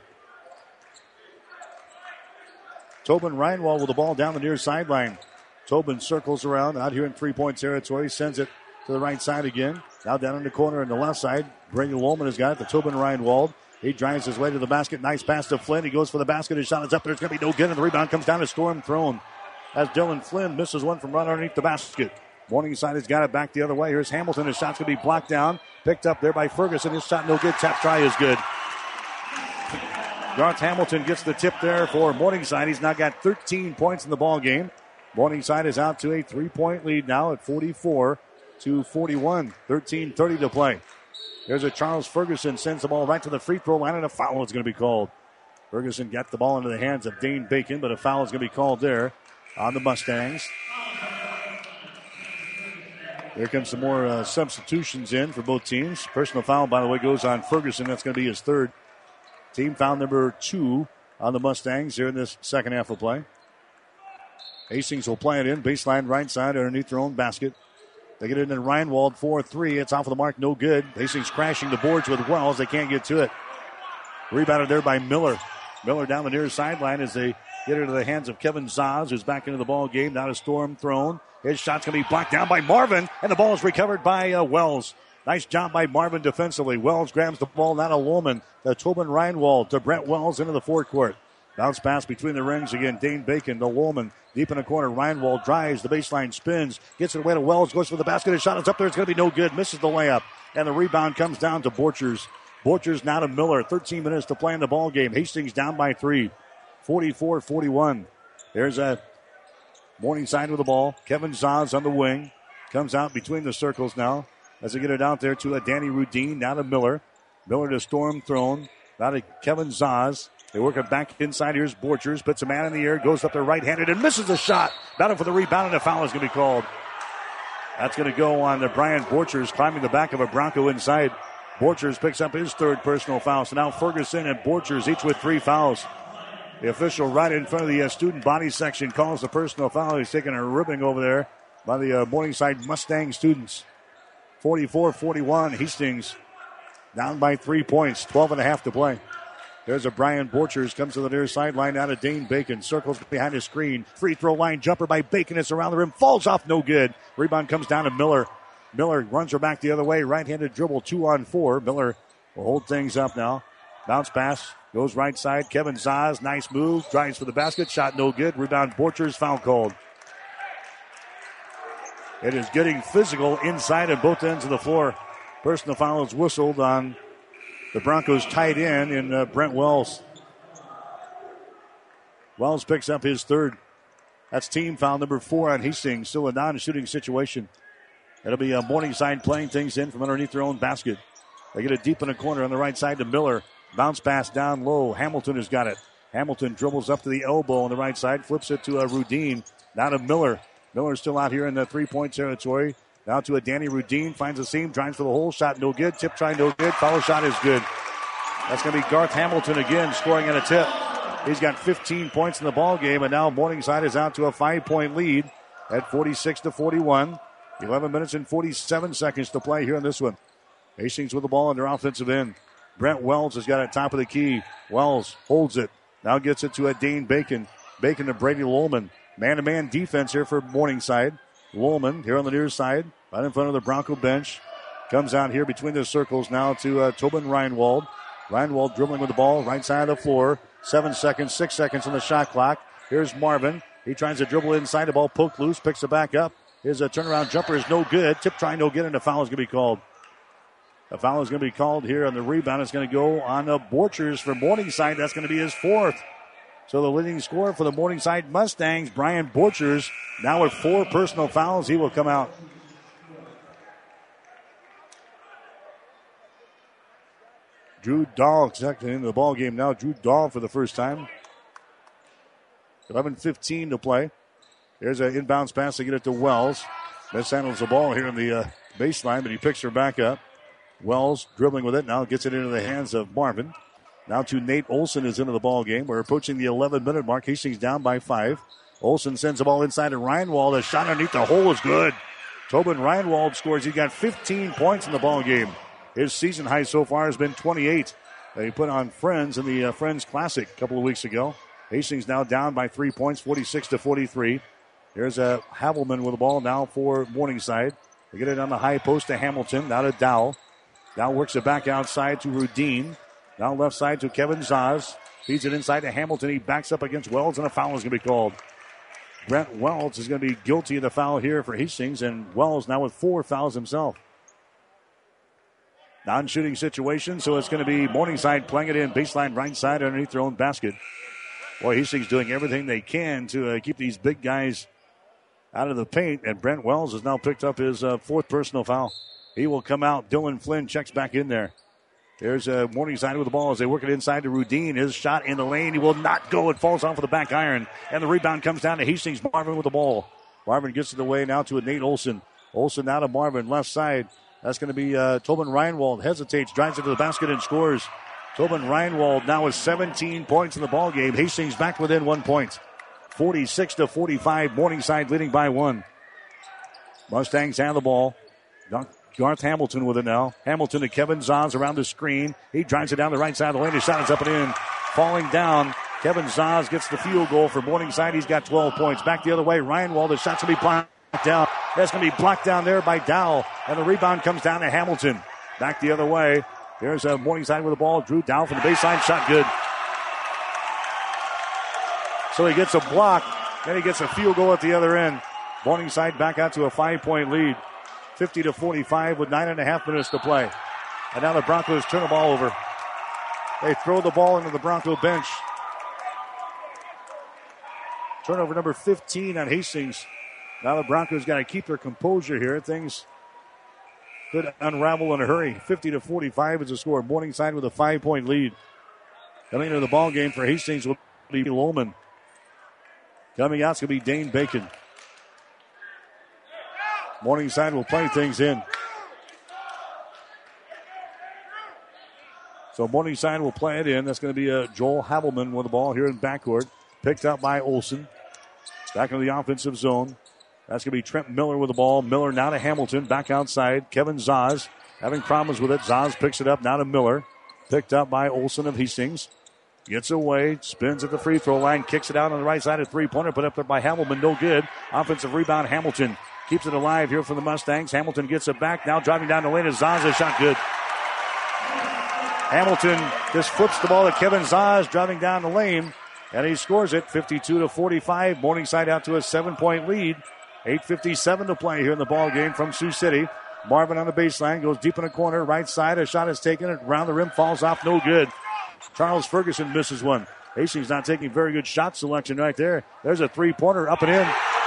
Tobin Reinwald with the ball down the near sideline. Tobin circles around out here in three-point territory, sends it to the right side again. Now down in the corner on the left side. Brady Lowman has got it to Tobin Reinwald. He drives his way to the basket. Nice pass to Flynn. He goes for the basket. His shot is up there. It's going to be no good. And the rebound comes down to Storm Throne. As Dylan Flynn misses one from right underneath the basket. Morningside has got it back the other way. Here's Hamilton. His shot's going to be blocked down. Picked up there by Ferguson. His shot no good. Tap try is good. Garth Hamilton gets the tip there for Morningside. He's now got thirteen points in the ball game. Morningside is out to a three-point lead now at forty-four to forty-one. thirteen thirty to play. There's a Charles Ferguson, sends the ball right to the free throw line, and a foul is going to be called. Ferguson got the ball into the hands of Dane Bacon, but a foul is going to be called there on the Mustangs. Here comes some more uh, substitutions in for both teams. Personal foul, by the way, goes on Ferguson. That's going to be his third. Team foul number two on the Mustangs here in this second half of play. Hastings will play it in. Baseline right side underneath their own basket. They get it in Reinwald, four three. It's off of the mark, no good. Hastings crashing the boards with Wells. They can't get to it. Rebounded there by Miller. Miller down the near sideline as they get it into the hands of Kevin Zaz, who's back into the ball game. Now to Storm Throne. His shot's going to be blocked down by Marvin, and the ball is recovered by uh, Wells. Nice job by Marvin defensively. Wells grabs the ball, not a Lohman. To Tobin Reinwald, to Brent Wells into the forecourt. Bounce pass between the rings again. Dane Bacon to Lohman. Deep in the corner. Reinwald drives. The baseline spins. Gets it away to Wells. Goes for the basket. His shot is up there. It's going to be no good. Misses the layup. And the rebound comes down to Borchers. Borchers now to Miller. thirteen minutes to play in the ball game. Hastings down by three. forty-four forty-one. There's a Morningside with the ball. Kevin Zaz on the wing. Comes out between the circles now. As they get it out there to a Danny Rudin. Now to Miller. Miller to Storm Throne. Now to Kevin Zaz. They work it back inside. Here's Borchers. Puts a man in the air. Goes up there right-handed and misses the shot. Battle for the rebound, and a foul is going to be called. That's going to go on to Brian Borchers climbing the back of a Bronco inside. Borchers picks up his third personal foul. So now Ferguson and Borchers each with three fouls. The official right in front of the uh, student body section calls the personal foul. He's taking a ribbing over there by the uh, Morningside Mustang students. forty-four forty-one. Hastings down by three points. twelve and a half to play. There's a Brian Borchers, comes to the near sideline, out of Dane Bacon, circles behind his screen. Free throw line jumper by Bacon. It's around the rim, falls off, no good. Rebound comes down to Miller. Miller runs her back the other way, right-handed dribble, two on four. Miller will hold things up now. Bounce pass, goes right side. Kevin Zaz, nice move, drives for the basket, shot no good. Rebound Borchers, foul called. It is getting physical inside at both ends of the floor. Personal foul is whistled on the Broncos tight end in uh, Brent Wells. Wells picks up his third. That's team foul number four on Hastings. Still a non-shooting situation. It'll be a Morningside playing things in from underneath their own basket. They get it deep in the corner on the right side to Miller. Bounce pass down low. Hamilton has got it. Hamilton dribbles up to the elbow on the right side. Flips it to uh, Rudin. Now to Miller. Miller still out here in the three-point territory. Now to a Danny Rudin, finds a seam, drives for the hole, shot no good, tip try no good, follow shot is good. That's going to be Garth Hamilton again scoring on a tip. He's got fifteen points in the ball game, and now Morningside is out to a five-point lead at forty-six to forty-one. eleven minutes and forty-seven seconds to play here in this one. Hastings with the ball on their offensive end. Brent Wells has got it top of the key. Wells holds it. Now gets it to a Dane Bacon. Bacon to Brady Lowman. Man-to-man defense here for Morningside. Lowman here on the near side, right in front of the Bronco bench. Comes out here between the circles now to uh, Tobin Reinwald. Reinwald dribbling with the ball, right side of the floor. Seven seconds, six seconds on the shot clock. Here's Marvin. He tries to dribble inside, the ball poked loose, picks it back up. His uh, turnaround jumper is no good. Tip try no good, and a foul is going to be called. A foul is going to be called here on the rebound. It's going to go on the Borchers for Morningside. That's going to be his fourth. So the leading scorer for the Morningside Mustangs, Brian Borchers, now with four personal fouls, he will come out. Drew Dahl second into the ball game now. Drew Dahl for the first time. eleven fifteen to play. There's an inbounds pass to get it to Wells. Mishandles the ball here in the uh, baseline, but he picks her back up. Wells dribbling with it. Now gets it into the hands of Marvin. Now to Nate Olson is into the ball game. We're approaching the eleven-minute mark. Hastings down by five. Olson sends the ball inside to Reinwald. A shot underneath the hole is good. Tobin Reinwald scores. He got fifteen points in the ball game. His season high so far has been twenty-eight. They put on Friends in the uh, Friends Classic a couple of weeks ago. Hastings now down by three points, forty-six to forty-three. Here's a Havelman with the ball now for Morningside. They get it on the high post to Hamilton. Now to Dow. Dow works it back outside to Rudine. Now left side to Kevin Zaz. Feeds it inside to Hamilton. He backs up against Wells, and a foul is going to be called. Brent Wells is going to be guilty of the foul here for Hastings, and Wells now with four fouls himself. Non-shooting situation, so it's going to be Morningside playing it in baseline right side underneath their own basket. Boy, Hastings doing everything they can to uh, keep these big guys out of the paint, and Brent Wells has now picked up his uh, fourth personal foul. He will come out. Dylan Flynn checks back in there. There's uh, Morningside with the ball as they work it inside to Rudine. His shot in the lane. He will not go. It falls off of the back iron, and the rebound comes down to Hastings. Marvin with the ball. Marvin gets it away now to a Nate Olson. Olson now to Marvin, left side. That's going to be uh, Tobin Reinwald. Hesitates, drives it to the basket, and scores. Tobin Reinwald now with seventeen points in the ball game. Hastings back within one point. forty-six to forty-five. Morningside leading by one. Mustangs have the ball. Garth Hamilton with it now. Hamilton to Kevin Zaz around the screen. He drives it down the right side of the lane. His shot is up and in. Falling down. Kevin Zaz gets the field goal for Morningside. He's got twelve points. Back the other way. Reinwald. The shot's going to be blocked down. That's going to be blocked down there by Dow. And the rebound comes down to Hamilton. Back the other way. There's a Morningside with the ball. Drew Dow from the baseline. Shot good. So he gets a block. Then he gets a field goal at the other end. Morningside back out to a five-point lead. fifty to forty-five with nine and a half minutes to play. And now the Broncos turn the ball over. They throw the ball into the Bronco bench. Turnover number fifteen on Hastings. Now the Broncos got to keep their composure here. Things could unravel in a hurry. fifty to forty-five is the score. Morningside with a five-point lead. Coming into the ball game for Hastings will be Lohman. Coming out is going to be Dane Bacon. Morningside will play things in. So Morningside will play it in. That's going to be uh, Joel Havelman with the ball here in backcourt. Picked up by Olson. Back into the offensive zone. That's going to be Trent Miller with the ball. Miller now to Hamilton. Back outside. Kevin Zaz having problems with it. Zaz picks it up now to Miller. Picked up by Olson of Hastings. Gets away. Spins at the free throw line. Kicks it out on the right side. A three-pointer put up there by Havelman. No good. Offensive rebound. Hamilton keeps it alive here for the Mustangs. Hamilton gets it back. Now driving down the lane is Zaz. A shot good. Hamilton just flips the ball to Kevin Zaz driving down the lane. And he scores it fifty-two to forty-five. Morningside out to a seven-point lead. eight fifty-seven to play here in the ball game from Sioux City. Marvin on the baseline. Goes deep in the corner. Right side. A shot is taken. Around the rim. Falls off. No good. Charles Ferguson misses one. Hastings not taking very good shot selection right there. There's a three-pointer up and in.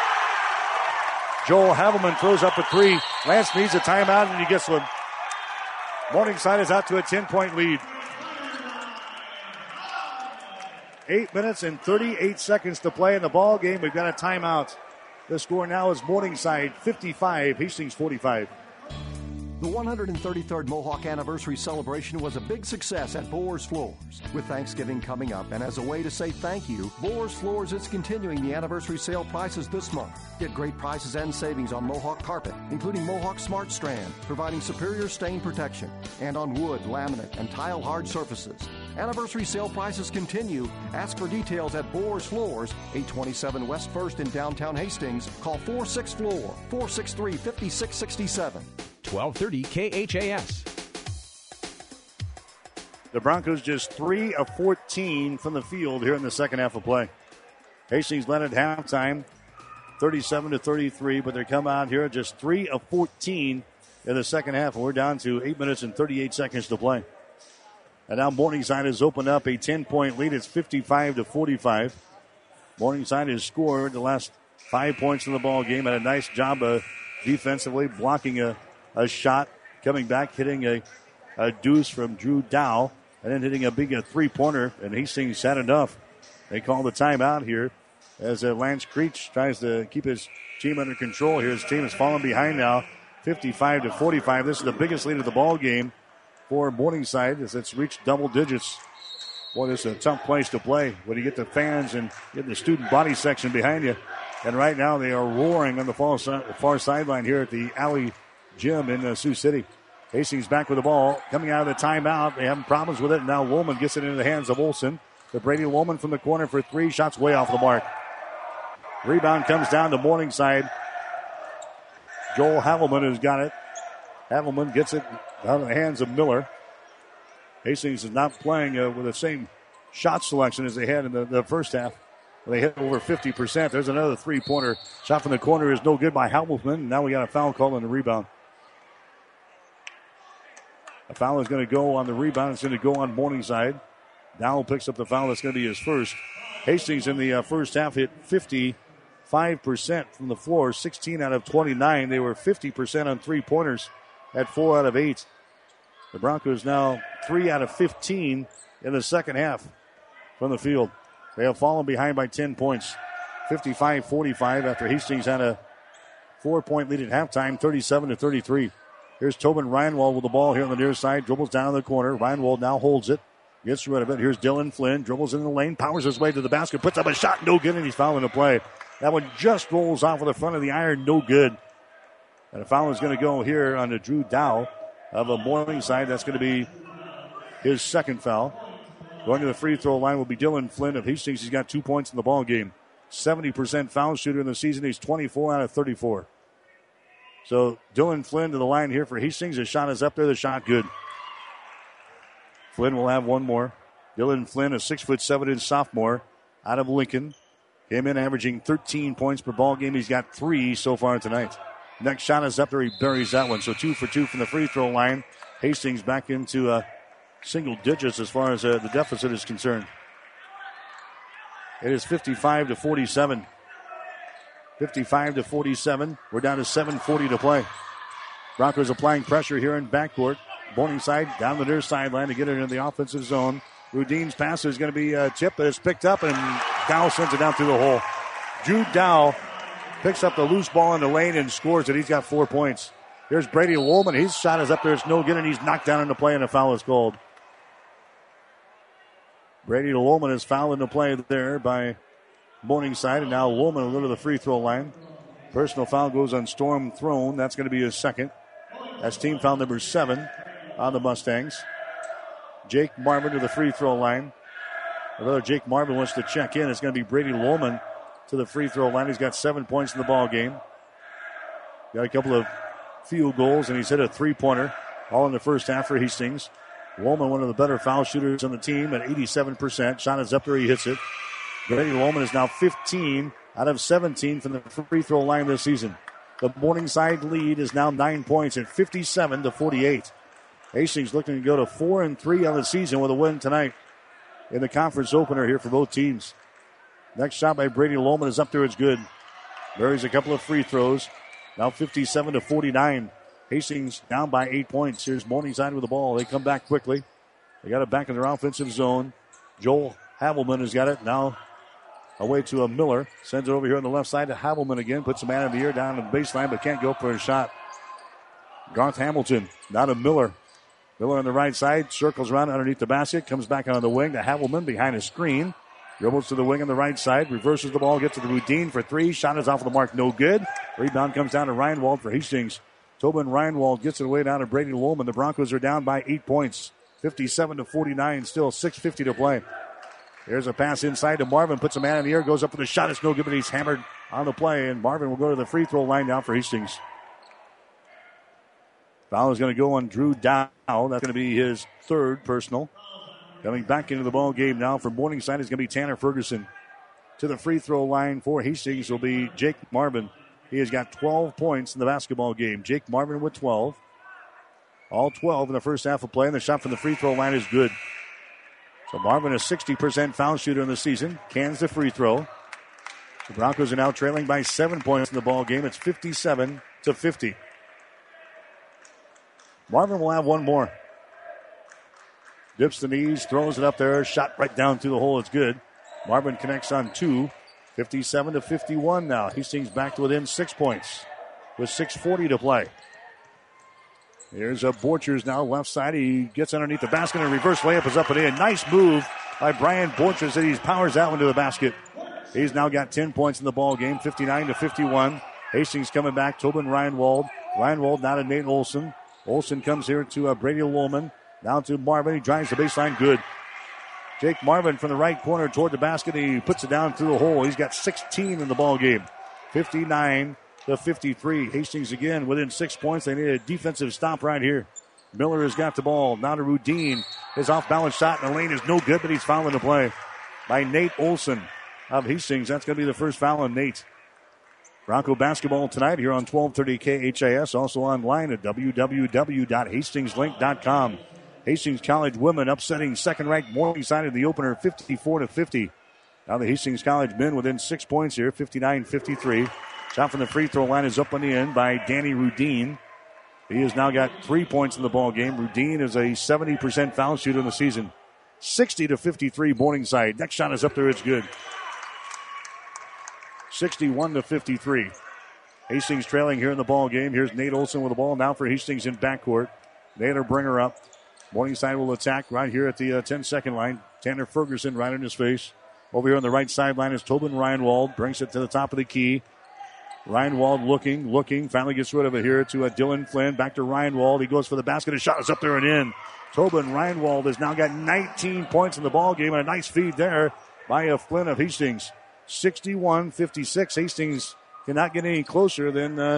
Joel Havelman throws up a three. Lance needs a timeout, and he gets one. Morningside is out to a ten-point lead. Eight minutes and thirty-eight seconds to play in the ball game. We've got a timeout. The score now is Morningside fifty-five, Hastings forty-five. The one hundred thirty-third Mohawk Anniversary Celebration was a big success at Boers Floors. With Thanksgiving coming up, and as a way to say thank you, Boers Floors is continuing the anniversary sale prices this month. Get great prices and savings on Mohawk carpet, including Mohawk Smart Strand, providing superior stain protection, and on wood, laminate, and tile hard surfaces. Anniversary sale prices continue. Ask for details at Boers Floors, eight twenty-seven West First in downtown Hastings. Call four six floor, four six three, five six six seven. twelve thirty K H A S. The Broncos just three of fourteen from the field here in the second half of play. Hastings led at halftime, thirty-seven to thirty-three, but they come out here just three of fourteen in the second half, and we're down to eight minutes and thirty-eight seconds to play. And now Morningside has opened up a ten-point lead. It's fifty-five to forty-five. Morningside has scored the last five points in the ball game. Had a nice job of defensively blocking a, a shot, coming back, hitting a, a deuce from Drew Dow, and then hitting a big a three-pointer, and Hastings had enough. They call the timeout here as uh, Lance Creech tries to keep his team under control here. His team has fallen behind now, fifty-five to forty-five. This is the biggest lead of the ball game for Morningside as it's reached double digits. Boy, this is a tough place to play when you get the fans and get the student body section behind you. And right now they are roaring on the far, far sideline here at the Alley Gym in uh, Sioux City. Hastings back with the ball. Coming out of the timeout. They having problems with it. Now Woolman gets it into the hands of Olsen. The Brady Woolman from the corner for three. Shots way off the mark. Rebound comes down to Morningside. Joel Havelman has got it. Havelman gets it out of the hands of Miller. Hastings is not playing uh, with the same shot selection as they had in the, the first half. They hit over fifty percent. There's another three-pointer. Shot from the corner is no good by Havelman. Now we got a foul call on the rebound. A foul is going to go on the rebound. It's going to go on Morningside. Dowell picks up the foul. That's going to be his first. Hastings in the uh, first half hit fifty-five percent from the floor, sixteen out of twenty-nine. They were fifty percent on three-pointers at four out of eight. The Broncos now three out of fifteen in the second half from the field. They have fallen behind by ten points, fifty-five forty-five after Hastings had a four-point lead at halftime, thirty-seven to thirty-three. Here's Tobin Reinwald with the ball here on the near side, dribbles down in the corner. Reinwald now holds it, gets rid of it. Here's Dylan Flynn, dribbles in the lane, powers his way to the basket, puts up a shot, no good, and he's fouling the play. That one just rolls off of the front of the iron, no good. And a foul is going to go here on the Drew Dow of a Morningside. That's going to be his second foul. Going to the free throw line will be Dylan Flynn of Hastings. He's got two points in the ball game. seventy percent foul shooter in the season. He's twenty-four out of thirty-four. So Dylan Flynn to the line here for Hastings. His shot is up there. The shot good. Flynn will have one more. Dylan Flynn, a six foot seven inch sophomore out of Lincoln. Came in averaging thirteen points per ball game. He's got three so far tonight. Next shot is up there. He buries that one. So two for two from the free throw line. Hastings back into uh, single digits as far as uh, the deficit is concerned. It is fifty-five to forty-seven. fifty-five to forty-seven. We're down to seven forty to play. Broncos applying pressure here in backcourt. Morningside down the near sideline to get it into the offensive zone. Rudin's pass is going to be a tip, but it's picked up, and Dow sends it down through the hole. Jude Dow picks up the loose ball in the lane and scores it. He's got four points. Here's Brady Woolman. His shot is up there. It's no good, and he's knocked down into play, and a foul is called. Brady Woolman is fouled into play there by Morningside, and now Woolman will go to the free throw line. Personal foul goes on Storm Throne. That's going to be his second. That's team foul number seven on the Mustangs. Jake Marvin to the free throw line. Although Jake Marvin wants to check in, it's going to be Brady Woolman to the free throw line. He's got seven points in the ball game. Got a couple of field goals, and he's hit a three-pointer all in the first half for Hastings. Woolman, one of the better foul shooters on the team at eighty-seven percent. Shot is up there. He hits it. Brady Woolman is now fifteen out of seventeen from the free throw line this season. The Morningside lead is now nine points at fifty-seven to forty-eight. Hastings looking to go to four and three on the season with a win tonight in the conference opener here for both teams. Next shot by Brady Woolman is up there. It's good. Buries a couple of free throws. Now fifty-seven to forty-nine. Hastings down by eight points. Here's Morningside with the ball. They come back quickly. They got it back in their offensive zone. Joel Havelman has got it now. Away to a Miller. Sends it over here on the left side to Havelman again. Puts a man in the air down in the baseline, but can't go for a shot. Garth Hamilton. Now to Miller. Miller on the right side. Circles around underneath the basket. Comes back on the wing to Havelman behind a screen. Dribbles to the wing on the right side. Reverses the ball. Gets to the Rudin for three. Shot is off of the mark. No good. Rebound comes down to Reinwald for Hastings. Tobin Reinwald gets it away down to Brady Woolman. The Broncos are down by eight points. fifty-seven to forty-nine. Still six fifty to play. There's a pass inside to Marvin. Puts a man in the air. Goes up for the shot. It's no good, but he's hammered on the play. And Marvin will go to the free throw line down for Hastings. Foul is going to go on Drew Dow. That's going to be his third personal. Coming back into the ball game now for Morningside is going to be Tanner Ferguson. To the free throw line for Hastings will be Jake Marvin. He has got twelve points in the basketball game. Jake Marvin with twelve. All twelve in the first half of play, and the shot from the free throw line is good. So Marvin, a sixty percent foul shooter in the season, cans the free throw. The Broncos are now trailing by seven points in the ball game. It's fifty-seven to fifty. Marvin will have one more. Dips the knees, throws it up there, shot right down through the hole. It's good. Marvin connects on two fifty-seven to fifty-one now. Hastings back to within six points with six forty to play. Here's a Borchers now, left side. He gets underneath the basket and reverse layup is up and in. Nice move by Brian Borchers that he powers that one to the basket. He's now got ten points in the ball game, fifty-nine to fifty-one. Hastings coming back. Tobin Reinwald. Reinwald now to Nate Olson. Olson comes here to uh, Brady Lohman. Now to Marvin. He drives the baseline. Good. Jake Marvin from the right corner toward the basket. He puts it down through the hole. He's got sixteen in the ball game. fifty-nine to fifty-three. Hastings again within six points. They need a defensive stop right here. Miller has got the ball. Now to Rudin. His off-balance shot in the lane is no good, but he's fouling the play by Nate Olson of Hastings. That's going to be the first foul on Nate. Bronco basketball tonight here on twelve thirty K H A S. Also online at w w w dot hastings link dot com. Hastings College women upsetting second-ranked Morningside in the opener fifty-four to fifty. Now the Hastings College men within six points here, fifty-nine fifty-three. Shot from the free throw line is up on the end by Danny Rudin. He has now got three points in the ball game. Rudin is a seventy percent foul shooter in the season. sixty to fifty-three Morningside. Next shot is up there. It's good. sixty-one to fifty-three. Hastings trailing here in the ball game. Here's Nate Olson with the ball now for Hastings in backcourt. Naylor bring her up. Morningside will attack right here at the uh, ten-second line. Tanner Ferguson right in his face. Over here on the right sideline is Tobin Reinwald. Brings it to the top of the key. Reinwald looking, looking. Finally gets rid of it here to uh, Dylan Flynn. Back to Reinwald. He goes for the basket. His shot is up there and in. Tobin Reinwald has now got nineteen points in the ball game, and a nice feed there by uh, Flynn of Hastings. sixty-one fifty-six. Hastings cannot get any closer than uh,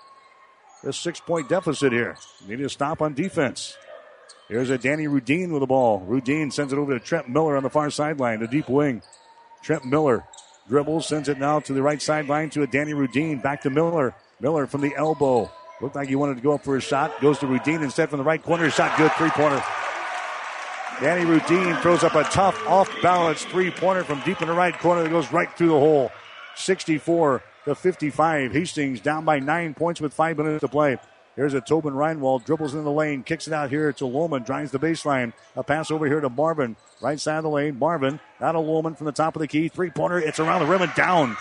the six-point deficit here. Need a stop on defense. Here's a Danny Rudin with the ball. Rudin sends it over to Trent Miller on the far sideline, the deep wing. Trent Miller dribbles, sends it now to the right sideline to a Danny Rudin. Back to Miller. Miller from the elbow. Looked like he wanted to go up for a shot. Goes to Rudin instead from the right corner. Shot good, three-pointer. Danny Rudin throws up a tough, off-balance three-pointer from deep in the right corner that goes right through the hole. sixty-four to fifty-five. Hastings down by nine points with five minutes to play. Here's a Tobin Reinwald. Dribbles in the lane. Kicks it out here to Lohman. Drives the baseline. A pass over here to Marvin. Right side of the lane. Marvin. Now to Lohman from the top of the key. Three-pointer. It's around the rim and down.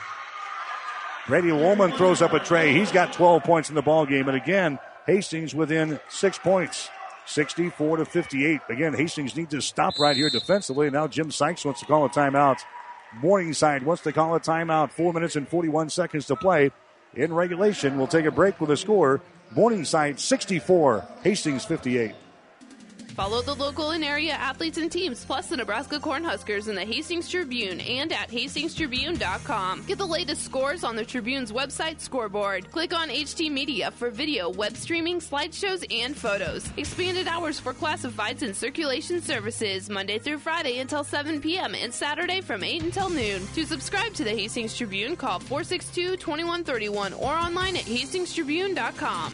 Brady Lohman throws up a tray. He's got twelve points in the ballgame. And again, Hastings within six points. sixty-four to fifty-eight. Again, Hastings needs to stop right here defensively. Now Jim Sykes wants to call a timeout. Morningside wants to call a timeout. Four minutes and forty-one seconds to play in regulation. We'll take a break with a score. Morningside sixty-four, Hastings fifty-eight. Follow the local and area athletes and teams, plus the Nebraska Cornhuskers in the Hastings Tribune and at hastings tribune dot com. Get the latest scores on the Tribune's website scoreboard. Click on H T Media for video, web streaming, slideshows, and photos. Expanded hours for classifieds and circulation services, Monday through Friday until seven p.m. and Saturday from eight until noon. To subscribe to the Hastings Tribune, call four six two, two one three one or online at hastings tribune dot com.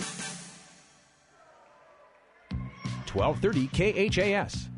twelve thirty K H A S.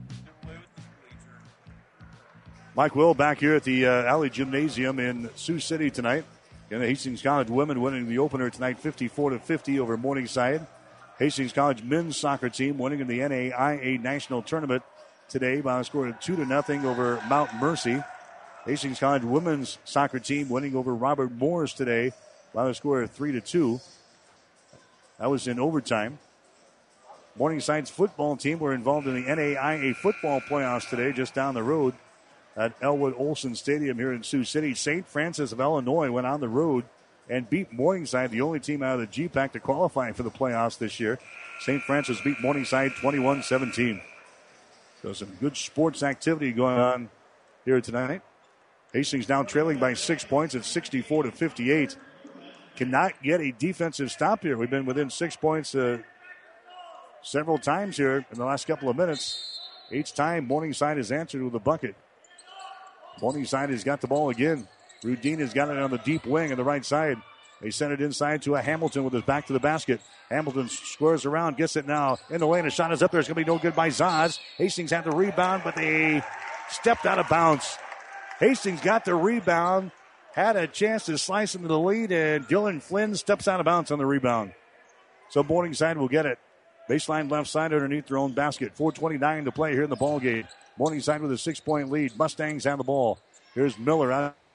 Mike Will back here at the uh, Alley Gymnasium in Sioux City tonight. And the Hastings College women winning the opener tonight fifty-four to fifty over Morningside. Hastings College men's soccer team winning in the N A I A National Tournament today by a score of two to nothing over Mount Mercy. Hastings College women's soccer team winning over Robert Morris today by a score of three to two. That was in overtime. Morningside's football team were involved in the N A I A football playoffs today, just down the road at Elwood Olson Stadium here in Sioux City. Saint Francis of Illinois went on the road and beat Morningside, the only team out of the G PAC to qualify for the playoffs this year. Saint Francis beat Morningside twenty-one seventeen. So some good sports activity going on here tonight. Hastings now trailing by six points at sixty-four to fifty-eight. Cannot get a defensive stop here. We've been within six points uh, several times here in the last couple of minutes. Each time, Morningside has answered with a bucket. Morningside has got the ball again. Rudin has got it on the deep wing on the right side. They send it inside to a Hamilton with his back to the basket. Hamilton squares around, gets it now in the lane. A shot is up there. It's going to be no good by Zaz. Hastings had the rebound, but they stepped out of bounds. Hastings got the rebound, had a chance to slice into the lead, and Dylan Flynn steps out of bounds on the rebound. So Morningside will get it. Baseline left side underneath their own basket. four twenty-nine to play here in the ballgame. Morningside with a six-point lead. Mustangs have the ball. Here's Miller out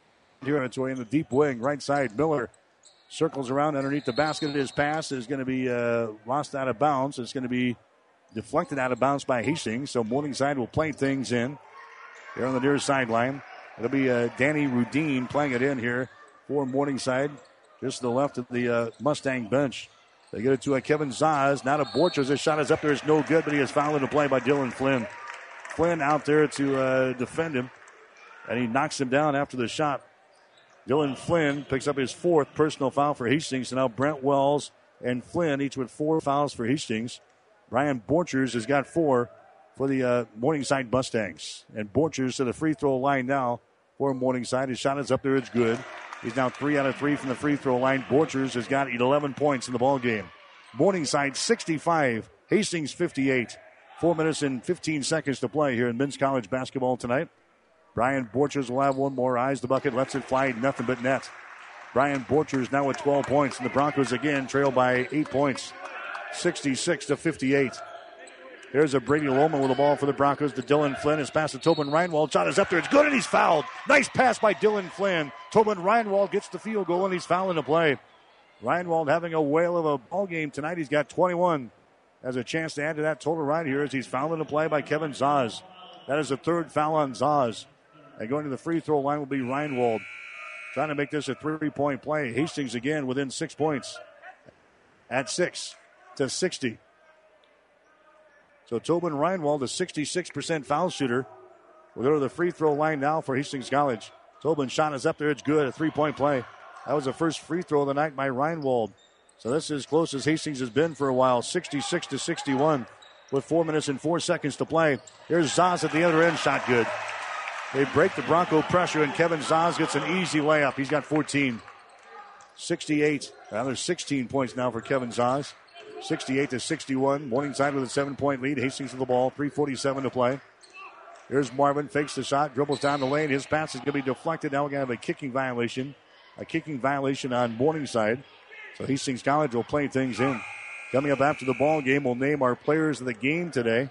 here on its way in the deep wing. Right side, Miller circles around underneath the basket. His pass is going to be uh, lost out of bounds. It's going to be deflected out of bounds by Hastings. So Morningside will play things in here on the near sideline. It'll be uh, Danny Rudine playing it in here for Morningside. Just to the left of the uh, Mustang bench. They get it to uh, Kevin Zaz. Now to Borchers. His shot is up there. It's no good, but he is fouled into play by Dylan Flynn. Flynn out there to uh, defend him. And he knocks him down after the shot. Dylan Flynn picks up his fourth personal foul for Hastings. So now Brent Wells and Flynn, each with four fouls for Hastings. Brian Borchers has got four for the uh, Morningside Mustangs. And Borchers to the free throw line now for Morningside. His shot is up there. It's good. He's now three out of three from the free throw line. Borchers has got eleven points in the ball game. Morningside sixty-five, Hastings fifty-eight. Four minutes and fifteen seconds to play here in men's college basketball tonight. Brian Borchers will have one more. Eyes the bucket, lets it fly, nothing but net. Brian Borchers now with twelve points, and the Broncos again trail by eight points, sixty-six to fifty-eight. There's a Brady Lohman with the ball for the Broncos to Dylan Flynn. His pass to Tobin Reinwald. Shot is up there. It's good, and he's fouled. Nice pass by Dylan Flynn. Tobin Reinwald gets the field goal, and he's fouling the play. Reinwald having a whale of a ball game tonight. He's got twenty-one. Has a chance to add to that total right here as he's fouling the play by Kevin Zaz. That is the third foul on Zaz. And going to the free throw line will be Reinwald. Trying to make this a three-point play. Hastings again within six points. At six to sixty. So Tobin Reinwald, a sixty-six percent foul shooter. We'll go to the free throw line now for Hastings College. Tobin's shot is up there. It's good. A three-point play. That was the first free throw of the night by Reinwald. So this is as close as Hastings has been for a while. sixty-six to sixty-one with four minutes and four seconds to play. Here's Zaz at the other end. Shot good. They break the Bronco pressure, and Kevin Zaz gets an easy layup. He's got fourteen. sixty-eight. Now there's sixteen points now for Kevin Zaz. sixty-eight to sixty-one. Morningside with a seven-point lead. Hastings with the ball. three forty-seven to play. Here's Marvin. Fakes the shot. Dribbles down the lane. His pass is going to be deflected. Now we're going to have a kicking violation. A kicking violation on Morningside. So Hastings College will play things in. Coming up after the ball game, we'll name our players of the game today.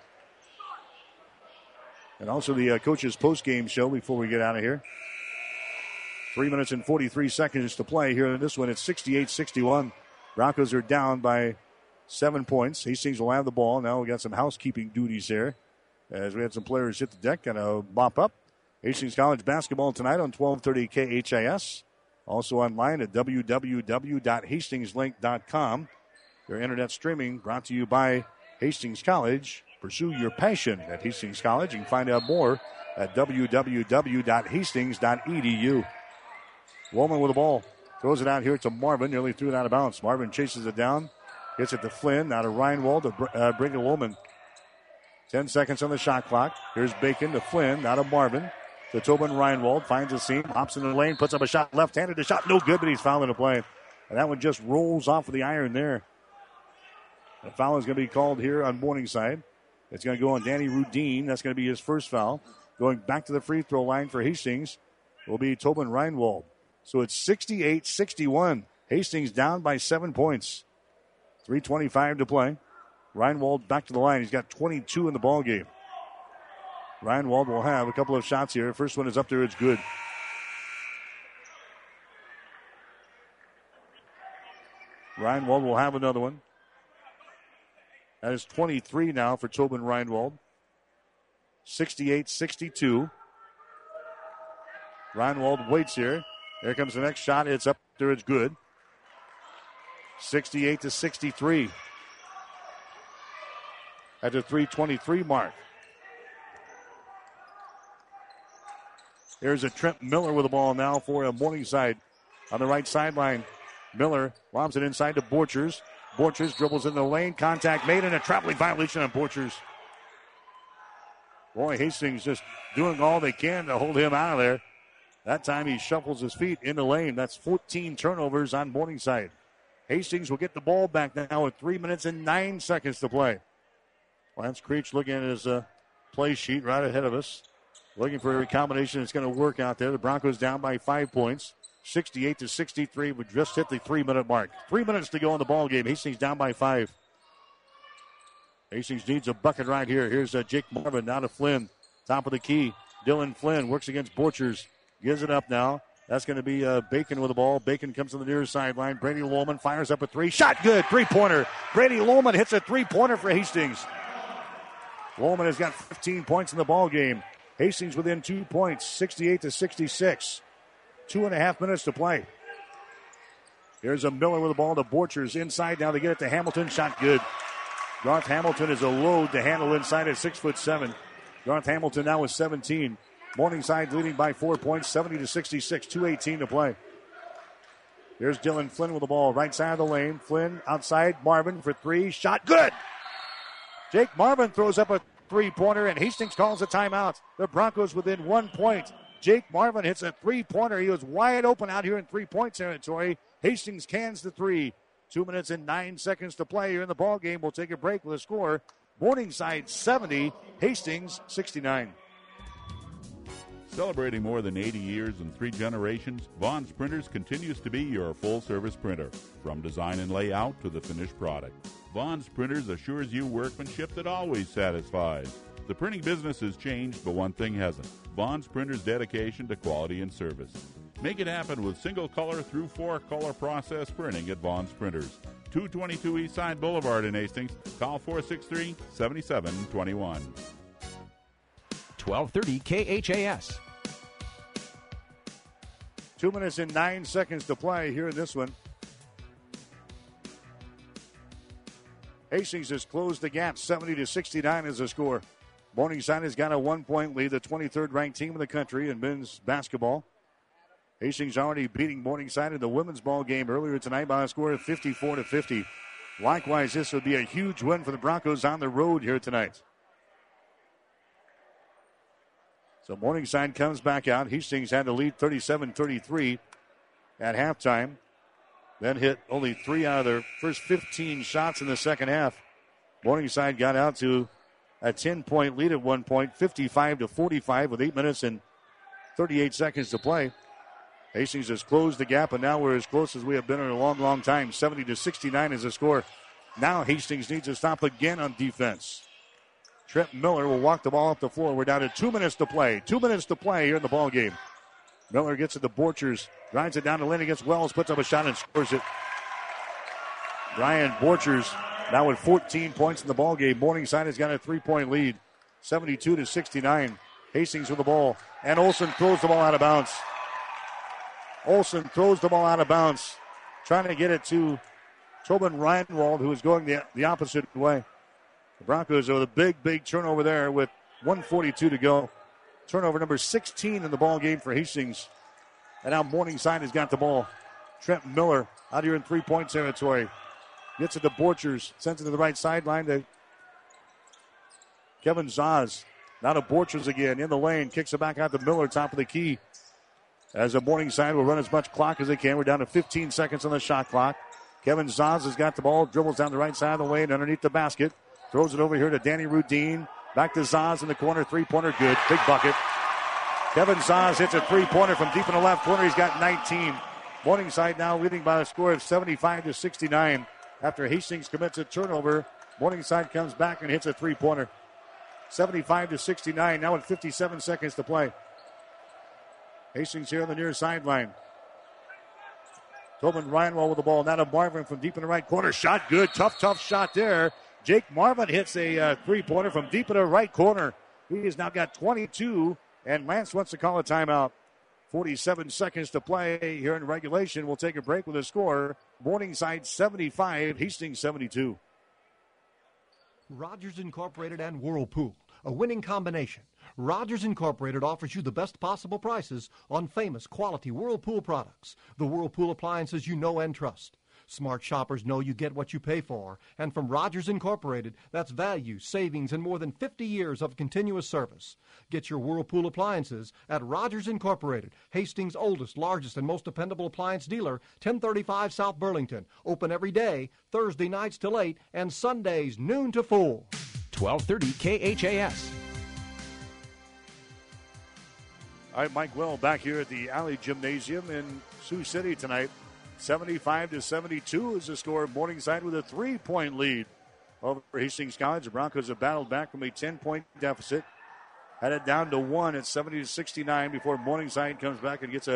And also the uh, coach's post-game show before we get out of here. Three minutes and forty-three seconds to play here in this one. It's sixty-eight sixty-one. Broncos are down by seven points. Hastings will have the ball. Now we got some housekeeping duties here as we had some players hit the deck and a mop up. Hastings College basketball tonight on twelve thirty K H I S. Also online at w w w dot hastings link dot com. Your internet streaming brought to you by Hastings College. Pursue your passion at Hastings College. You can find out more at w w w dot hastings dot e d u. Woolman with the ball. Throws it out here to Marvin. Nearly threw it out of bounds. Marvin chases it down. Gets it to Flynn. Now to Reinwald to uh, bring to Woolman. Ten seconds on the shot clock. Here's Bacon to Flynn. Now to Marvin. To Tobin Reinwald. Finds a seam. Hops in the lane. Puts up a shot. Left-handed. The shot no good, but he's fouling the play. And that one just rolls off of the iron there. The foul is going to be called here on Morningside. It's going to go on Danny Rudine. That's going to be his first foul. Going back to the free throw line for Hastings will be Tobin Reinwald. So it's sixty-eight sixty-one. Hastings down by seven points. three twenty-five to play. Reinwald back to the line. He's got twenty-two in the ball game. Reinwald will have a couple of shots here. First one is up there. It's good. Reinwald will have another one. That is twenty-three now for Tobin Reinwald. sixty-eight sixty-two. Reinwald waits here. Here comes the next shot. It's up there. It's good. sixty-eight to sixty-three. At the three twenty-three mark. There's a Trent Miller with the ball now for a Morningside on the right sideline. Miller lobs it inside to Borchers. Borchers dribbles in the lane. Contact made and a traveling violation on Borchers. Roy Hastings just doing all they can to hold him out of there. That time he shuffles his feet in the lane. That's fourteen turnovers on Morningside. Hastings will get the ball back now with three minutes and nine seconds to play. Lance Creech looking at his uh, play sheet right ahead of us. Looking for a combination that's going to work out there. The Broncos down by five points. sixty-eight to sixty-three. We just hit the three-minute mark. Three minutes to go in the ball game. Hastings down by five. Hastings needs a bucket right here. Here's uh, Jake Marvin. Now to Flynn. Top of the key. Dylan Flynn works against Borchers. Gives it up now. That's going to be uh, Bacon with the ball. Bacon comes to the near sideline. Brady Lohman fires up a three. Shot good. Three-pointer. Brady Lohman hits a three-pointer for Hastings. Lohman has got fifteen points in the ball game. Hastings within two points, sixty-eight to sixty-six. Two and a half minutes to play. Here's a Miller with the ball to Borchers inside. Now they get it to Hamilton. Shot good. Garth Hamilton is a load to handle inside at six foot seven. Garth Hamilton now with seventeen. Morningside leading by four points, seventy to sixty-six. two eighteen to play. Here's Dylan Flynn with the ball, right side of the lane. Flynn outside. Marvin for three. Shot good. Jake Marvin throws up a three-pointer, and Hastings calls a timeout. The Broncos within one point. Jake Marvin hits a three-pointer. He was wide open out here in three-point territory. Hastings cans the three. Two minutes and nine seconds to play here in the ball game. We'll take a break with a score. Morningside seventy, Hastings sixty-nine. Celebrating more than eighty years and three generations, Vaughn's Printers continues to be your full-service printer. From design and layout to the finished product, Vaughn's Printers assures you workmanship that always satisfies. The printing business has changed, but one thing hasn't. Vaughn's Printers' dedication to quality and service. Make it happen with single-color through four-color process printing at Vaughn's Printers. two twenty-two Eastside Boulevard in Hastings. Call four six three, seven seven two one. twelve thirty K H A S. Two minutes and nine seconds to play here in this one. Hastings has closed the gap. seventy to sixty-nine is the score. Morningside has got a one-point lead, the twenty-third ranked team in the country in men's basketball. Hastings already beating Morningside in the women's ball game earlier tonight by a score of fifty-four to fifty. Likewise, this would be a huge win for the Broncos on the road here tonight. So Morningside comes back out. Hastings had the lead thirty-seven thirty-three at halftime. Then hit only three out of their first fifteen shots in the second half. Morningside got out to a ten-point lead at one point, fifty-five to forty-five with eight minutes and thirty-eight seconds to play. Hastings has closed the gap, and now we're as close as we have been in a long, long time. seventy to sixty-nine is the score. Now Hastings needs to stop again on defense. Trent Miller will walk the ball off the floor. We're down to two minutes to play. Two minutes to play here in the ball game. Miller gets it to Borchers, drives it down the lane against Wells, puts up a shot and scores it. Brian Borchers now with fourteen points in the ball game. Morningside has got a three-point lead, seventy-two to sixty-nine. Hastings with the ball, and Olsen throws the ball out of bounds. Olsen throws the ball out of bounds, trying to get it to Tobin Reinwald, who is going the, the opposite way. The Broncos are with a big, big turnover there with one forty-two to go. Turnover number sixteen in the ball game for Hastings. And now Morningside has got the ball. Trent Miller out here in three-point territory. Gets it to Borchers, sends it to the right sideline to Kevin Zaz. Now to Borchers again in the lane, kicks it back out to Miller, top of the key. As the Morningside will run as much clock as they can. We're down to fifteen seconds on the shot clock. Kevin Zaz has got the ball, dribbles down the right side of the lane underneath the basket. Throws it over here to Danny Rudine. Back to Zaz in the corner, three-pointer good, big bucket. Kevin Zaz hits a three-pointer from deep in the left corner. He's got nineteen. Morningside now leading by a score of seventy-five to sixty-nine. After Hastings commits a turnover, Morningside comes back and hits a three-pointer. seventy-five to sixty-nine, now with fifty-seven seconds to play. Hastings here on the near sideline. Tobin Reinwald with the ball. Now to Marvin from deep in the right corner. Shot good. Tough, tough shot there. Jake Marvin hits a uh, three-pointer from deep in the right corner. He has now got twenty-two, and Lance wants to call a timeout. forty-seven seconds to play here in regulation. We'll take a break with a score. Morningside seventy-five, Hastings seventy-two. Rogers Incorporated and Whirlpool, a winning combination. Rogers Incorporated offers you the best possible prices on famous quality Whirlpool products. The Whirlpool appliances you know and trust. Smart shoppers know you get what you pay for. And from Rogers Incorporated, that's value, savings, and more than fifty years of continuous service. Get your Whirlpool appliances at Rogers Incorporated, Hastings' oldest, largest, and most dependable appliance dealer, ten thirty-five South Burlington. Open every day, Thursday nights till eight, and Sundays noon to four. twelve thirty K H A S. All right, Mike Will back here at the Alley Gymnasium in Sioux City tonight. seventy-five to seventy-two is the score. Morningside with a three-point lead over Hastings College. The Broncos have battled back from a ten-point deficit. Had it down to one at seventy to sixty-nine before Morningside comes back and gets a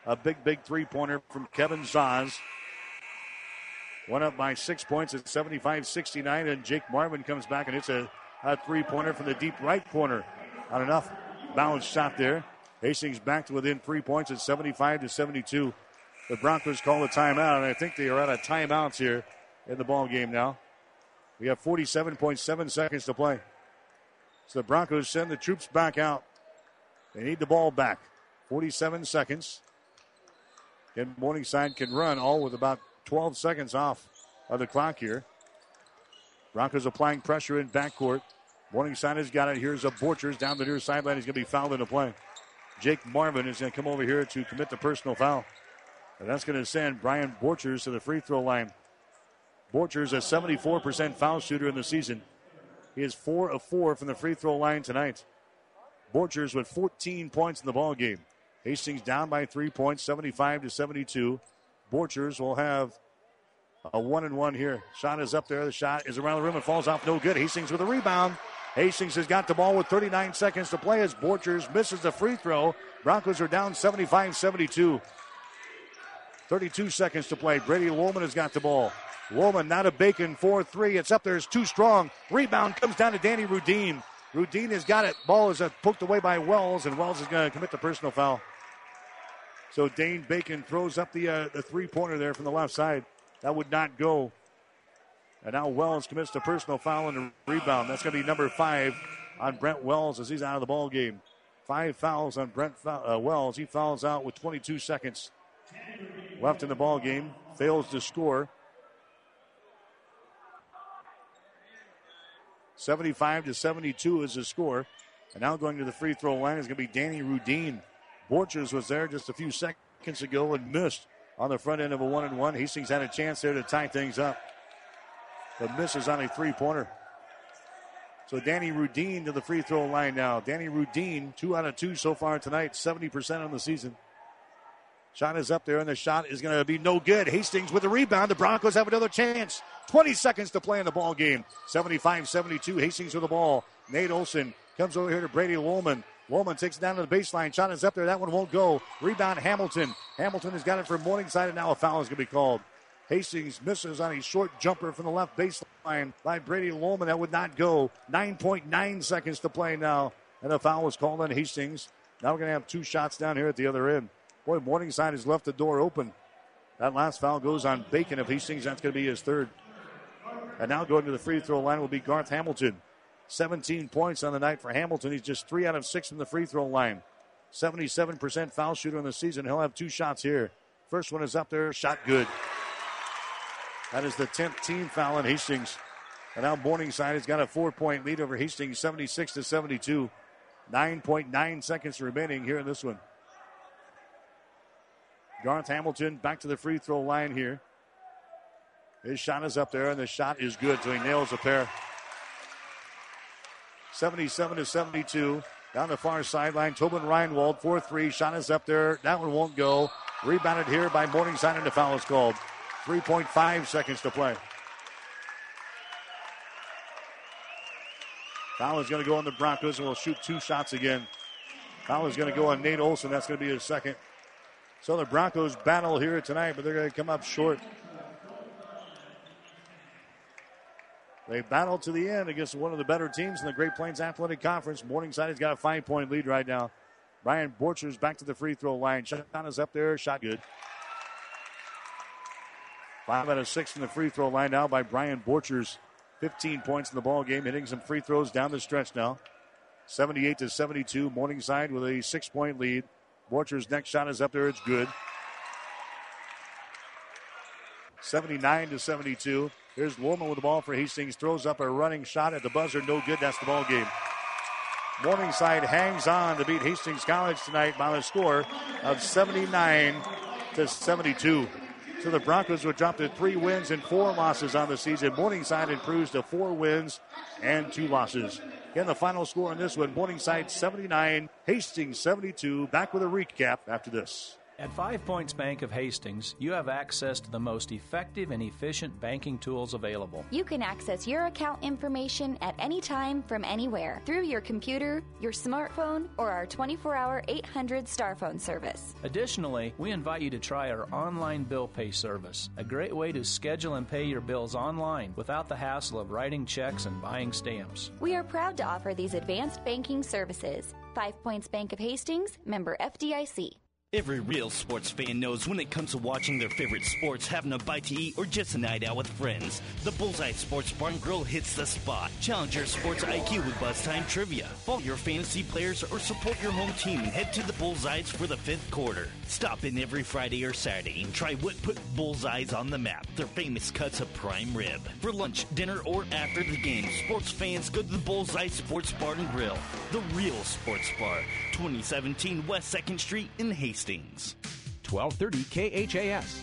A big, big three-pointer from Kevin Zaz. One up by six points at seventy-five sixty-nine, and Jake Marvin comes back, and it's a, a three-pointer from the deep right corner. Not enough. Balanced shot there. Hastings back to within three points at seventy-five to seventy-two. The Broncos call a timeout, and I think they are out of timeouts here in the ball game now. We have forty-seven point seven seconds to play. So the Broncos send the troops back out. They need the ball back. forty-seven seconds. And Morningside can run all with about twelve seconds off of the clock here. Broncos applying pressure in backcourt. Morningside has got it. Here's a Borchers down the near sideline. He's going to be fouled into play. Jake Marvin is going to come over here to commit the personal foul. And that's going to send Brian Borchers to the free throw line. Borchers, a seventy-four percent foul shooter in the season. He is four of four from the free throw line tonight. Borchers with fourteen points in the ball game. Hastings down by three points, seventy-five to seventy-two. Borchers will have a one and one here. Shot is up there. The shot is around the rim and falls off. No good. Hastings with a rebound. Hastings has got the ball with thirty-nine seconds to play as Borchers misses the free throw. Broncos are down seventy-five seventy-two. thirty-two seconds to play. Brady Woolman has got the ball. Woolman not a Bacon four three. It's up there. It's too strong. Rebound comes down to Danny Rudeen. Rudeen has got it. Ball is uh, poked away by Wells, and Wells is going to commit the personal foul. So Dane Bacon throws up the, uh, the three-pointer there from the left side. That would not go. And now Wells commits the personal foul and a rebound. That's going to be number five on Brent Wells as he's out of the ball game. Five fouls on Brent uh, Wells. He fouls out with twenty-two seconds left in the ball game. Fails to score. seventy-five to seventy-two is the score. And now going to the free throw line is going to be Danny Rudeen. Borchers was there just a few seconds ago and missed on the front end of a one and one. Hastings had a chance there to tie things up. The miss is on a three-pointer. So Danny Rudeen to the free throw line now. Danny Rudeen, two out of two so far tonight, seventy percent on the season. Shot is up there, and the shot is going to be no good. Hastings with the rebound. The Broncos have another chance. twenty seconds to play in the ball game. seventy-five seventy-two, Hastings with the ball. Nate Olson comes over here to Brady Woolman. Woolman takes it down to the baseline. Shot is up there. That one won't go. Rebound Hamilton. Hamilton has got it from Morningside, and now a foul is going to be called. Hastings misses on a short jumper from the left baseline by Brady Woolman. That would not go. nine point nine seconds to play now, and a foul was called on Hastings. Now we're going to have two shots down here at the other end. Boy, Morningside has left the door open. That last foul goes on Bacon of Hastings. That's going to be his third. And now going to the free throw line will be Garth Hamilton. seventeen points on the night for Hamilton. He's just three out of six from the free throw line. seventy-seven percent foul shooter in the season. He'll have two shots here. First one is up there. Shot good. That is the tenth team foul in Hastings. And now Morningside has got a four-point lead over Hastings, seventy-six to seventy-two. nine point nine seconds remaining here in this one. Garth Hamilton back to the free throw line here. His shot is up there, and the shot is good, so he nails a pair. seventy-seven to seventy-two. Down the far sideline, Tobin Reinwald, four three. Shot is up there. That one won't go. Rebounded here by Morningside, and the foul is called. three point five seconds to play. Foul is going to go on the Broncos, and we'll shoot two shots again. Foul is going to go on Nate Olson. That's going to be his second. So the Broncos battle here tonight, but they're going to come up short. They battle to the end against one of the better teams in the Great Plains Athletic Conference. Morningside has got a five-point lead right now. Brian Borchers back to the free throw line. Shot is up there. Shot good. Five out of six from the free throw line now by Brian Borchers. fifteen points in the ball game, hitting some free throws down the stretch now. seventy-eight to seventy-two. Morningside with a six-point lead. Borchers' next shot is up there. It's good. seventy-nine to seventy-two. Here's Woolman with the ball for Hastings. Throws up a running shot at the buzzer. No good. That's the ball game. Morningside hangs on to beat Hastings College tonight by a score of seventy-nine to seventy-two. So the Broncos would drop to three wins and four losses on the season. Morningside improves to four wins and two losses. Again, the final score on this one, Morningside seventy-nine, Hastings seventy-two. Back with a recap after this. At Five Points Bank of Hastings, you have access to the most effective and efficient banking tools available. You can access your account information at any time from anywhere through your computer, your smartphone, or our twenty-four hour eight hundred star phone service. Additionally, we invite you to try our online bill pay service, a great way to schedule and pay your bills online without the hassle of writing checks and buying stamps. We are proud to offer these advanced banking services. Five Points Bank of Hastings, member F D I C. Every real sports fan knows when it comes to watching their favorite sports, having a bite to eat, or just a night out with friends, the Bullseye Sports Bar and Grill hits the spot. Challenge your sports I Q with Buzz Time Trivia. Follow your fantasy players or support your home team and head to the Bullseyes for the fifth quarter. Stop in every Friday or Saturday and try what put Bullseyes on the map, their famous cuts of prime rib. For lunch, dinner, or after the game, sports fans go to the Bullseye Sports Bar and Grill, the real sports bar, twenty seventeen West second Street in Hastings. twelve thirty K H A S.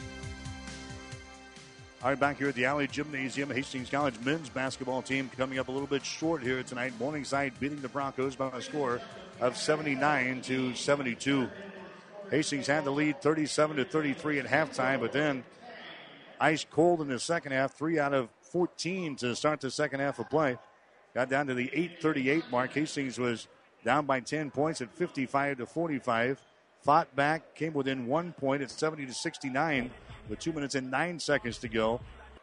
All right, back here at the Alley Gymnasium, Hastings College men's basketball team coming up a little bit short here tonight. Morningside beating the Broncos by a score of seventy-nine to seventy-two. Hastings had the lead thirty-seven to thirty-three at halftime, but then ice cold in the second half, three out of fourteen to start the second half of play. Got down to the eight thirty-eight mark. Hastings was down by ten points at fifty-five to forty-five. Fought back, came within one point at seventy to sixty-nine with two minutes and nine seconds to go.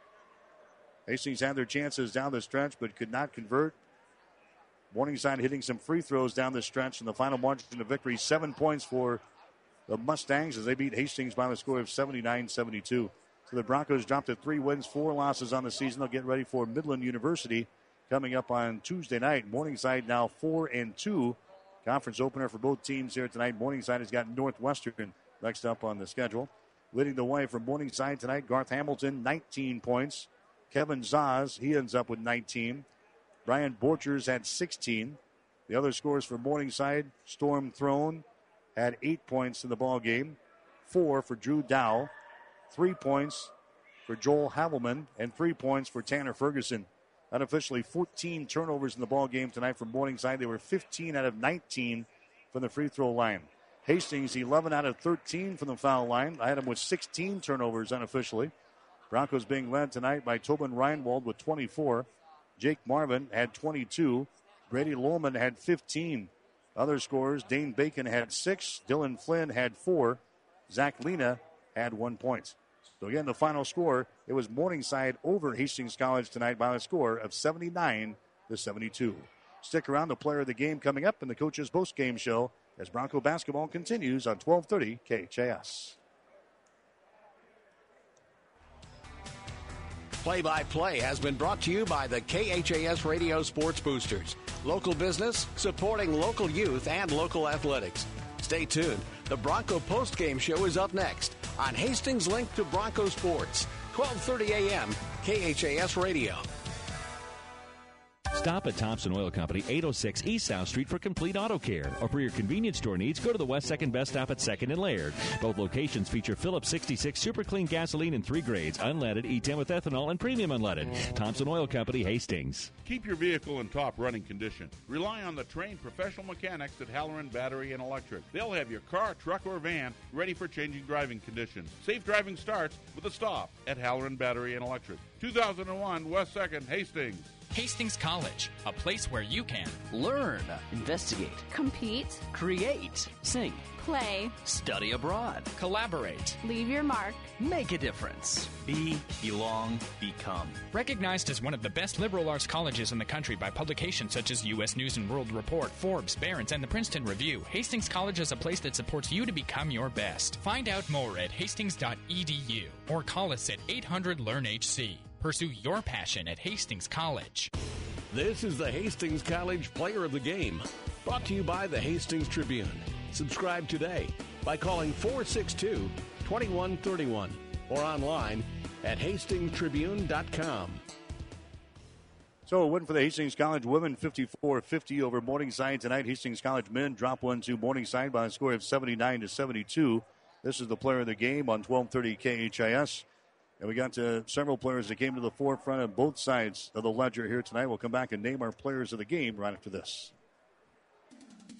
Hastings had their chances down the stretch but could not convert. Morningside hitting some free throws down the stretch, and the final margin of victory, seven points for the Mustangs as they beat Hastings by the score of seventy-nine seventy-two. So the Broncos dropped to three wins, four losses on the season. They'll get ready for Midland University coming up on Tuesday night. Morningside now four and two. Conference opener for both teams here tonight. Morningside has got Northwestern next up on the schedule. Leading the way for Morningside tonight, Garth Hamilton, nineteen points. Kevin Zaz, he ends up with nineteen. Brian Borchers had sixteen. The other scores for Morningside, Storm Throne had eight points in the ball game. Four for Drew Dow. Three points for Joel Havelman, and three points for Tanner Ferguson. Unofficially, fourteen turnovers in the ball game tonight from Morningside. They were fifteen out of nineteen from the free throw line. Hastings, eleven out of thirteen from the foul line. I had them with sixteen turnovers unofficially. Broncos being led tonight by Tobin Reinwald with twenty-four. Jake Marvin had twenty-two. Brady Lohman had fifteen. Other scorers, Dane Bacon had six. Dylan Flynn had four. Zach Lena had one point. So again, the final score, it was Morningside over Hastings College tonight by a score of seventy-nine to seventy-two. Stick around, the player of the game coming up in the coach's post-game show as Bronco basketball continues on twelve thirty K H A S. Play-by-play has been brought to you by the K H A S Radio Sports Boosters. Local business, supporting local youth and local athletics. Stay tuned. The Bronco post-game show is up next on Hastings Link to Bronco Sports, twelve thirty a.m. K H A S Radio. Stop at Thompson Oil Company, eight oh six East South Street for complete auto care. Or for your convenience store needs, go to the West second Best Stop at second and Laird. Both locations feature Phillips sixty-six Super Clean gasoline in three grades, unleaded, E ten with ethanol, and premium unleaded. Thompson Oil Company, Hastings. Keep your vehicle in top running condition. Rely on the trained professional mechanics at Halloran Battery and Electric. They'll have your car, truck, or van ready for changing driving conditions. Safe driving starts with a stop at Halloran Battery and Electric. two thousand one West second, Hastings. Hastings College, a place where you can learn, investigate, compete, create, sing, play, study abroad, collaborate, leave your mark, make a difference, be, belong, become. Recognized as one of the best liberal arts colleges in the country by publications such as U S News and World Report, Forbes, Barron's, and the Princeton Review, Hastings College is a place that supports you to become your best. Find out more at hastings dot e d u or call us at eight hundred learn H C. Pursue your passion at Hastings College. This is the Hastings College Player of the Game, brought to you by the Hastings Tribune. Subscribe today by calling four six two, two one three one or online at hastings tribune dot com. So a win for the Hastings College women, fifty-four fifty over Morningside tonight. Hastings College men drop one to Morningside by a score of seventy-nine to seventy-two. This is the player of the game on twelve thirty K H I S. And we got uh, several players that came to the forefront on both sides of the ledger here tonight. We'll come back and name our players of the game right after this.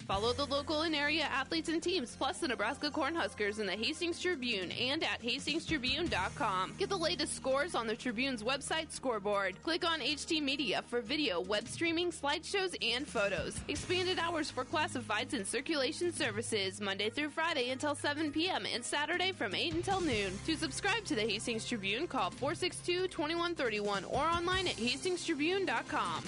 Follow the local and area athletes and teams, plus the Nebraska Cornhuskers in the Hastings Tribune and at hastings tribune dot com. Get the latest scores on the Tribune's website scoreboard. Click on H T Media for video, web streaming, slideshows, and photos. Expanded hours for classifieds and circulation services, Monday through Friday until seven p.m. and Saturday from eight until noon. To subscribe to the Hastings Tribune, call four six two, two one three one or online at hastings tribune dot com.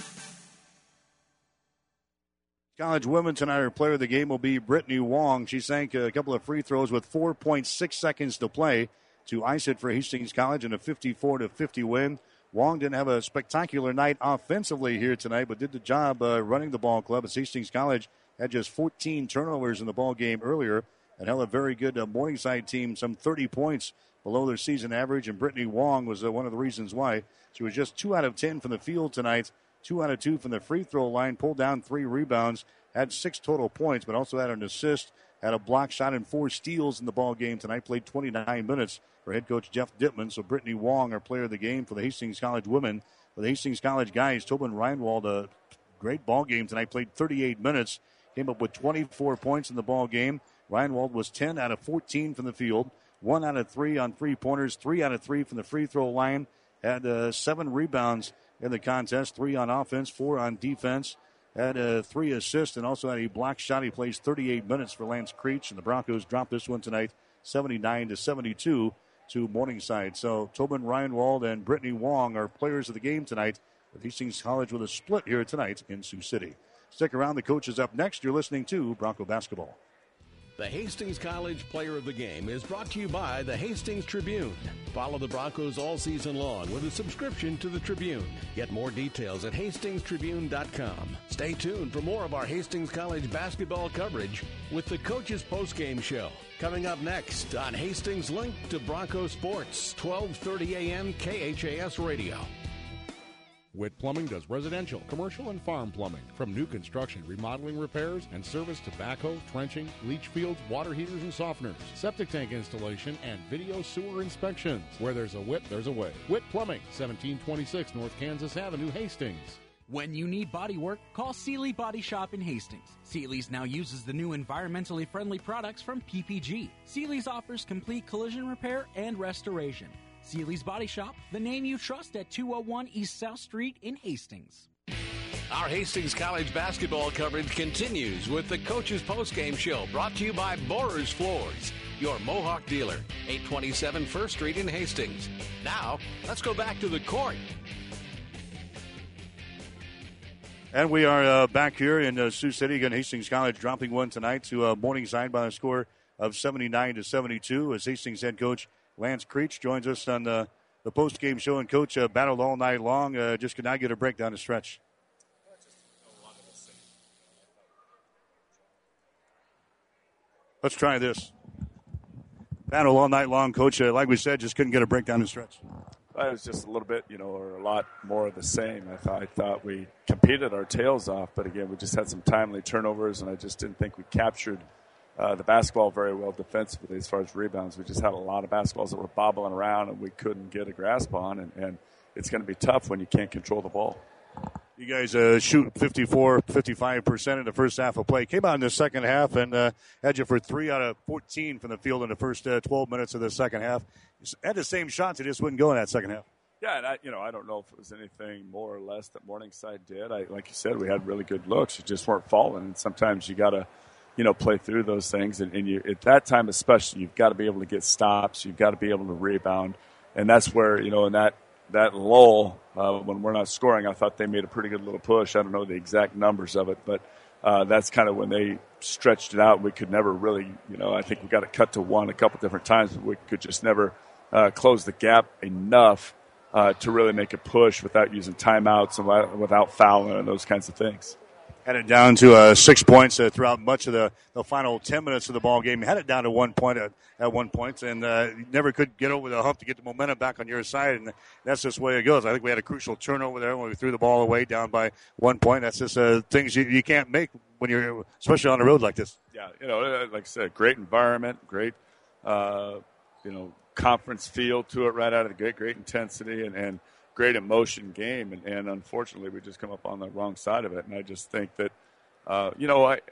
College women tonight, her player of the game will be Brittany Wong. She sank a couple of free throws with four point six seconds to play to ice it for Hastings College in a fifty-four to fifty win. Wong didn't have a spectacular night offensively here tonight, but did the job uh, running the ball club as Hastings College had just fourteen turnovers in the ball game earlier and held a very good uh, Morningside team some thirty points below their season average, and Brittany Wong was uh, one of the reasons why. She was just two out of ten from the field tonight. Two out of two from the free throw line, pulled down three rebounds, had six total points, but also had an assist, had a block shot and four steals in the ball game tonight, played twenty-nine minutes for head coach Jeff Dittman. So Brittany Wong, our player of the game for the Hastings College women. For the Hastings College guys, Tobin Reinwald, a great ball game tonight, played thirty-eight minutes, came up with twenty-four points in the ball game. Reinwald was ten out of fourteen from the field, one out of three on three-pointers, three out of three from the free throw line, had uh, seven rebounds in the contest, three on offense, four on defense, had uh, three assists, and also had a block shot. He plays thirty-eight minutes for Lance Creech, and the Broncos dropped this one tonight, seventy-nine to seventy-two to Morningside. So Tobin Reinwald and Brittany Wong are players of the game tonight with Hastings College with a split here tonight in Sioux City. Stick around, the coach is up next. You're listening to Bronco Basketball. The Hastings College Player of the Game is brought to you by the Hastings Tribune. Follow the Broncos all season long with a subscription to the Tribune. Get more details at hastings tribune dot com. Stay tuned for more of our Hastings College basketball coverage with the Coach's Postgame Show. Coming up next on Hastings Link to Bronco Sports, twelve thirty a.m. K H A S Radio. Witt Plumbing does residential, commercial, and farm plumbing. From new construction, remodeling, repairs, and service to backhoe, trenching, leach fields, water heaters, and softeners, septic tank installation, and video sewer inspections. Where there's a Witt, there's a way. Witt Plumbing, seventeen twenty-six North Kansas Avenue, Hastings. When you need body work, call Seeley Body Shop in Hastings. Seeley's now uses the new environmentally friendly products from P P G. Seeley's offers complete collision repair and restoration. Seeley's Body Shop, the name you trust at two oh one East South Street in Hastings. Our Hastings College basketball coverage continues with the Coach's Postgame Show, brought to you by Borers Floors, your Mohawk dealer, eight twenty-seven First Street in Hastings. Now, let's go back to the court. And we are uh, back here in uh, Sioux City. Again, Hastings College dropping one tonight to uh, Morningside by a score of seventy-nine to seventy-two as Hastings head coach Lance Creech joins us on the, the post-game show. And Coach uh, battled all night long. Uh, just could not get a break down the stretch. Let's try this. Battle all night long, Coach. Uh, like we said, just couldn't get a break down the stretch. It was just a little bit, you know, or a lot more of the same. I thought, I thought we competed our tails off, but again, we just had some timely turnovers, and I just didn't think we captured uh, the basketball very well defensively as far as rebounds. We just had a lot of basketballs that were bobbling around, and we couldn't get a grasp on, and, and it's going to be tough when you can't control the ball. You guys uh, shoot fifty-four, fifty-five percent in the first half of play. Came out in the second half and uh, had you for three out of fourteen from the field in the first uh, twelve minutes of the second half. Had the same shots, it just wouldn't go in that second half. Yeah, and I, you know, I don't know if it was anything more or less that Morningside did. I, like you said, we had really good looks. You just weren't falling. And sometimes you got to, you know, play through those things. And, and you, at that time especially, you've got to be able to get stops. You've got to be able to rebound. And that's where, you know, in that, that lull, uh, when we're not scoring, I thought they made a pretty good little push. I don't know the exact numbers of it, but uh, that's kind of when they stretched it out. We could never really, you know, I think we got it cut to one a couple different times, but we could just never uh, close the gap enough uh, to really make a push without using timeouts and without fouling and those kinds of things. Had it down to uh, six points uh, throughout much of the, the final ten minutes of the ball game. Had it down to one point at, at one point, and uh, never could get over the hump to get the momentum back on your side, and that's just the way it goes. I think we had a crucial turnover there when we threw the ball away down by one point. That's just uh, things you, you can't make when you're, especially on the road like this. Yeah, you know, like I said, great environment, great, uh, you know, conference feel to it right out of the gate, great intensity, and, and great emotion game, and, and unfortunately we just come up on the wrong side of it. And I just think that, uh, you know, I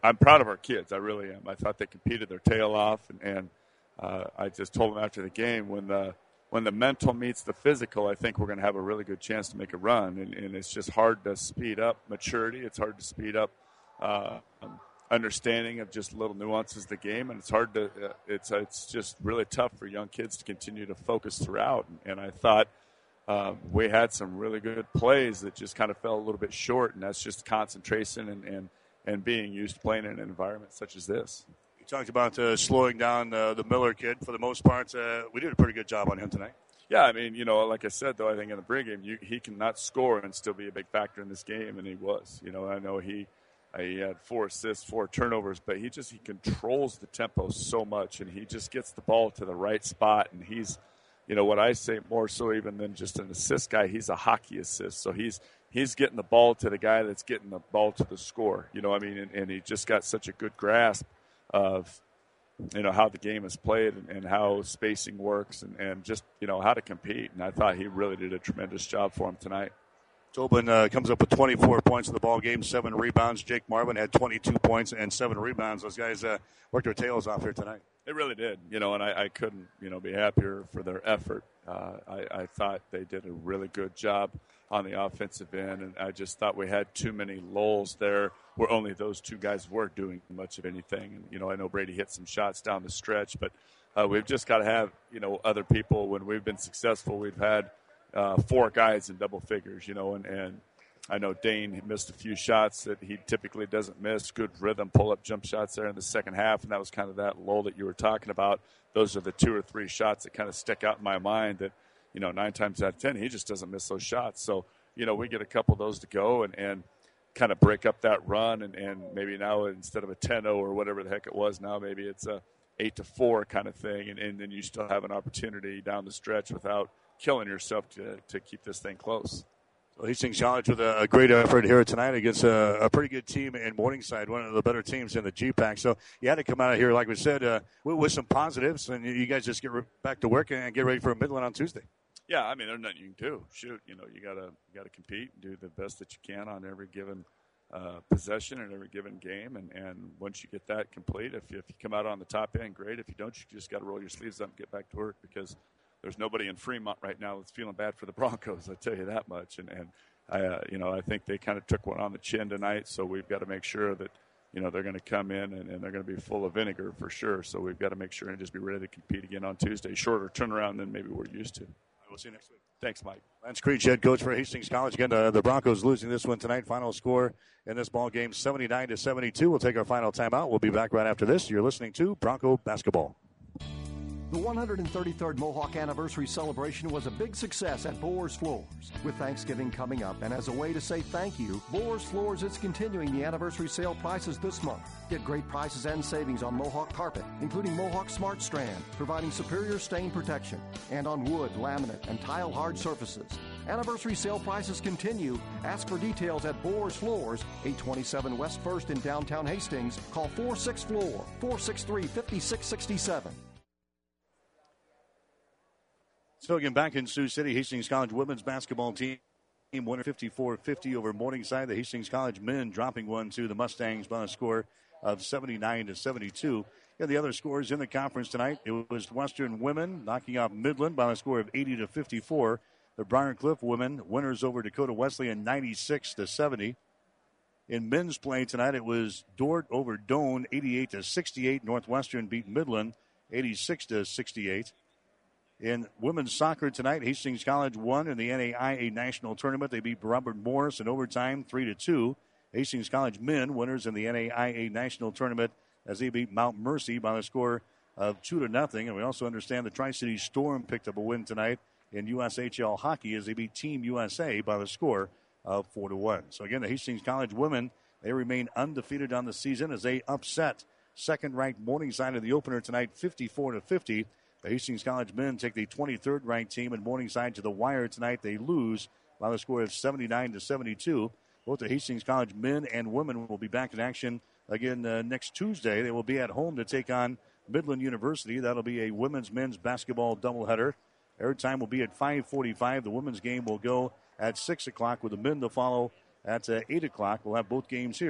I'm proud of our kids. I really am. I thought they competed their tail off, and, and uh, I just told them after the game, when the when the mental meets the physical, I think we're going to have a really good chance to make a run. And, and it's just hard to speed up maturity. It's hard to speed up uh, understanding of just little nuances of the game, and it's hard to. Uh, it's uh, it's just really tough for young kids to continue to focus throughout. And, and I thought uh, we had some really good plays that just kind of fell a little bit short, and that's just concentration and and, and being used to playing in an environment such as this. You talked about uh, slowing down uh, the Miller kid for the most part. Uh, we did a pretty good job on him tonight. Yeah, I mean, you know, like I said, though, I think in the pregame, you, he cannot score and still be a big factor in this game, and he was. You know, I know he he had four assists, four turnovers, but he just he controls the tempo so much, and he just gets the ball to the right spot, and he's, you know, what I say more so even than just an assist guy, he's a hockey assist. So he's he's getting the ball to the guy that's getting the ball to the score. You know what I mean? And, and he just got such a good grasp of, you know, how the game is played and, and how spacing works and, and just, you know, how to compete. And I thought he really did a tremendous job for him tonight. Tobin uh, comes up with twenty-four points in the ball game, seven rebounds. Jake Marvin had twenty-two points and seven rebounds. Those guys uh, worked their tails off here tonight. They really did, you know, and I, I couldn't, you know, be happier for their effort. Uh, I, I thought they did a really good job on the offensive end, and I just thought we had too many lulls there where only those two guys were doing much of anything. And, you know, I know Brady hit some shots down the stretch, but uh, we've just got to have, you know, other people. When we've been successful, we've had uh, four guys in double figures, you know, and, and I know Dane missed a few shots that he typically doesn't miss. Good rhythm, pull-up jump shots there in the second half, and that was kind of that lull that you were talking about. Those are the two or three shots that kind of stick out in my mind that, you know, nine times out of ten, he just doesn't miss those shots. So, you know, we get a couple of those to go and, and kind of break up that run, and, and maybe now instead of a ten oh or whatever the heck it was, now maybe it's a eight to four kind of thing, and, and then you still have an opportunity down the stretch without killing yourself to, to keep this thing close. Well, Hastings College with a, a great effort here tonight against a, a pretty good team in Morningside, one of the better teams in the G PAC. So you had to come out of here, like we said, uh, with, with some positives, and you guys just get re- back to work and get ready for Midland on Tuesday. Yeah, I mean, there's nothing you can do. Shoot, you know, you gotta you gotta compete and do the best that you can on every given uh, possession and every given game. And, and once you get that complete, if you, if you come out on the top end, great. If you don't, you just got to roll your sleeves up and get back to work, because there's nobody in Fremont right now that's feeling bad for the Broncos. I tell you that much. And and I, uh, you know, I think they kind of took one on the chin tonight. So we've got to make sure that, you know, they're going to come in and, and they're going to be full of vinegar for sure. So we've got to make sure and just be ready to compete again on Tuesday. Shorter turnaround than maybe we're used to. We'll see you next week. Thanks, Mike. Lance Creech, head coach for Hastings College. Again, uh, the Broncos losing this one tonight. Final score in this ball game, seventy-nine to seventy-two. We'll take our final timeout. We'll be back right after this. You're listening to Bronco Basketball. The one hundred thirty-third Mohawk Anniversary Celebration was a big success at Boers Floors. With Thanksgiving coming up, and as a way to say thank you, Boers Floors is continuing the anniversary sale prices this month. Get great prices and savings on Mohawk carpet, including Mohawk Smart Strand, providing superior stain protection, and on wood, laminate, and tile hard surfaces. Anniversary sale prices continue. Ask for details at Boers Floors, eight twenty-seven West first in downtown Hastings. Call four six floor, four six three, five six six seven. So again, back in Sioux City, Hastings College women's basketball team winner fifty-four fifty over Morningside. The Hastings College men dropping one to the Mustangs by a score of seventy-nine to seventy-two. Yeah, the other scores in the conference tonight, it was Western women knocking off Midland by a score of eighty to fifty-four. The Briarcliff women winners over Dakota Wesleyan ninety-six to seventy. In men's play tonight, it was Dort over Doane eighty-eight to sixty-eight. Northwestern beat Midland eighty-six to sixty-eight. In women's soccer tonight, Hastings College won in the N A I A National Tournament. They beat Robert Morris in overtime, three to two. Hastings College men winners in the N A I A National Tournament as they beat Mount Mercy by a score of two to nothing. And we also understand the Tri-City Storm picked up a win tonight in U S H L hockey as they beat Team U S A by the score of four to one. So again, the Hastings College women, they remain undefeated on the season as they upset second-ranked Morningside in the opener tonight, fifty-four to fifty. The Hastings College men take the twenty-third ranked team in Morningside to the wire tonight. They lose by the score of seventy-nine to seventy-two. Both the Hastings College men and women will be back in action again uh, next Tuesday. They will be at home to take on Midland University. That'll be a women's men's basketball doubleheader. Airtime will be at five forty-five. The women's game will go at six o'clock with the men to follow at uh, eight o'clock. We'll have both games here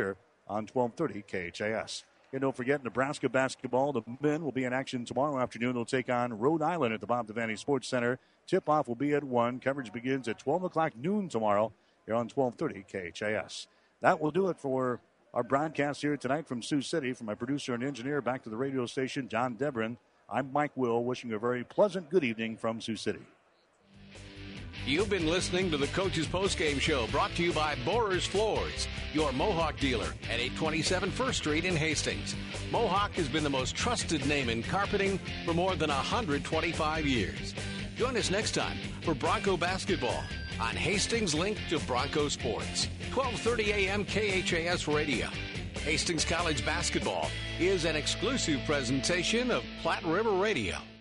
on twelve thirty K H A S. And don't forget, Nebraska basketball, the men will be in action tomorrow afternoon. They'll take on Rhode Island at the Bob Devaney Sports Center. Tip-off will be at one. Coverage begins at twelve o'clock noon tomorrow here on twelve thirty K H A S. That will do it for our broadcast here tonight from Sioux City. From my producer and engineer back to the radio station, John Debrin, I'm Mike Will, wishing you a very pleasant good evening from Sioux City. You've been listening to the Coach's Postgame Show, brought to you by Borer's Floors, your Mohawk dealer at eight twenty-seven First Street in Hastings. Mohawk has been the most trusted name in carpeting for more than one hundred twenty-five years. Join us next time for Bronco basketball on Hastings Link to Bronco Sports, twelve thirty a.m. K H A S Radio. Hastings College basketball is an exclusive presentation of Platte River Radio.